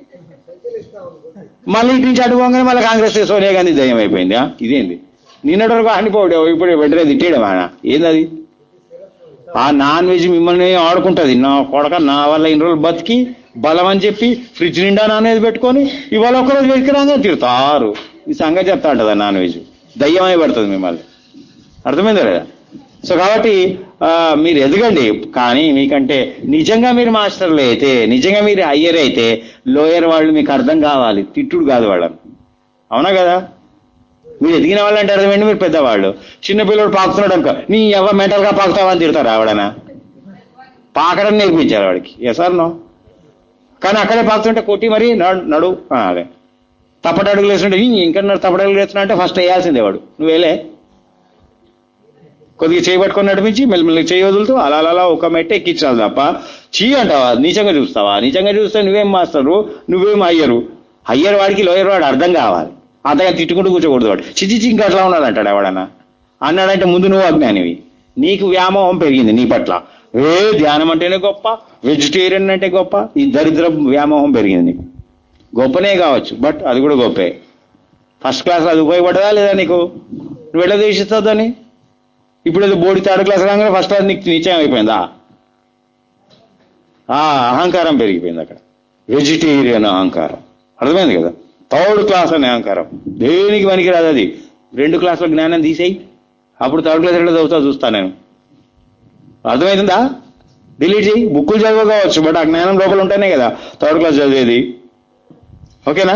మళ్ళీ ఇటు నుంచి అడుగుగానే మళ్ళీ కాంగ్రెస్ సోనియా గాంధీ దయ్యం అయిపోయింది. ఇదేంది? నిన్నటి వరకు అనిపోవడం, ఇప్పుడు వెంటనే తిట్టేయడం. ఆయన ఏందది? ఆ నాన్ వెజ్ మిమ్మల్ని ఆడుకుంటుంది. నా కొడక నా వల్ల ఇన్ని రోజులు బతికి బలం అని చెప్పి ఫ్రిడ్జ్ నిండా నాన్ వెజ్ పెట్టుకొని ఇవాళ ఒకరోజు వెతికిరాగా తిడతారు. ఈ సంగతి చెప్తా ఉంటుంది నాన్ వెజ్, దయ్యమై పడుతుంది మిమ్మల్ని, అర్థమైందా లేదా? సో కాబట్టి మీరు ఎదగండి. కానీ మీకంటే నిజంగా మీరు మాస్టర్లు అయితే, నిజంగా మీరు హయ్యర్ అయితే లోయర్ వాళ్ళు మీకు అర్థం కావాలి, తిట్టుడు కాదు వాళ్ళని, అవునా కదా? మీరు ఎదిగిన వాళ్ళంటే అర్థమైంది, మీరు పెద్దవాళ్ళు. చిన్నపిల్లడు పాకుతున్నాడు అనుకో, నీ ఎవ మెంటల్గా పాకుతావా అని తిడతారు. ఆవిడనా పాకడం నేర్పించారు వాడికి, ఎసార్ నో. కానీ అక్కడే పాకుతుంటే కొట్టి మరి నడు అదే తప్పటడుగులు వేస్తుంటే ఇంకా తప్పటడుగులు వేస్తున్నా అంటే ఫస్ట్ వేయాల్సిందే వాడు. నువ్వు వేలే కొద్దిగా చేయబట్టుకొని నడిపించి మెల్లిమెల్లి చేయి వదులుతూ అలా అలా ఒక మెట్ట ఎక్కించాలి తప్ప చీ అంటావా? నీచంగా చూస్తావా? నీచంగా చూస్తే నువ్వేం మాస్టరు, నువ్వేం అయ్యరు. అయ్యర్ వాడికి లోయర్ వాడు అర్థం కావాలి. అంతగా తిట్టుకుంటూ కూర్చోకూడదు. వాడు చిచి ఇంకా అట్లా ఉన్నాడు అంటాడు. ఎవడన్నా అన్నాడంటే ముందు నువ్వు అజ్ఞానివి, నీకు వ్యామోహం పెరిగింది నీ పట్ల. ఏ ధ్యానం అంటేనే గొప్ప, వెజిటేరియన్ అంటే గొప్ప, ఈ దరిద్ర వ్యామోహం పెరిగింది నీకు. గొప్పనే కావచ్చు, బట్ అది కూడా గొప్పే. ఫస్ట్ క్లాస్ అది ఉపయోగపడదా లేదా నీకు? నువ్వు ఎట్లా దేశిస్తావు దాన్ని? ఇప్పుడు ఏదో బోర్డు థర్డ్ క్లాస్ రాగానే ఫస్ట్ క్లాస్ నీకు నిశ్చయం అయిపోయిందా? ఆ అహంకారం పెరిగిపోయింది అక్కడ. వెజిటేరియన్ అహంకారం, అర్థమైంది కదా. థర్డ్ క్లాస్ అనే అహంకారం, దేనికి పనికిరాదు అది. రెండు క్లాసుల జ్ఞానం తీసేయి, అప్పుడు థర్డ్ క్లాస్ ఎట్లా చదువుతా చూస్తా నేను. అర్థమవుతుందా? డిలీట్ చేయి. బుక్కులు చదవకపోవచ్చు, బట్ ఆ జ్ఞానం లోపల ఉంటేనే కదా థర్డ్ క్లాస్ చదివేది. ఓకేనా?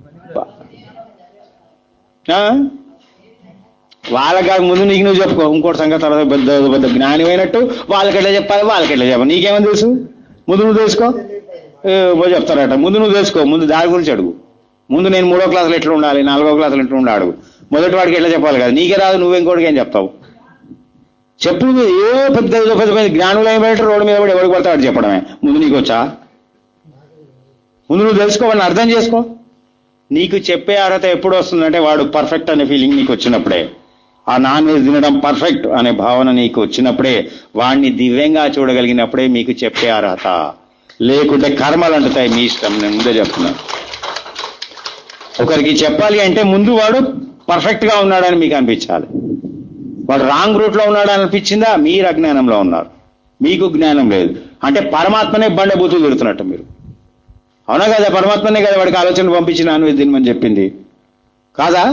వాళ్ళకి కాక ముందు నీకు నువ్వు చెప్పుకో. ఇంకోటి సంగతి తర్వాత పెద్ద పెద్ద జ్ఞానం అయినట్టు వాళ్ళకి ఎట్లా చెప్పాలి, వాళ్ళకి ఎట్లా చెప్పాలి, నీకేమని తెలుసు? ముందు నువ్వు తెలుసుకో. చెప్తారట ముందు నువ్వు తెలుసుకో, ముందు దాని గురించి అడుగు. ముందు నేను మూడో క్లాసులు ఎట్లా ఉండాలి, నాలుగో క్లాసులు ఎట్లా ఉండాలి అడుగు. మొదటి వాడికి ఎట్లా చెప్పాలి కదా, నీకే రాదు, నువ్వెంకోటికి ఏం చెప్తావు చెప్పు. ఏ పెద్ద పెద్ద పెద్ద జ్ఞానులు ఏమైనా రోడ్డు మీద పడి ఎవరికి పడతాడు చెప్పడమే. ముందు నీకు వచ్చా? ముందు నువ్వు తెలుసుకోవాలని అర్థం చేసుకో. నీకు చెప్పే అర్హత ఎప్పుడు వస్తుందంటే వాడు పర్ఫెక్ట్ అనే ఫీలింగ్ నీకు వచ్చినప్పుడే, ఆ నాన్ వెజ్ తినడం పర్ఫెక్ట్ అనే భావన నీకు వచ్చినప్పుడే, వాడిని దివ్యంగా చూడగలిగినప్పుడే మీకు చెప్పే అర్హత. లేకుంటే కర్మలు అంటుతాయి, మీ ఇష్టం. నేను ముందే చెప్తున్నాను. ఒకరికి చెప్పాలి అంటే ముందు వాడు పర్ఫెక్ట్ గా ఉన్నాడని మీకు అనిపించాలి. వాడు రాంగ్ రూట్ లో ఉన్నాడని అనిపించిందా, మీరు అజ్ఞానంలో ఉన్నారు, మీకు జ్ఞానం లేదు. అంటే పరమాత్మనే బండ బూతులు తిడుతున్నట్టు మీరు. అవునా కదా? పరమాత్మనే కదా వాడికి ఆలోచనలు పంపించి నాన్ వెజ్ తినమని చెప్పింది కాదా?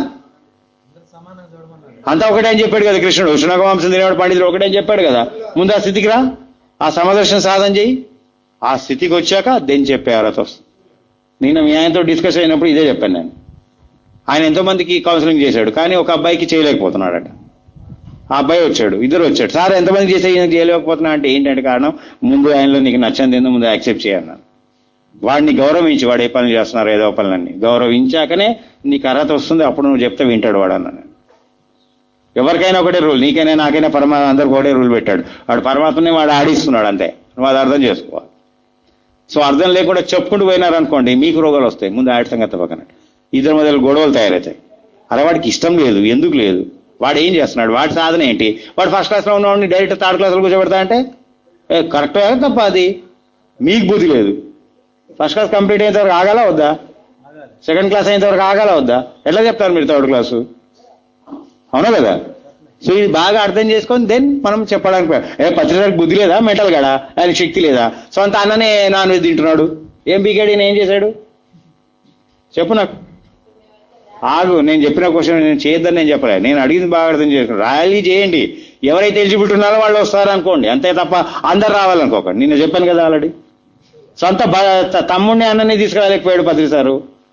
అంతా ఒకటే అని చెప్పాడు కదా కృష్ణుడు. శునకవంశం తినేవాడు పండితుడు ఒకటే అని చెప్పాడు కదా. ముందు ఆ స్థితికి రా, ఆ సమదర్శన సాధన చేయి. ఆ స్థితికి వచ్చాక దేని చెప్పే అర్హత వస్తుంది. నిన్న మీ ఆయనతో డిస్కస్ అయినప్పుడు ఇదే చెప్పాను నేను. ఆయన ఎంతో మందికి కౌన్సిలింగ్ చేశాడు, కానీ ఒక అబ్బాయికి చేయలేకపోతున్నాడట. ఆ అబ్బాయి వచ్చాడు, ఇద్దరు వచ్చాడు. సార్ ఎంతమందికి చేసే చేయలేకపోతున్నా అంటే ఏంటంటే కారణం, ముందు ఆయనలో నీకు నచ్చంది ఏందో ముందు యాక్సెప్ట్ చేయన్నాను. వాడిని గౌరవించి, వాడు ఏ పనులు చేస్తున్నారు ఏదో పనులన్నీ గౌరవించాకనే నీకు అర్హత వస్తుంది. అప్పుడు నువ్వు చెప్తే వింటాడు వాడు అన్నాను. ఎవరికైనా ఒకటే రూల్, నీకైనా నాకైనా పరమాత్మ అందరికి ఒకటే రూల్ పెట్టాడు. వాడు పరమాత్మని వాడు ఆడిస్తున్నాడు అంతే. నువ్వు అది అర్థం చేసుకోవాలి. సో అర్థం లేకుండా చెప్పుకుంటూ పోయినారనుకోండి మీకు రోగాలు వస్తాయి. ముందు ఆడి సంగతి పక్కన ఇద్దరు మొదలు గొడవలు తయారవుతాయి. అరే వాడికి ఇష్టం లేదు, ఎందుకు లేదు, వాడు ఏం చేస్తున్నాడు, వాడి సాధన ఏంటి, వాడు ఫస్ట్ క్లాస్లో ఉన్నవాడిని డైరెక్ట్ థర్డ్ క్లాస్లో కూర్చోబెడతా అంటే కరెక్ట్ తప్ప, అది మీకు బుద్ధి లేదు. ఫస్ట్ క్లాస్ కంప్లీట్ అయిన వరకు ఆగాల వద్దా, సెకండ్ క్లాస్ అయిన వరకు ఆగాల వద్దా, ఎట్లా చెప్తారు మీరు థర్డ్ క్లాసు? అవునా కదా? సో ఇది బాగా అర్థం చేసుకొని దెన్ మనం చెప్పడానికి, ఏ పత్రికలకు బుద్ధి లేదా, మెంటల్ గడా, ఆయన శక్తి లేదా, సొంత అన్ననే నాన్ వెజ్ తింటున్నాడు, ఏం పీకాడు, ఏం చేశాడు చెప్పు నాకు. ఆగు, నేను చెప్పిన క్వశ్చన్ నేను చేయొద్దని నేను చెప్పలేదు, నేను అడిగింది బాగా అర్థం చేసుకున్నాను. ర్యాలీ చేయండి, ఎవరైతే ఎలిజిబిలిటీ ఉన్నారో వాళ్ళు వస్తారు అనుకోండి, అంతే తప్ప అందరు రావాలనుకోకండి. నేను చెప్పాను కదా ఆల్రెడీ. సొంత తమ్ముడిని అన్నని తీసుకురాలేకపోయాడు పత్రిక సారు.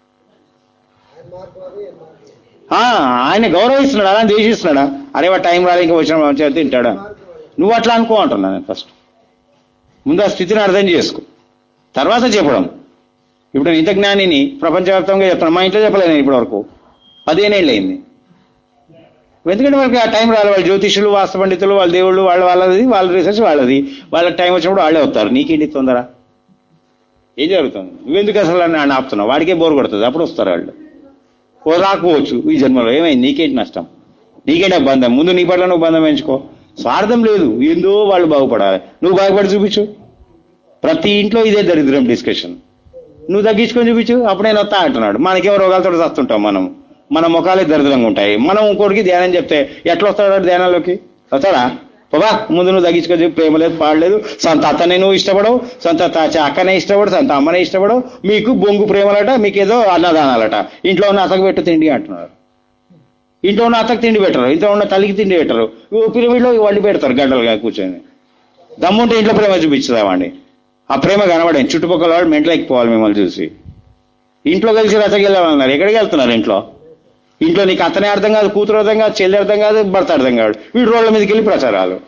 ఆయన గౌరవిస్తున్నాడా, అలా ద్వేషిస్తున్నాడా? అరే వా టైం రాదు ఇంకా వచ్చిన తింటాడా? నువ్వు అట్లా అనుకో అంటున్నా నేను. ఫస్ట్ ముందు ఆ స్థితిని అర్థం చేసుకో, తర్వాత చెప్పడం. ఇప్పుడు నేను ఇంత జ్ఞానిని ప్రపంచవ్యాప్తంగా చెప్తాను, మా ఇంట్లో చెప్పలేదు నేను ఇప్పటి వరకు. పదిహేనేళ్ళు అయింది. ఎందుకంటే వాళ్ళకి ఆ టైం రాలి, వాళ్ళ జ్యోతిషులు, వాస్తు పండితులు, వాళ్ళ దేవుళ్ళు, వాళ్ళ వాళ్ళది, వాళ్ళ రీసెర్చ్ వాళ్ళది, వాళ్ళకి టైం వచ్చినప్పుడు వాళ్ళే వస్తారు. నీకేంటి తొందర? ఏం జరుగుతుంది? నువ్వెందుకు అసలు అని ఆపుతున్నావు? వాడికే బోర్ కొడుతుంది, అప్పుడు వస్తారు వాళ్ళు. ఓ రాకపోవచ్చు ఈ జన్మలో, ఏమైంది, నీకేంటి నష్టం, నీకేంటి బంధం? ముందు నీ పట్ల నువ్వు బంధం పెంచుకో. స్వార్థం లేదు, ఏందో వాళ్ళు బాగుపడాలి, నువ్వు బాగుపడి చూపించు. ప్రతి ఇంట్లో ఇదే దరిద్రం డిస్కషన్. నువ్వు తగ్గించుకొని చూపించు, అప్పుడు నేను వస్తా అంటున్నాడు. మనకేమో రోగాలతో వస్తుంటాం మనం, మన ముఖాలే దరిద్రంగా ఉంటాయి. మనం ఇంకోటికి ధ్యానం చెప్తే ఎట్లా వస్తాడు ధ్యానంలోకి? వస్తాడా? బాబా ముందు నువ్వు తగ్గించుకొని, ప్రేమ లేదు, పాడలేదు, సొంత అత్తనే నువ్వు ఇష్టపడవు, సొంత అక్కనే ఇష్టపడు, సొంత అమ్మనే ఇష్టపడవు, మీకు బొంగు ప్రేమలట, మీకేదో అన్నదానాలట, ఇంట్లో ఉన్న అతకు పెట్టు తిండి అంటున్నారు. ఇంట్లో ఉన్న అతకు తిండి పెట్టరు, ఇంట్లో ఉన్న తల్లికి తిండి పెట్టరు, పిరమిడ్లో వండి పెడతారు గంటలుగా కూర్చొని. దమ్ముంటే ఇంట్లో ప్రేమ చూపించదా వాడిని? ఆ ప్రేమ కనబడండి, చుట్టుపక్కల వాళ్ళు మెంటలు ఎక్కిపోవాలి మిమ్మల్ని చూసి. ఇంట్లో కలిసి రచకెళ్ళాలన్నారు, ఎక్కడికి వెళ్తున్నారు? ఇంట్లో ఇంట్లో నీకు అతనే అర్థం కాదు, కూతురు అర్థం కాదు, చెల్లి అర్థం కాదు, భర్త అర్థం కాదు, వీడు రోడ్ల మీదకి వెళ్ళి ప్రచారాలు.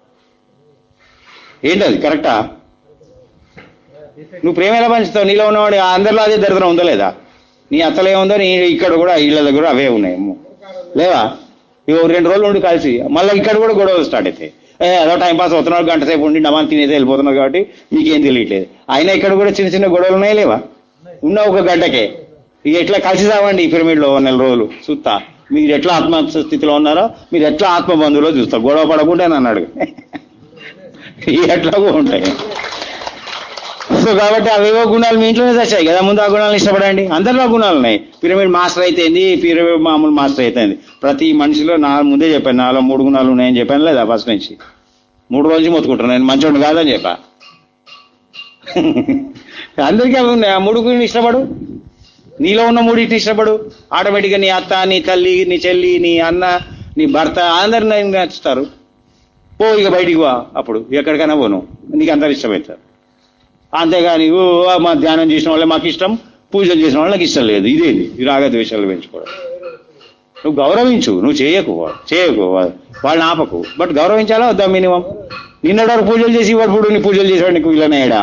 ఏంటది కరెక్టా? నువ్వు ప్రేమ ఎలా పంచుతావు? నీలో ఉన్నవాడు అందరిలో అదే దరిద్రం ఉందో లేదా? నీ అత్తలే ఉందో, నీ ఇక్కడ కూడా ఇళ్ళ దగ్గర అవే ఉన్నాయి లేవా? ఇవి రెండు రోజులు ఉండి కలిసి మళ్ళీ ఇక్కడ కూడా గొడవలు స్టార్ట్ అవుతాయి. అదో టైంపాస్ అవుతున్నారు, గంట సేపు ఉండి డమాన్ తినేసి వెళ్ళిపోతున్నారు కాబట్టి మీకేం తెలియట్లేదు. అయినా ఇక్కడ కూడా చిన్న చిన్న గొడవలు ఉన్నాయి లేవా? ఉన్న ఒక గంటకే. ఇక ఎట్లా కలిసి రావండి ఈ పిరమిడ్లో నెల రోజులు చూస్తా, మీరు ఎట్లా ఆత్మ స్థితిలో ఉన్నారో, మీరు ఎట్లా ఆత్మ బంధువులో చూస్తారు. గొడవ పడకుండా నన్ను అడుగు, ఎట్లాగో ఉంటాయి. సో కాబట్టి అవేవో గుణాలు మీ ఇంట్లోనే తెచ్చాయి కదా, ముందు ఆ గుణాలను ఇష్టపడండి. అందరిలో గుణాలు ఉన్నాయి. పిరమిడ్ మాస్టర్ అయితేంది, పిరమిడ్ మామూలు మాస్టర్ అయితేంది, ప్రతి మనిషిలో నా ముందే చెప్పాను నాలో మూడు గుణాలు ఉన్నాయని చెప్పాను లేదా? ఫస్ట్ నుంచి మూడు రోజులు మొత్తుకుంటున్నాను, నేను మంచోడు కాదని చెప్పా. అందరికీ ఆ మూడు ఇష్టపడు, నీలో ఉన్న మూడింటిని ఇష్టపడు, ఆటోమేటిక్గా నీ అత్త, నీ తల్లి, నీ చెల్లి, నీ అన్న, నీ భర్త అందరిని నచ్చుతారు. పో ఇక బయటికి వా, అప్పుడు ఎక్కడికైనా పోను, నీకు అందరు ఇష్టమవుతారు. అంతేగాని మా ధ్యానం చేసిన వాళ్ళే మాకు ఇష్టం, పూజలు చేసిన వాళ్ళు నాకు ఇష్టం లేదు, ఇదేది ఈ రాగద్వేషాలు పెంచుకోవడం. నువ్వు గౌరవించు, నువ్వు చేయకు చేయకు వాళ్ళని ఆపకు, బట్ గౌరవించాలా వద్దా? మినిమం నిన్నటి వరకు పూజలు చేసి ఇప్పుడు నీ పూజలు చేసేవాడు నీకు వీళ్ళనేడా?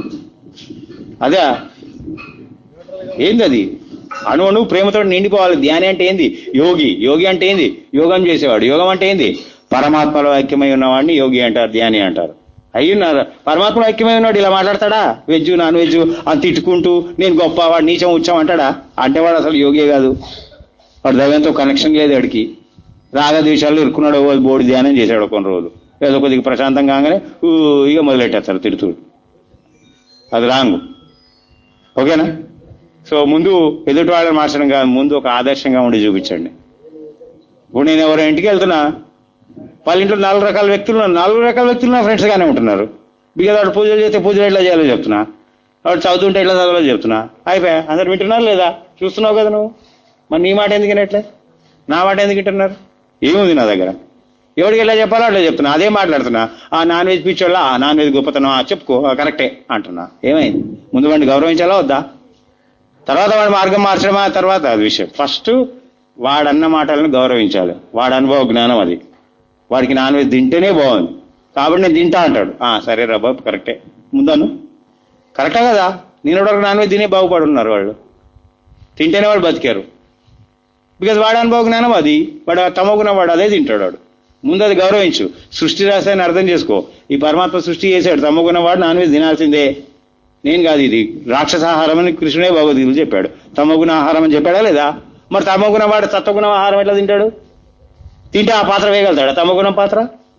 అదే ఏంది అది? అణు అణువు ప్రేమతో నిండిపోవాలి. ధ్యానం అంటే ఏంది? యోగి. యోగి అంటే ఏంది? యోగం చేసేవాడు. యోగం అంటే ఏంది? పరమాత్మలో ఐక్యమై ఉన్నవాడిని యోగి అంటారు, ధ్యాని అంటారు. అయ్యున్నారు పరమాత్మలో ఐక్యమై ఉన్నాడు ఇలా మాట్లాడతాడా? వెజ్ నాన్ వెజ్ అని తిట్టుకుంటూ నేను గొప్ప, వాడు నీచం ఉచ్చం అంటాడా? అంటే వాడు అసలు యోగే కాదు, వాడు దైవంతో కనెక్షన్ లేదు. వాడికి రాగద్వేషాలు ఇరుక్కున్నాడు, బోడి ధ్యానం చేశాడు కొన్ని రోజులు, ఏదో కొద్దిగా ప్రశాంతం కాగానే ఇక మొదలెట్టేస్తారు తిడుతుడు. అది రాంగు. ఓకేనా? సో ముందు ఎదుటి వాళ్ళని మార్చడం కాదు, ముందు ఒక ఆదర్శంగా ఉండి చూపించండి. ఇప్పుడు నేను ఎవరో ఇంటికి వెళ్తున్నా, వాళ్ళ ఇంట్లో నాలుగు రకాల వ్యక్తులు నాలుగు రకాల వ్యక్తులు నా ఫ్రెండ్స్గానే ఉంటున్నారు. బికాజ్ వాడు పూజలు చేస్తే పూజలు ఎట్లా చేయాలో చెప్తున్నా, వాడు చదువుతుంటే ఎట్లా చదవాలో చెప్తున్నా. అయిపోయా, అందరు వింటున్నారు లేదా? చూస్తున్నావు కదా నువ్వు. మరి నీ మాట ఎందుకు వినట్లే? నా మాట ఎందుకు వింటున్నారు? ఏముంది నా దగ్గర? ఎవరికి ఎలా చెప్పాలో అట్లా చెప్తున్నా, అదే మాట్లాడుతున్నా. ఆ నాన్ వెజ్ పిచ్చోళ్ళ, ఆ నాన్ వెజ్ గొప్పతనం చెప్పుకో, కరెక్టే అంటున్నా. ఏమైంది? ముందు వాడిని గౌరవించాలా వద్దా? తర్వాత వాడి మార్గం మార్చడమా తర్వాత అది విషయం. ఫస్ట్ వాడన్న మాటలను గౌరవించాలి. వాడి అనుభవ జ్ఞానం అది. వాడికి నాన్ వెజ్ తింటేనే బాగుంది కాబట్టి నేను తింటా అంటాడు. సరే రా బాబు, కరెక్టే, ముందను కరెక్టే కదా. నేను వరకు నాన్ వెజ్ తినే బాగుపడున్నారు వాళ్ళు, తింటేనే వాళ్ళు బతికారు. బికాజ్ వాడి అనుభవ జ్ఞానం అది. వాడు తమగుణం, వాడు అదే తింటాడు. వాడు ముందు అది గౌరవించు. సృష్టి రాశాన్ని అర్థం చేసుకో. ఈ పరమాత్మ సృష్టి చేశాడు, తమగుణం వాడు నాన్ వెజ్ తినాల్సిందే. నేను కాదు, ఇది రాక్షసాహారం అని కృష్ణుడే భగవద్గీతలు చెప్పాడు. తమగుణ ఆహారం అని చెప్పాడా లేదా? మరి తమగుణం వాడు సత్వగుణం ఆహారం ఎట్లా తింటాడు? తింటే ఆ పాత్ర వేయగలుగుతాడా? తమగుణం పాత్ర?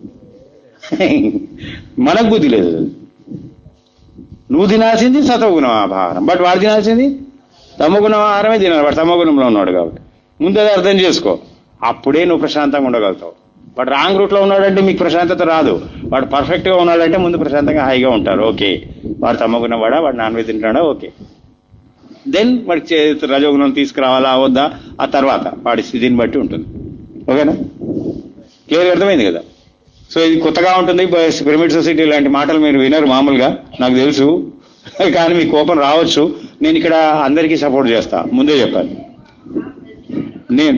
మనకు బుద్ధి లేదు. నువ్వు తినాల్సింది సత్వగుణం ఆహారం, బట్ వాడు తినాల్సింది తమగుణం ఆహారమే తినాలి. వాడు తమగుణంలో ఉన్నాడు కాబట్టి ముందు అది అర్థం చేసుకో. అప్పుడే నువ్వు ప్రశాంతంగా ఉండగలుగుతావు. వాడు రాంగ్ రూట్లో ఉన్నాడంటే మీకు ప్రశాంతత రాదు. వాడు పర్ఫెక్ట్గా ఉన్నాడంటే ముందు ప్రశాంతంగా హాయిగా ఉంటారు. ఓకే, వాడు తమగుణం వాడా, వాడు నాన్ వెజ్ తింటాడా, ఓకే. దెన్ వాడికి రజోగుణం తీసుకురావాలా వద్దా ఆ తర్వాత వాడి స్థితిని బట్టి ఉంటుంది. ఓకేనా? క్లియర్గా అర్థమైంది కదా? సో ఇది కొత్తగా ఉంటుంది. పిరమిడ్ సొసైటీ లాంటి మాటలు మీరు వినరు మామూలుగా, నాకు తెలుసు. కానీ మీ కోపం రావచ్చు. నేను ఇక్కడ అందరికీ సపోర్ట్ చేస్తా, ముందే చెప్పాను. నేను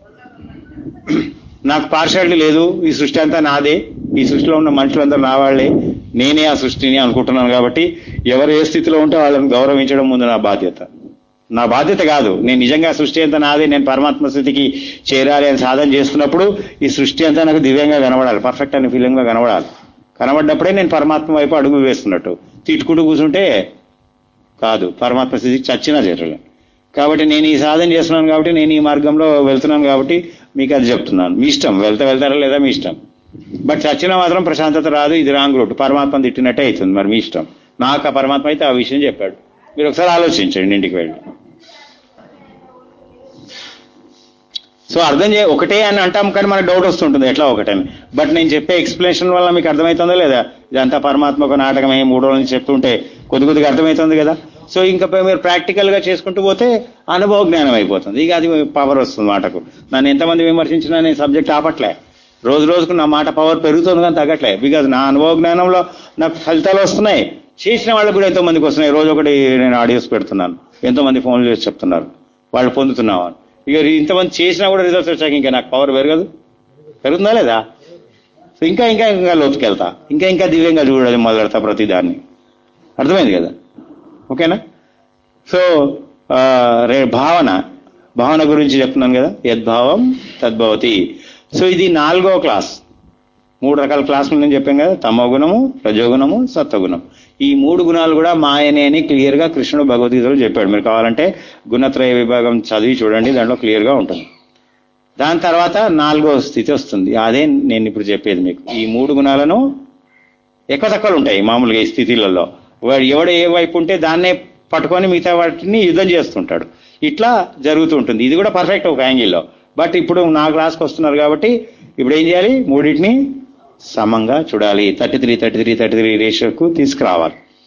నాకు పార్షాలిటీ లేదు. ఈ సృష్టి అంతా నాదే, ఈ సృష్టిలో ఉన్న మనుషులందరూ నా వాళ్లే, నేనే ఆ సృష్టిని అనుకుంటున్నాను. కాబట్టి ఎవరు ఏ స్థితిలో ఉంటే వాళ్ళని గౌరవించడం ముందు నా బాధ్యత. నా బాధ్యత కాదు, నేను నిజంగా సృష్టి అంతా నాదే, నేను పరమాత్మ స్థితికి చేరాలి అని సాధన చేస్తున్నప్పుడు ఈ సృష్టి అంతా నాకు దివ్యంగా కనబడాలి, పర్ఫెక్ట్ అనే ఫీలింగ్గా కనబడాలి. కనబడ్డప్పుడే నేను పరమాత్మ వైపు అడుగు వేస్తున్నట్టు. తిట్టుకుంటూ కూర్చుంటే కాదు, పరమాత్మ స్థితికి చచ్చినా చేరలే. కాబట్టి నేను ఈ సాధన చేస్తున్నాను కాబట్టి, నేను ఈ మార్గంలో వెళ్తున్నాను కాబట్టి మీకు అది చెప్తున్నాను. మీ ఇష్టం, వెళ్తా వెళ్తారా లేదా మీ ఇష్టం. బట్ చచ్చినా మాత్రం ప్రశాంతత రాదు. ఇది రాంగ్ రూట్, పరమాత్మను తిట్టినట్టే అవుతుంది. మరి మీ ఇష్టం. నాకు ఆ పరమాత్మ అయితే ఆ విషయం చెప్పాడు. మీరు ఒకసారి ఆలోచించండి ఇంటికి వెళ్ళి. సో అర్థం చే ఒకటే అని అంటాం కానీ మనకు డౌట్ వస్తుంటుంది ఎట్లా ఒకటని. బట్ నేను చెప్పే ఎక్స్ప్లెనేషన్ వల్ల మీకు అర్థమవుతుందో లేదా? ఇదంతా పరమాత్మ ఒక నాటకమే, మూడు రోజుల నుంచి చెప్తుంటే కొద్ది కొద్దిగా అర్థమవుతుంది కదా. సో ఇంకా మీరు ప్రాక్టికల్ గా చేసుకుంటూ పోతే అనుభవ జ్ఞానం అయిపోతుంది. ఇక అది పవర్ వస్తుంది మాటకు. నన్ను ఎంతమంది విమర్శించినా నేను సబ్జెక్ట్ ఆపట్లే. రోజు రోజుకు నా మాట పవర్ పెరుగుతుంది కానీ తగ్గట్లే. బికాజ్ నా అనుభవ జ్ఞానంలో నాకు ఫలితాలు వస్తున్నాయి. చేసిన వాళ్ళకు కూడా ఎంతో మందికి వస్తున్నాయి. రోజు ఒకటి నేను ఆడియోస్ పెడుతున్నాను, ఎంతో మంది ఫోన్లు చేసి చెప్తున్నారు వాళ్ళు పొందుతున్నావు అని. ఇక ఇంతమంది చేసినా కూడా రిజల్ట్స్ వచ్చాక ఇంకా నాకు పవర్ పెరగదు, పెరుగుతుందా లేదా? సో ఇంకా ఇంకా ఇంకా లోతుకెళ్తా, ఇంకా ఇంకా దివ్యంగా చూడాలి మొదలెడతా ప్రతి దాన్ని. అర్థమైంది కదా? ఓకేనా? సో రే భావన భావన గురించి చెప్తున్నాను కదా, యద్భావం తద్భవతి. సో ఇది నాలుగో క్లాస్. మూడు రకాల క్లాసులు నేను చెప్పాను కదా, తమోగుణము, రజోగుణము, సత్వగుణం. ఈ మూడు గుణాలు కూడా మాయనే అని క్లియర్ గా కృష్ణుడు భగవద్గీతలో చెప్పాడు. మీరు కావాలంటే గుణత్రయ విభాగం చదివి చూడండి, దాంట్లో క్లియర్ గా ఉంటుంది. దాని తర్వాత నాలుగో స్థితి వస్తుంది, అదే నేను ఇప్పుడు చెప్పేది మీకు. ఈ మూడు గుణాలను ఎక్కువ తక్కువలు ఉంటాయి మామూలుగా ఈ స్థితిలలో. వాడు ఎవడు ఏ వైపు ఉంటే దాన్నే పట్టుకొని మిగతా వాటిని యుద్ధం చేస్తుంటాడు. ఇట్లా జరుగుతూ ఉంటుంది. ఇది కూడా పర్ఫెక్ట్ ఒక యాంగిల్లో. బట్ ఇప్పుడు నా క్లాస్కి వస్తున్నారు కాబట్టి ఇప్పుడు ఏం చేయాలి? మూడింటిని సమంగా చూడాలి. Thirty three thirty three thirty three రేషియోకు తీసుకురావాలి.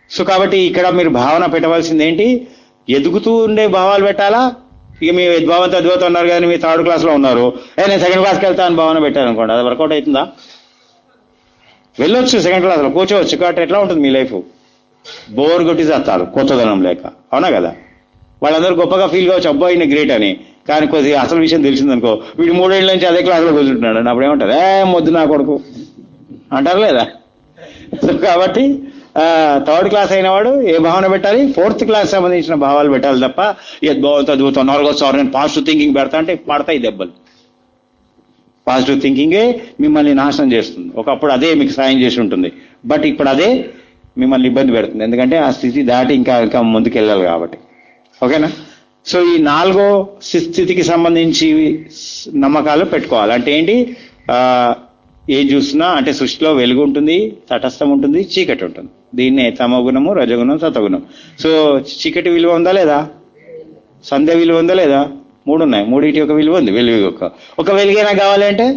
సో కాబట్టి ఇక్కడ మీరు భావన పెట్టవలసింది ఏంటి? ఎదుగుతూ ఉండే భావాలు పెట్టాలా? ఇక మీ యద్భావంతో అద్భుతం ఉన్నారు కానీ మీ థర్డ్ క్లాస్లో ఉన్నారు, ఏ నేను సెకండ్ క్లాస్కి వెళ్తా అని భావన పెట్టారనుకోండి, అది వర్కౌట్ అవుతుందా? వెళ్ళొచ్చు సెకండ్ క్లాస్లో కూర్చోవచ్చు, కాబట్టి ఎట్లా ఉంటుంది మీ లైఫ్? బోర్ కొట్టి చేస్తారు కొత్తదనం లేక, అవునా కదా? వాళ్ళందరూ గొప్పగా ఫీల్ కావచ్చు, అబ్బాయి ఈయన గ్రేట్ అని. కానీ కొద్దిగా అసలు విషయం తెలిసిందనుకో, వీడు మూడేళ్ళ నుంచి అదే క్లాస్లో కూర్చుంటున్నాడు అని అప్పుడు ఏమంటారు? ఏ మొద్దు నా కొడుకు అంటారు లేదా? సో కాబట్టి థర్డ్ క్లాస్ అయిన వాడు ఏ భావన పెట్టాలి? ఫోర్త్ క్లాస్ సంబంధించిన భావాలు పెట్టాలి తప్ప యద్భావంతో అద్భుతం నాలుగో సార్ నేను పాజిటివ్ థింకింగ్ పెడతా అంటే పడతాయి దెబ్బలు. పాజిటివ్ థింకింగే మిమ్మల్ని నాశనం చేస్తుంది. ఒకప్పుడు అదే మీకు సాయం చేసి ఉంటుంది, బట్ ఇప్పుడు అదే మిమ్మల్ని ఇబ్బంది పెడుతుంది. ఎందుకంటే ఆ స్థితి దాటి ఇంకా ఇంకా ముందుకు వెళ్ళాలి కాబట్టి. ఓకేనా? సో ఈ నాలుగో స్థితికి సంబంధించి నమ్మకాలు పెట్టుకోవాలి. అంటే ఏంటి? ఏం చూసినా అంటే సృష్టిలో వెలుగు ఉంటుంది, తటస్థం ఉంటుంది, చీకటి ఉంటుంది. దీన్నే తమోగుణము, రజగుణం, సతగుణం. సో చీకటి విలువ ఉందా లేదా? సంధ్య విలువ ఉందా లేదా? మూడు ఉన్నాయి. మూడింటి ఒక విలువ ఉంది, వెలుగు ఒక ఒక వెలుగైనా కావాలి అంటే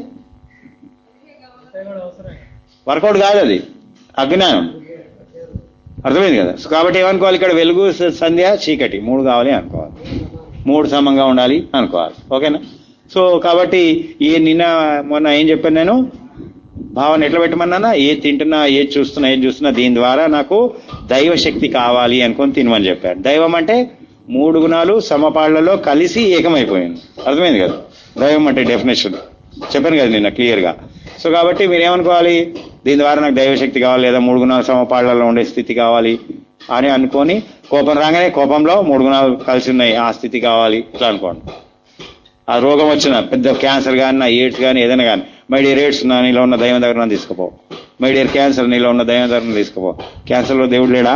వర్కౌట్ కాదు, అది అజ్ఞానం. అర్థమైంది కదా? సో కాబట్టి ఏమనుకోవాలి? ఇక్కడ వెలుగు, సంధ్య, చీకటి మూడు కావాలి అనుకోవాలి, మూడు సమంగా ఉండాలి అనుకోవాలి. ఓకేనా? సో కాబట్టి ఏ నిన్న మొన్న ఏం చెప్పాను నేను? భావన ఎట్లా పెట్టమన్నా, ఏ తింటున్నా, ఏది చూస్తున్నా, ఏది చూస్తున్నా దీని ద్వారా నాకు దైవ శక్తి కావాలి అనుకొని తినమని చెప్పాను. దైవం అంటే మూడు గుణాలు సమపాళ్లలో కలిసి ఏకమైపోయింది. అర్థమైంది కదా? దైవం అంటే డెఫినేషన్ చెప్పాను కదా నిన్న క్లియర్గా. సో కాబట్టి మీరేమనుకోవాలి? దీని ద్వారా నాకు దైవశక్తి కావాలి, లేదా మూడు గుణాలు సమపాళ్లలో ఉండే స్థితి కావాలి అని అనుకొని, కోపం రాగానే కోపంలో మూడు గుణాలు కలిసి ఉన్నాయి ఆ స్థితి కావాలి ఇట్లా అనుకోండి. ఆ రోగం వచ్చిన పెద్ద క్యాన్సర్ కానీ, ఎయిడ్స్ కానీ, ఏదైనా కానీ, మై డియర్ ఎయిడ్స్ నా నీలో ఉన్న దైవం దగ్గర నన్ను తీసుకుపో, మై డియర్ క్యాన్సర్ నీలో ఉన్న దైవం దగ్గర తీసుకుపో. క్యాన్సర్లో దేవుడు లేడా?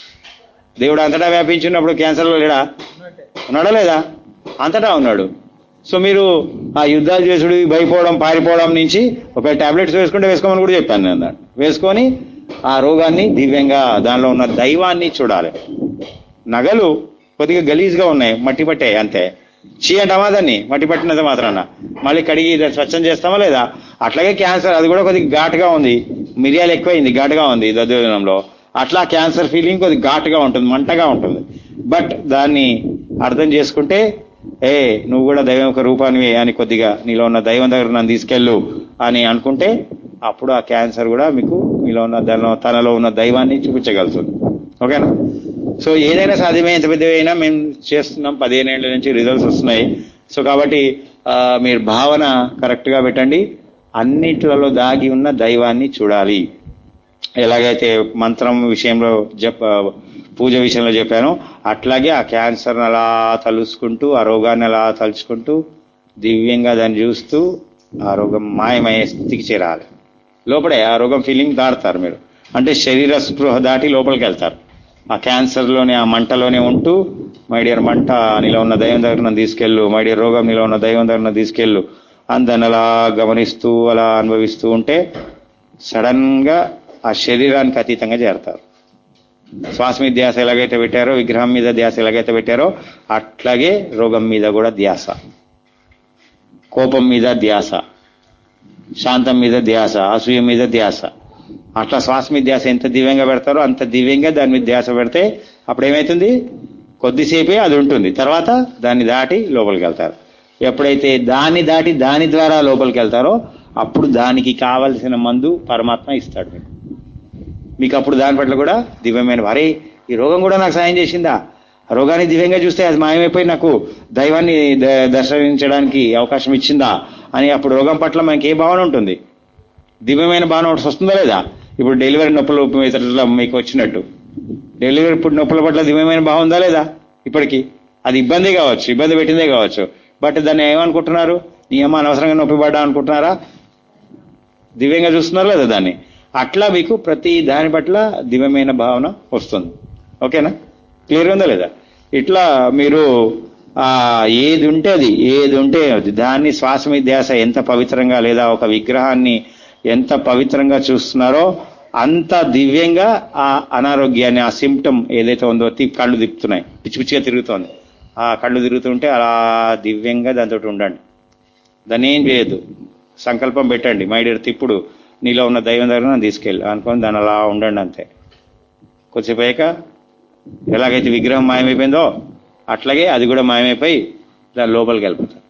దేవుడు అంతటా వ్యాపించినప్పుడు క్యాన్సర్లో లేడా? ఉన్నాడా లేదా? అంతటా ఉన్నాడు. సో మీరు ఆ యుద్ధాలు చేసుడు, భయపోవడం, పారిపోవడం నుంచి ఒక టాబ్లెట్స్ వేసుకుంటే వేసుకోమని కూడా చెప్పాను నేను. దాన్ని వేసుకొని ఆ రోగాన్ని దివ్యంగా దానిలో ఉన్న దైవాన్ని చూడాలి. నగలు కొద్దిగా గలీజ్గా ఉన్నాయి, మట్టి పట్టాయి అంతే. చీ అంటామా దాన్ని? మట్టి పట్టినంత మాత్రాన మళ్ళీ కడిగి స్వచ్ఛం చేస్తామా లేదా? అట్లాగే క్యాన్సర్, అది కూడా కొద్దిగా ఘాటుగా ఉంది, మిరియాలు ఎక్కువైంది, ఘాటుగా ఉంది దద్దోజనంలో. అట్లా క్యాన్సర్ ఫీలింగ్ కొద్దిగా ఘాటుగా ఉంటుంది, మంటగా ఉంటుంది. బట్ దాన్ని అర్థం చేసుకుంటే, ఏ నువ్వు కూడా దైవం యొక్క రూపానివి అని కొద్దిగా నీలో ఉన్న దైవం దగ్గర నన్ను తీసుకెళ్ళు అని అనుకుంటే, అప్పుడు ఆ క్యాన్సర్ కూడా మీకు మీలో ఉన్న దానిలో తనలో ఉన్న దైవాన్ని చూపించగలుగుతుంది. ఓకేనా? సో ఏదైనా సాధ్యమే, ఎంత పెద్దదైనా మేము చేస్తున్నాం, పదిహేను ఏళ్ళ నుంచి రిజల్ట్స్ వస్తున్నాయి. సో కాబట్టి మీరు భావన కరెక్ట్గా పెట్టండి. అన్నిట్లలో దాగి ఉన్న దైవాన్ని చూడాలి. ఎలాగైతే మంత్రం విషయంలో జప పూజ విషయంలో చెప్పానో అట్లాగే ఆ క్యాన్సర్ని అలా తలుసుకుంటూ, ఆ రోగాన్ని అలా తలుచుకుంటూ దివ్యంగా దాన్ని చూస్తూ ఆ రోగం మాయమయ్యే స్థితికి చేరాలి. లోపడే ఆ రోగం ఫీలింగ్ దాడతారు మీరు. అంటే శరీర స్పృహ దాటి లోపలికి వెళ్తారు. ఆ క్యాన్సర్లోనే, ఆ మంటలోనే ఉంటూ, మై డియర్ మంట నీలో ఉన్న దైవం దగ్గర నన్ను తీసుకెళ్ళు, మై డియర్ రోగం నీలో ఉన్న దైవం దగ్గర నన్ను తీసుకెళ్ళు అని దాన్ని అలా గమనిస్తూ అలా అనుభవిస్తూ ఉంటే సడన్ గా ఆ శరీరానికి అతీతంగా చేరతారు. శ్వాస మీద ధ్యాస ఎలాగైతే పెట్టారో, విగ్రహం మీద ధ్యాస ఎలాగైతే పెట్టారో, అట్లాగే రోగం మీద కూడా ధ్యాస, కోపం మీద ధ్యాస, శాంతం మీద ధ్యాస, అసూయ మీద ధ్యాస. అట్లా శ్వాస మీద ధ్యాస ఎంత దివ్యంగా పెడతారో అంత దివ్యంగా దాని మీద ధ్యాస పెడితే అప్పుడు ఏమవుతుంది? కొద్దిసేపే అది ఉంటుంది, తర్వాత దాన్ని దాటి లోపలికి వెళ్తారు. ఎప్పుడైతే దాన్ని దాటి దాని ద్వారా లోపలికి వెళ్తారో అప్పుడు దానికి కావలసిన మందు పరమాత్మ ఇస్తాడు మీకు. మీకు అప్పుడు దాని పట్ల కూడా దివ్యమైన, అరే ఈ రోగం కూడా నాకు సాయం చేసిందా, ఆ రోగాన్ని దివ్యంగా చూస్తే అది మాయమైపోయి నాకు దైవాన్ని దర్శించడానికి అవకాశం ఇచ్చిందా అని అప్పుడు రోగం పట్ల మనకి ఏ భావన ఉంటుంది? దివ్యమైన భావన ఒకటి వస్తుందా లేదా? ఇప్పుడు డెలివరీ నొప్పులు ఇతరుల మీకు వచ్చినట్టు డెలివరీ ఇప్పుడు నొప్పుల పట్ల దివ్యమైన భావం ఉందా లేదా? ఇప్పటికీ అది ఇబ్బంది కావచ్చు, ఇబ్బంది పెట్టిందే కావచ్చు, బట్ దాన్ని ఏమనుకుంటున్నారు? నీ అమ్మ అనవసరంగా నొప్పి పడ్డా అనుకుంటున్నారా? దివ్యంగా చూస్తున్నారు లేదా దాన్ని? అట్లా మీకు ప్రతి దాని పట్ల దివ్యమైన భావన వస్తుంది. ఓకేనా? క్లియర్గా ఉందా లేదా? ఇట్లా మీరు ఆ ఏది ఉంటే అది, ఏది ఉంటే అది, దాన్ని శ్వాస మీద ధ్యాస ఎంత పవిత్రంగా, లేదా ఒక విగ్రహాన్ని ఎంత పవిత్రంగా చూస్తున్నారో అంత దివ్యంగా ఆ అనారోగ్యాన్ని, ఆ సిమ్టమ్ ఏదైతే ఉందో, కళ్ళు తిప్పుతున్నాయి, పిచ్చి పిచ్చిగా తిరుగుతోంది, ఆ కళ్ళు తిరుగుతుంటే అలా దివ్యంగా దాంతో ఉండండి. దాన్ని ఏం చేయొద్దు, సంకల్పం పెట్టండి, మై డియర్ తిప్పుడు నీలో ఉన్న దైవం దగ్గర తీసుకెళ్ళి అనుకొని దాన్ని అలా ఉండండి అంతే. కొద్దిసేపు అయ్యాక ఎలాగైతే విగ్రహం మాయమైపోయిందో అట్లాగే అది కూడా మాయమైపోయి దాని లోపలికి వెళ్ళిపోతారు.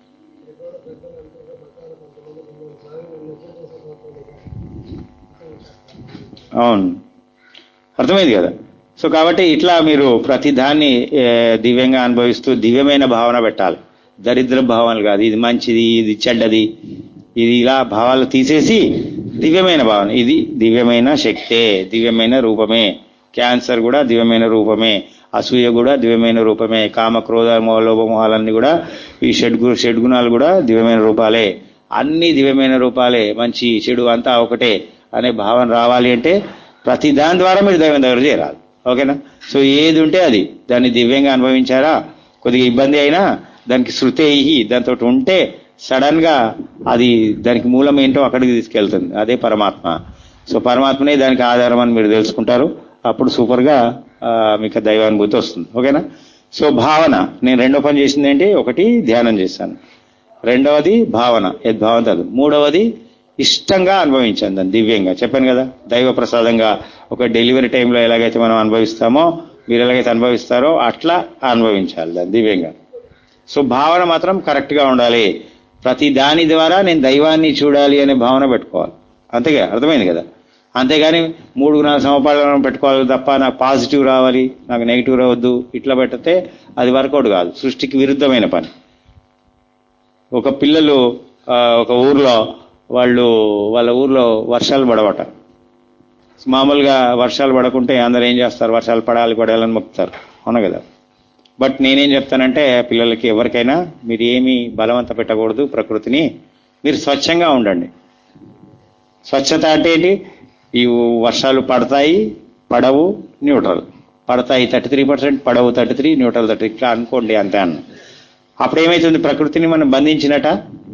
అవును, అర్థమైంది కదా. సో కాబట్టి ఇట్లా మీరు ప్రతి దాన్ని దివ్యంగా అనుభవిస్తూ దివ్యమైన భావన పెట్టాలి. దరిద్ర భావనలు కాదు, ఇది మంచిది ఇది చెడ్డది ఇది ఇలా భావాలు తీసేసి దివ్యమైన భావన, ఇది దివ్యమైన శక్తే, దివ్యమైన రూపమే. క్యాన్సర్ కూడా దివ్యమైన రూపమే, అసూయ కూడా దివ్యమైన రూపమే, కామ క్రోధ లోభమోహాలన్నీ కూడా ఈ షడ్గు షడ్గుణాలు కూడా దివ్యమైన రూపాలే, అన్ని దివ్యమైన రూపాలే, మంచి చెడు అంతా ఒకటే అనే భావన రావాలి అంటే ప్రతి దాని ద్వారా మీరు దైవం దగ్గర చేరాలి. ఓకేనా? సో ఏది ఉంటే అది దాన్ని దివ్యంగా అనుభవించారా, కొద్దిగా ఇబ్బంది అయినా దానికి శృతి అయ్యి దాంతో ఉంటే సడన్ గా అది దానికి మూలం ఏంటో అక్కడికి తీసుకెళ్తుంది. అదే పరమాత్మ. సో పరమాత్మనే దానికి ఆధారం అని మీరు తెలుసుకుంటారు. అప్పుడు సూపర్ గా మీకు దైవానుభూతి వస్తుంది. ఓకేనా? సో భావన, నేను రెండో పని చేసింది ఏంటి, ఒకటి ధ్యానం చేశాను, రెండవది భావన యద్భావం తదు, మూడవది ఇష్టంగా అనుభవించాను దాన్ని దివ్యంగా. చెప్పాను కదా, దైవ ప్రసాదంగా. ఒక డెలివరీ టైంలో ఎలాగైతే మనం అనుభవిస్తామో మీరు ఎలాగైతే అనుభవిస్తారో అట్లా అనుభవించాలి దాన్ని దివ్యంగా. సో భావన మాత్రం కరెక్ట్ గా ఉండాలి. ప్రతి దాని ద్వారా నేను దైవాన్ని చూడాలి అనే భావన పెట్టుకోవాలి. అంతేగా, అర్థమైంది కదా. అంతేగాని మూడు నాలుగు సమపాలను పెట్టుకోవాలి తప్ప నాకు పాజిటివ్ రావాలి నాకు నెగిటివ్ రావద్దు ఇట్లా పెడితే అది వర్కౌట్ కాదు, సృష్టికి విరుద్ధమైన పని. ఒక పిల్లలు ఒక ఊర్లో వాళ్ళు వాళ్ళ ఊర్లో వర్షాలు పడవట. మామూలుగా వర్షాలు పడకుంటే అందరు ఏం చేస్తారు, వర్షాలు పడాలి పడాలని మొక్కుతారు, అవునా కదా. బట్ నేనేం చెప్తానంటే పిల్లలకి ఎవరికైనా మీరు ఏమీ బలవంత పెట్టకూడదు ప్రకృతిని, మీరు స్వచ్ఛంగా ఉండండి. స్వచ్ఛత అంటే ఏంటి, ఈ వర్షాలు పడతాయి పడవు న్యూట్రల్, పడతాయి థర్టీ త్రీ పర్సెంట్ పడవు థర్టీ త్రీ న్యూట్రల్ థర్టీ ఇట్లా అనుకోండి అంతే అన్న. అప్పుడు ఏమైతుంది, ప్రకృతిని మనం బంధించినట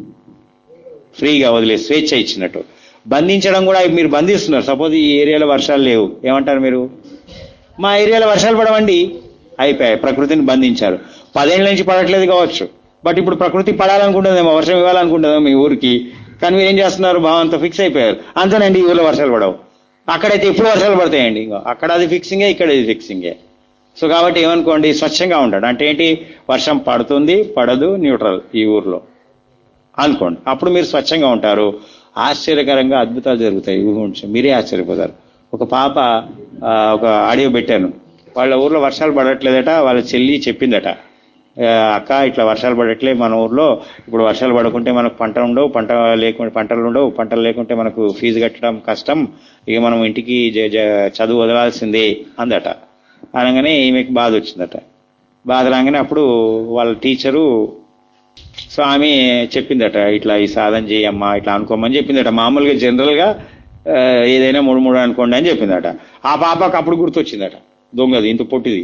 ఫ్రీగా వదిలే స్వేచ్ఛ ఇచ్చినట్టు. బంధించడం కూడా మీరు బంధిస్తున్నారు. సపోజ్ ఈ ఏరియాలో వర్షాలు లేవు, ఏమంటారు మీరు, మా ఏరియాలో వర్షాలు పడవండి, అయిపోయాయి, ప్రకృతిని బంధించారు. పదేళ్ళ నుంచి పడట్లేదు కావచ్చు, బట్ ఇప్పుడు ప్రకృతి పడాలనుకుంటుందేమో, వర్షం ఇవ్వాలనుకుంటుందేమో మీ ఊరికి, కానీ మీరు ఏం చేస్తున్నారు, భావంతో ఫిక్స్ అయిపోయారు. అంతేనండి, ఈ ఊర్లో వర్షాలు పడవు, అక్కడైతే ఎప్పుడు వర్షాలు పడతాయండి, ఇంకో అక్కడ అది ఫిక్సింగే ఇక్కడ ఇది ఫిక్సింగే. సో కాబట్టి ఏమనుకోండి, స్వచ్ఛంగా ఉంటాడు అంటే ఏంటి, వర్షం పడుతుంది పడదు న్యూట్రల్ ఈ ఊర్లో అనుకోండి, అప్పుడు మీరు స్వచ్ఛంగా ఉంటారు. ఆశ్చర్యకరంగా అద్భుతాలు జరుగుతాయి, ఊహించండి, మీరే ఆశ్చర్యపోతారు. ఒక పాప ఒక ఆడియో పెట్టాను, వాళ్ళ ఊర్లో వర్షాలు పడట్లేదట, వాళ్ళ చెల్లి చెప్పిందట, అక్క ఇట్లా వర్షాలు పడట్లే మన ఊర్లో, ఇప్పుడు వర్షాలు పడకుంటే మనకు పంట ఉండవు, పంట లేకుంటే పంటలు ఉండవు, పంటలు లేకుంటే మనకు ఫీజు కట్టడం కష్టం, ఇక మనం ఇంటికి చదువు వదలాల్సిందే అందట. అనగానే ఈమెకి బాధ వచ్చిందట. బాధ రాగానే అప్పుడు వాళ్ళ టీచరు సో ఆమె చెప్పిందట, ఇట్లా ఈ సాధన చేయమ్మా ఇట్లా అనుకోమని చెప్పిందట. మామూలుగా జనరల్ గా ఏదైనా మూడు మూడు అనుకోండి అని చెప్పిందట. ఆ పాపకు అప్పుడు గుర్తొచ్చిందట, దొంగది ఇంత పొట్టిది,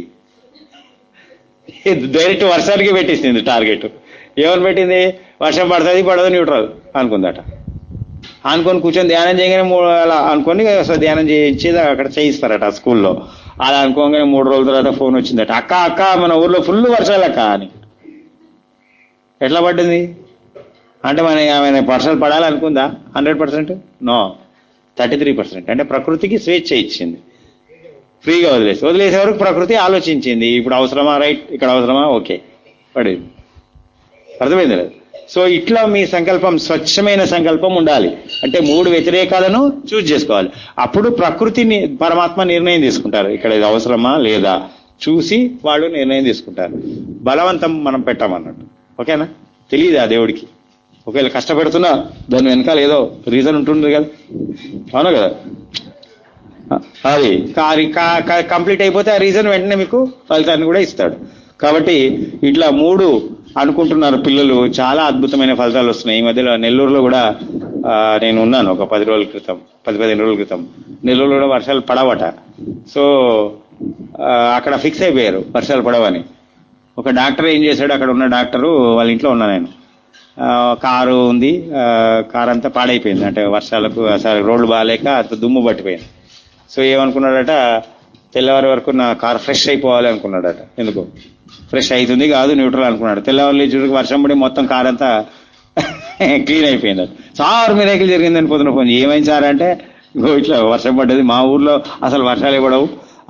డైరెక్ట్ వర్షానికి పెట్టేసింది టార్గెట్. ఏమని పెట్టింది, వర్షం పడుతుంది పడదు న్యూట్రల్ అనుకుందట. అనుకొని కూర్చొని ధ్యానం చేయగానే మూడు అలా అనుకొని ధ్యానం చేయించేది అక్కడ చేయిస్తారట స్కూల్లో. అలా అనుకోగానే మూడు రోజుల తర్వాత ఫోన్ వచ్చిందట, అక్క అక్క మన ఊర్లో ఫుల్ వర్షాలు అక్క అని. ఎట్లా పడ్డింది అంటే మన ఆమె వర్షాలు పడాలనుకుందా, hundred percent no, thirty three percent అంటే ప్రకృతికి స్వేచ్ఛ ఇచ్చింది, ఫ్రీగా వదిలేసి వదిలేసే వరకు ప్రకృతి ఆలోచించింది, ఇప్పుడు అవసరమా, రైట్ ఇక్కడ అవసరమా, ఓకే పడింది. అర్థమైంది లేదు. సో ఇట్లా మీ సంకల్పం స్వచ్ఛమైన సంకల్పం ఉండాలి. అంటే మూడు వ్యతిరేకాలను చూజ్ చేసుకోవాలి. అప్పుడు ప్రకృతిని పరమాత్మ నిర్ణయం తీసుకుంటారు, ఇక్కడ ఇది అవసరమా లేదా చూసి వాళ్ళు నిర్ణయం తీసుకుంటారు. బలవంతం మనం పెట్టామన్నట్టు. ఓకేనా? తెలియదా దేవుడికి, ఒకవేళ కష్టపెడుతున్నా దాని వెనకాల ఏదో రీజన్ ఉంటుంది కదా, అవునా కదా. అది కంప్లీట్ అయిపోతే ఆ రీజన్ వెంటనే మీకు ఫలితాన్ని కూడా ఇస్తాడు. కాబట్టి ఇట్లా మూడు అనుకుంటున్నారు పిల్లలు, చాలా అద్భుతమైన ఫలితాలు వస్తున్నాయి. ఈ మధ్యలో నెల్లూరులో కూడా నేను ఉన్నాను ఒక పది రోజుల క్రితం పది పదిహేను రోజుల క్రితం నెల్లూరులో కూడా వర్షాలు పడవట. సో అక్కడ ఫిక్స్ అయిపోయారు వర్షాలు పడవని. ఒక డాక్టర్ ఏం చేశాడు, అక్కడ ఉన్న డాక్టరు వాళ్ళ ఇంట్లో ఉన్నా నేను, కారు ఉంది, కారు అంతా పాడైపోయింది, అంటే వర్షాలకు అసలు రోడ్లు బాగాలేక అంత దుమ్ము పట్టిపోయింది. సో ఏమనుకున్నాడట, తెల్లవారి వరకు నా కారు ఫ్రెష్ అయిపోవాలి అనుకున్నాడట. ఎందుకు ఫ్రెష్ అవుతుంది కాదు న్యూట్రల్ అనుకున్నాడు. తెల్లవారు చూడకు వర్షం పడి మొత్తం కారు అంతా క్లీన్ అయిపోయింది. సార్ మిరాకిల్ జరిగిందని పొద్దున ఫోన్, ఏమైంది సార్ అంటే ఇట్లా వర్షం పడ్డది, మా ఊర్లో అసలు వర్షాలు పడవు,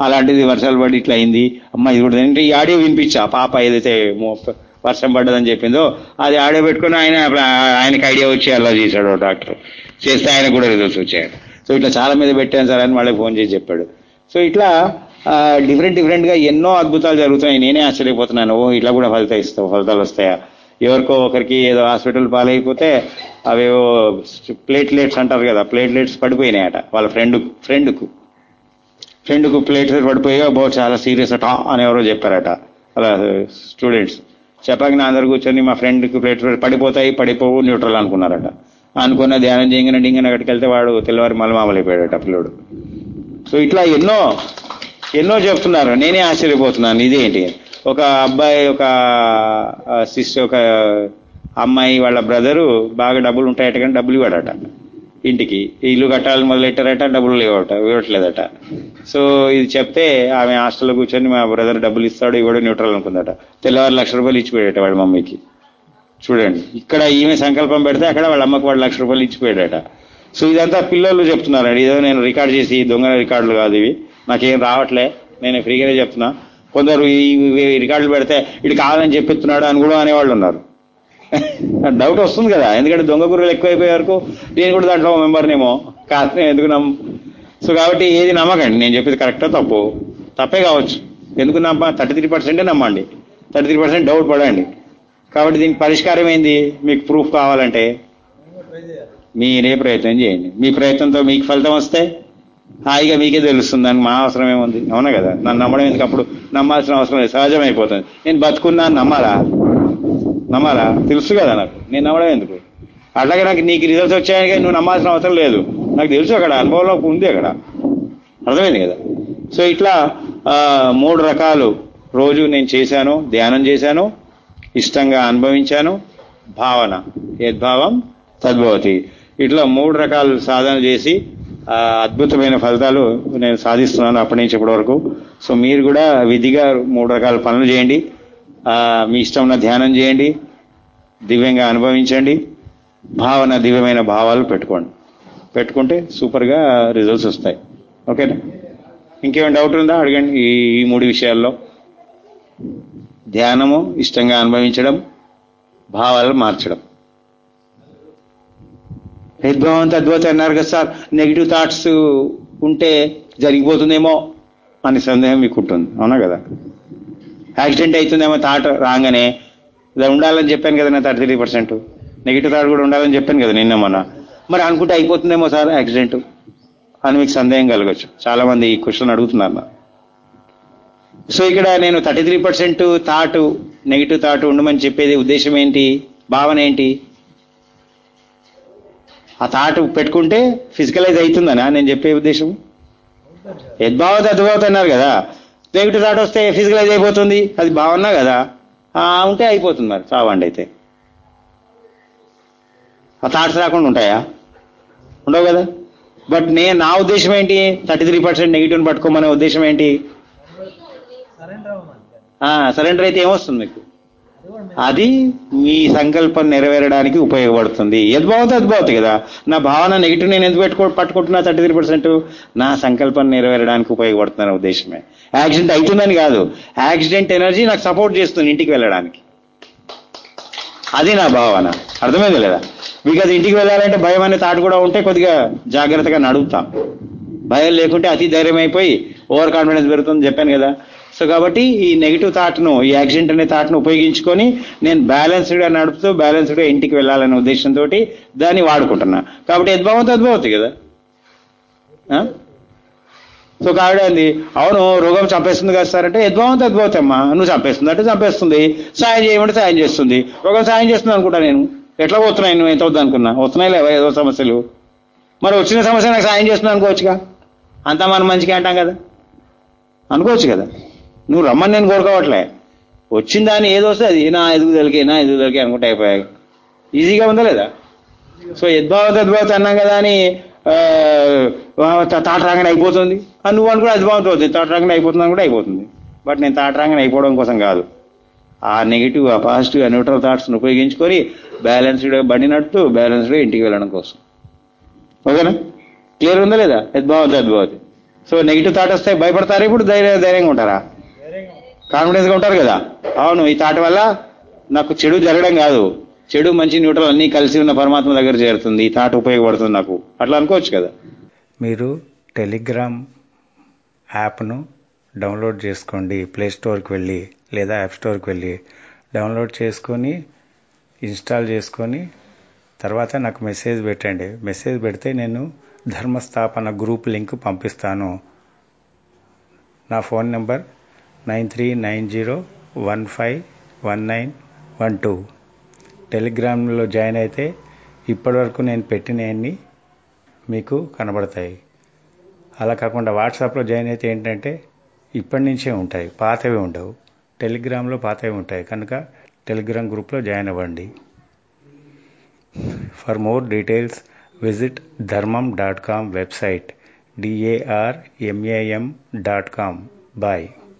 అలాంటిది వర్షాలు పడి ఇట్లా అయింది, అమ్మ ఇది కూడా అంటే ఈ ఆడియో వినిపించా పాప ఏదైతే వర్షం పడ్డదని చెప్పిందో అది ఆడియో పెట్టుకుని ఆయన ఆయనకి ఐడియా వచ్చి అలా చేశాడు డాక్టర్. చేస్తే ఆయన కూడా రిజల్ట్స్ వచ్చాడు. సో ఇట్లా చాలా మీద పెట్టాను సార్ అని వాళ్ళకి ఫోన్ చేసి చెప్పాడు. సో ఇట్లా డిఫరెంట్ డిఫరెంట్గా ఎన్నో అద్భుతాలు జరుగుతున్నాయి. నేనే ఆశ్చర్యపోతున్నాను, ఓ ఇట్లా కూడా ఫలితాలు ఇస్తావు ఫలితాలు వస్తాయా. ఎవరికో ఒకరికి ఏదో హాస్పిటల్ పాలైపోతే అవేవో ప్లేట్లెట్స్ అంటారు కదా, ప్లేట్లెట్స్ పడిపోయినాయట వాళ్ళ ఫ్రెండ్ ఫ్రెండ్కు ఫ్రెండ్కు ప్లేట్లెట్స్ పడిపోయా బో చాలా సీరియస్ అట అని ఎవరో చెప్పారట. అలా స్టూడెంట్స్ చెప్పాక నా అందరు కూర్చొని మా ఫ్రెండ్కి ప్లేట్లెట్స్ పడిపోతాయి పడిపోవు న్యూట్రల్ అనుకున్నారట. అనుకున్న ధ్యానం చేయగానే డింగన అక్కడికి వెళ్తే వాడు తెల్లవారి మళ్ళీ మామూలు అయిపోయాడట పిల్లోడు. సో ఇట్లా ఎన్నో ఎన్నో చెప్తున్నారు, నేనే ఆశ్చర్యపోతున్నాను ఇదేంటి. ఒక అబ్బాయి ఒక సిస్టర్ ఒక అమ్మాయి వాళ్ళ బ్రదరు బాగా డబ్బులు ఉంటాయట కానీ డబ్బులు ఇవ్వడట, ఇంటికి ఇల్లు కట్టాలని మొదలెట్టారట, డబ్బులు లేవట ఇవ్వట్లేదట. సో ఇది చెప్తే ఆమె హాస్టల్లో కూర్చొని మా బ్రదర్ డబ్బులు ఇస్తాడు ఇవ్వడు న్యూట్రల్ అనుకుందట. తెల్లవారు లక్ష రూపాయలు ఇచ్చిపోయాడట వాళ్ళ మమ్మీకి. చూడండి, ఇక్కడ ఈమె సంకల్పం పెడితే అక్కడ వాళ్ళ అమ్మకి వాడు లక్ష రూపాయలు ఇచ్చిపోయాడట. సో ఇదంతా పిల్లలు చెప్తున్నారండి, ఏదో నేను రికార్డ్ చేసి దొంగ రికార్డులు కాదు ఇవి, నాకేం రావట్లే, నేను ఫ్రీగానే చెప్తున్నా. కొందరు ఈ రికార్డులు పెడితే ఇటు కావాలని చెప్పిస్తున్నాడు అని కూడా అనేవాళ్ళు ఉన్నారు. డౌట్ వస్తుంది కదా, ఎందుకంటే దొంగ గురువులు ఎక్కువైపోయే వరకు నేను కూడా దాంట్లో మెంబర్నేమో కాస్త ఎందుకు నమ్మ. సో కాబట్టి ఏది నమ్మకండి, నేను చెప్పేది కరెక్టో తప్పు తప్పే కావచ్చు. ఎందుకు నమ్మ థర్టీ త్రీ పర్సెంటే నమ్మండి, థర్టీ త్రీ పర్సెంట్ డౌట్ పడండి. కాబట్టి దీనికి పరిష్కారం ఏంది, మీకు ప్రూఫ్ కావాలంటే మీరే ప్రయత్నం చేయండి. మీ ప్రయత్నంతో మీకు ఫలితం వస్తే హాయిగా మీకే తెలుస్తుంది, దానికి మా అవసరం ఏముంది, అవునా కదా. నన్ను నమ్మడం ఎందుకు, అప్పుడు నమ్మాల్సిన అవసరం లేదు, సహజం అయిపోతుంది. నేను బతుకున్నా నమ్మాలా నమ్మాలా తెలుసు కదా నాకు, నేను నమ్మడం ఎందుకు. అట్లాగే నాకు నీకు రిజల్ట్స్ వచ్చాయని కానీ నువ్వు నమ్మాల్సిన అవసరం లేదు, నాకు తెలుసు అక్కడ అనుభవంలో ఉంది అక్కడ, అర్థమైంది కదా. సో ఇట్లా మూడు రకాలు రోజు నేను చేశాను, ధ్యానం చేశాను, ఇష్టంగా అనుభవించాను, భావన యద్భావం తద్భవతి, ఇట్లా మూడు రకాలు సాధన చేసి అద్భుతమైన ఫలితాలు నేను సాధిస్తున్నాను అప్పటి నుంచి ఇప్పటి వరకు. సో మీరు కూడా విధిగా మూడు రకాల పనులు చేయండి, మీ ఇష్టం ఉన్న ధ్యానం చేయండి, దివ్యంగా అనుభవించండి, భావన దివ్యమైన భావాలు పెట్టుకోండి. పెట్టుకుంటే సూపర్గా రిజల్ట్స్ వస్తాయి. ఓకేనా, ఇంకేమైనా డౌట్ ఉందా అడగండి. ఈ ఈ మూడు విషయాల్లో ధ్యానము, ఇష్టంగా అనుభవించడం, భావాలు మార్చడం. యద్భావం తద్భవతి అన్నారు కదా సార్, నెగిటివ్ థాట్స్ ఉంటే జరిగిపోతుందేమో అని సందేహం మీకు ఉంటుంది, అవునా కదా. యాక్సిడెంట్ అవుతుందేమో థాట్ రాగానే, ఇలా ఉండాలని చెప్పాను కదా నేను thirty three percent negative thought కూడా ఉండాలని చెప్పాను కదా నిన్న మొన్న, మరి అనుకుంటే అయిపోతుందేమో సార్ యాక్సిడెంట్ అని మీకు సందేహం కలగచ్చు. చాలా మంది ఈ క్వశ్చన్ అడుగుతున్నారు నా. సో ఇక్కడ నేను thirty three percent thought negative thought ఉండమని చెప్పేది ఉద్దేశం ఏంటి, భావన ఏంటి. ఆ థాట్ పెట్టుకుంటే ఫిజికలైజ్ అవుతుందనా నేను చెప్పే ఉద్దేశం. యద్భావత అద్భావత అన్నారు కదా, నెగిటివ్ థాట్ వస్తే ఫిజికలైజ్ అయిపోతుంది, అది భావన కదా, ఉంటే అయిపోతుంది. మరి చావండి అయితే. ఆ థాట్స్ రాకుండా ఉంటాయా, ఉండవు కదా. బట్ నేను నా ఉద్దేశం ఏంటి, థర్టీ త్రీ పర్సెంట్ నెగిటివ్ని పట్టుకోమనే ఉద్దేశం ఏంటి, సరెండర్ అయితే ఏమొస్తుంది మీకు, అది మీ సంకల్పం నెరవేరడానికి ఉపయోగపడుతుంది. యద్భావత అద్భావత కదా, నా భావన నెగిటివ్ నేను ఎందుకు పెట్టుకో పట్టుకుంటున్నా థర్టీ త్రీ పర్సెంట్ నా సంకల్పం నెరవేరడానికి ఉపయోగపడుతున్న ఉద్దేశమే. యాక్సిడెంట్ అవుతుందని కాదు, యాక్సిడెంట్ ఎనర్జీ నాకు సపోర్ట్ చేస్తుంది ఇంటికి వెళ్ళడానికి, అది నా భావన. అర్థమైంది లేదా. బికాజ్ ఇంటికి వెళ్ళాలంటే భయం అనే థాట్ కూడా ఉంటే కొద్దిగా జాగ్రత్తగా నడుగుతాం. భయం లేకుంటే అతి ధైర్యం అయిపోయి ఓవర్ కాన్ఫిడెన్స్ పెరుగుతుందని చెప్పాను కదా. సో కాబట్టి ఈ నెగిటివ్ థాట్ను, ఈ యాక్సిడెంట్ అనే థాట్ను ఉపయోగించుకొని నేను బ్యాలెన్స్డ్గా నడుపుతూ బ్యాలెన్స్డ్గా ఇంటికి వెళ్ళాలనే ఉద్దేశంతో దాన్ని వాడుకుంటున్నా. కాబట్టి యద్భావం అద్భవతి కదా. సో కాబట్టి అంది అవును రోగం చంపేస్తుంది కదా సార్ అంటే, యద్భావం అద్భవతి అమ్మా, నువ్వు చంపేస్తుంది అంటే చంపేస్తుంది, సాయం చేయమంటే సాయం చేస్తుంది. రోగం సాయం చేస్తుంది అనుకుంటా నేను, ఎట్లా పోతున్నాయి నువ్వు ఎంత వద్దు అనుకున్నా, వస్తున్నాయి లేవా ఏదో సమస్యలు, మరి వచ్చిన సమస్య నాకు సాయం చేస్తుంది అనుకోవచ్చుగా, అంతా మనం మంచిగా అంటాం కదా, అనుకోవచ్చు కదా. నువ్వు రమ్మని నేను కోరుకోవట్లే, వచ్చిన దాన్ని ఏదో వస్తే అది నా ఎదుగుదలకి నా ఎదుగుదలకి అనుకుంటే అయిపోయాయి, ఈజీగా ఉందా లేదా. సో యద్భావత అద్భావత అన్నాం కదా అని తాట రాగానే అయిపోతుంది అని నువ్వు అనుకుంటే అద్భావత అవుతుంది, తాట రాగానే అయిపోతుంది అని కూడా అయిపోతుంది. బట్ నేను తాట రాగానే అయిపోవడం కోసం కాదు, ఆ నెగిటివ్ ఆ పాజిటివ్ ఆ న్యూట్రల్ థాట్స్ని ఉపయోగించుకొని బ్యాలెన్స్డ్గా బండి నడుపుతూ బ్యాలెన్స్డ్గా ఇంటికి వెళ్ళడం కోసం. ఓకేనా, క్లియర్ ఉందా లేదా. యద్భావత అద్భావతి సో నెగిటివ్ థాట్ వస్తే భయపడతారా? ఇప్పుడు ధైర్య ధైర్యంగా ఉంటారా? ధైర్యంగా కాన్ఫిడెన్స్గా ఉంటారు కదా. అవును, ఈ థాట్ వల్ల నాకు చెడు జరగడం కాదు, చెడు మంచి న్యూట్రల్ అన్నీ కలిసి ఉన్న పరమాత్మ దగ్గర చేరుతుంది, ఈ థాట్ ఉపయోగపడుతుంది నాకు, అట్లా అనుకోవచ్చు కదా. మీరు టెలిగ్రామ్ యాప్ను డౌన్లోడ్ చేసుకోండి. ప్లే స్టోర్కి వెళ్ళి లేదా యాప్ స్టోర్కి వెళ్ళి డౌన్లోడ్ చేసుకొని ఇన్స్టాల్ చేసుకొని తర్వాత నాకు మెసేజ్ పెట్టండి. మెసేజ్ పెడితే నేను ధర్మస్థాపన గ్రూప్ లింక్ పంపిస్తాను. నా phone number nine three nine zero one five one nine one two. టెలిగ్రామ్లో జాయిన్ అయితే ఇప్పటివరకు నేను పెట్టినవన్నీ మీకు కనబడతాయి. అలా కాకుండా వాట్సాప్లో జాయిన్ అయితే ఏంటంటే ఇప్పటి నుంచే ఉంటాయి, పాతవి ఉండవు. టెలిగ్రామ్లో పాతవి ఉంటాయి కనుక టెలిగ్రామ్ గ్రూప్లో జాయిన్ అవ్వండి. For more details visit Dharmam dot com website D A R M A M dot com. Bye.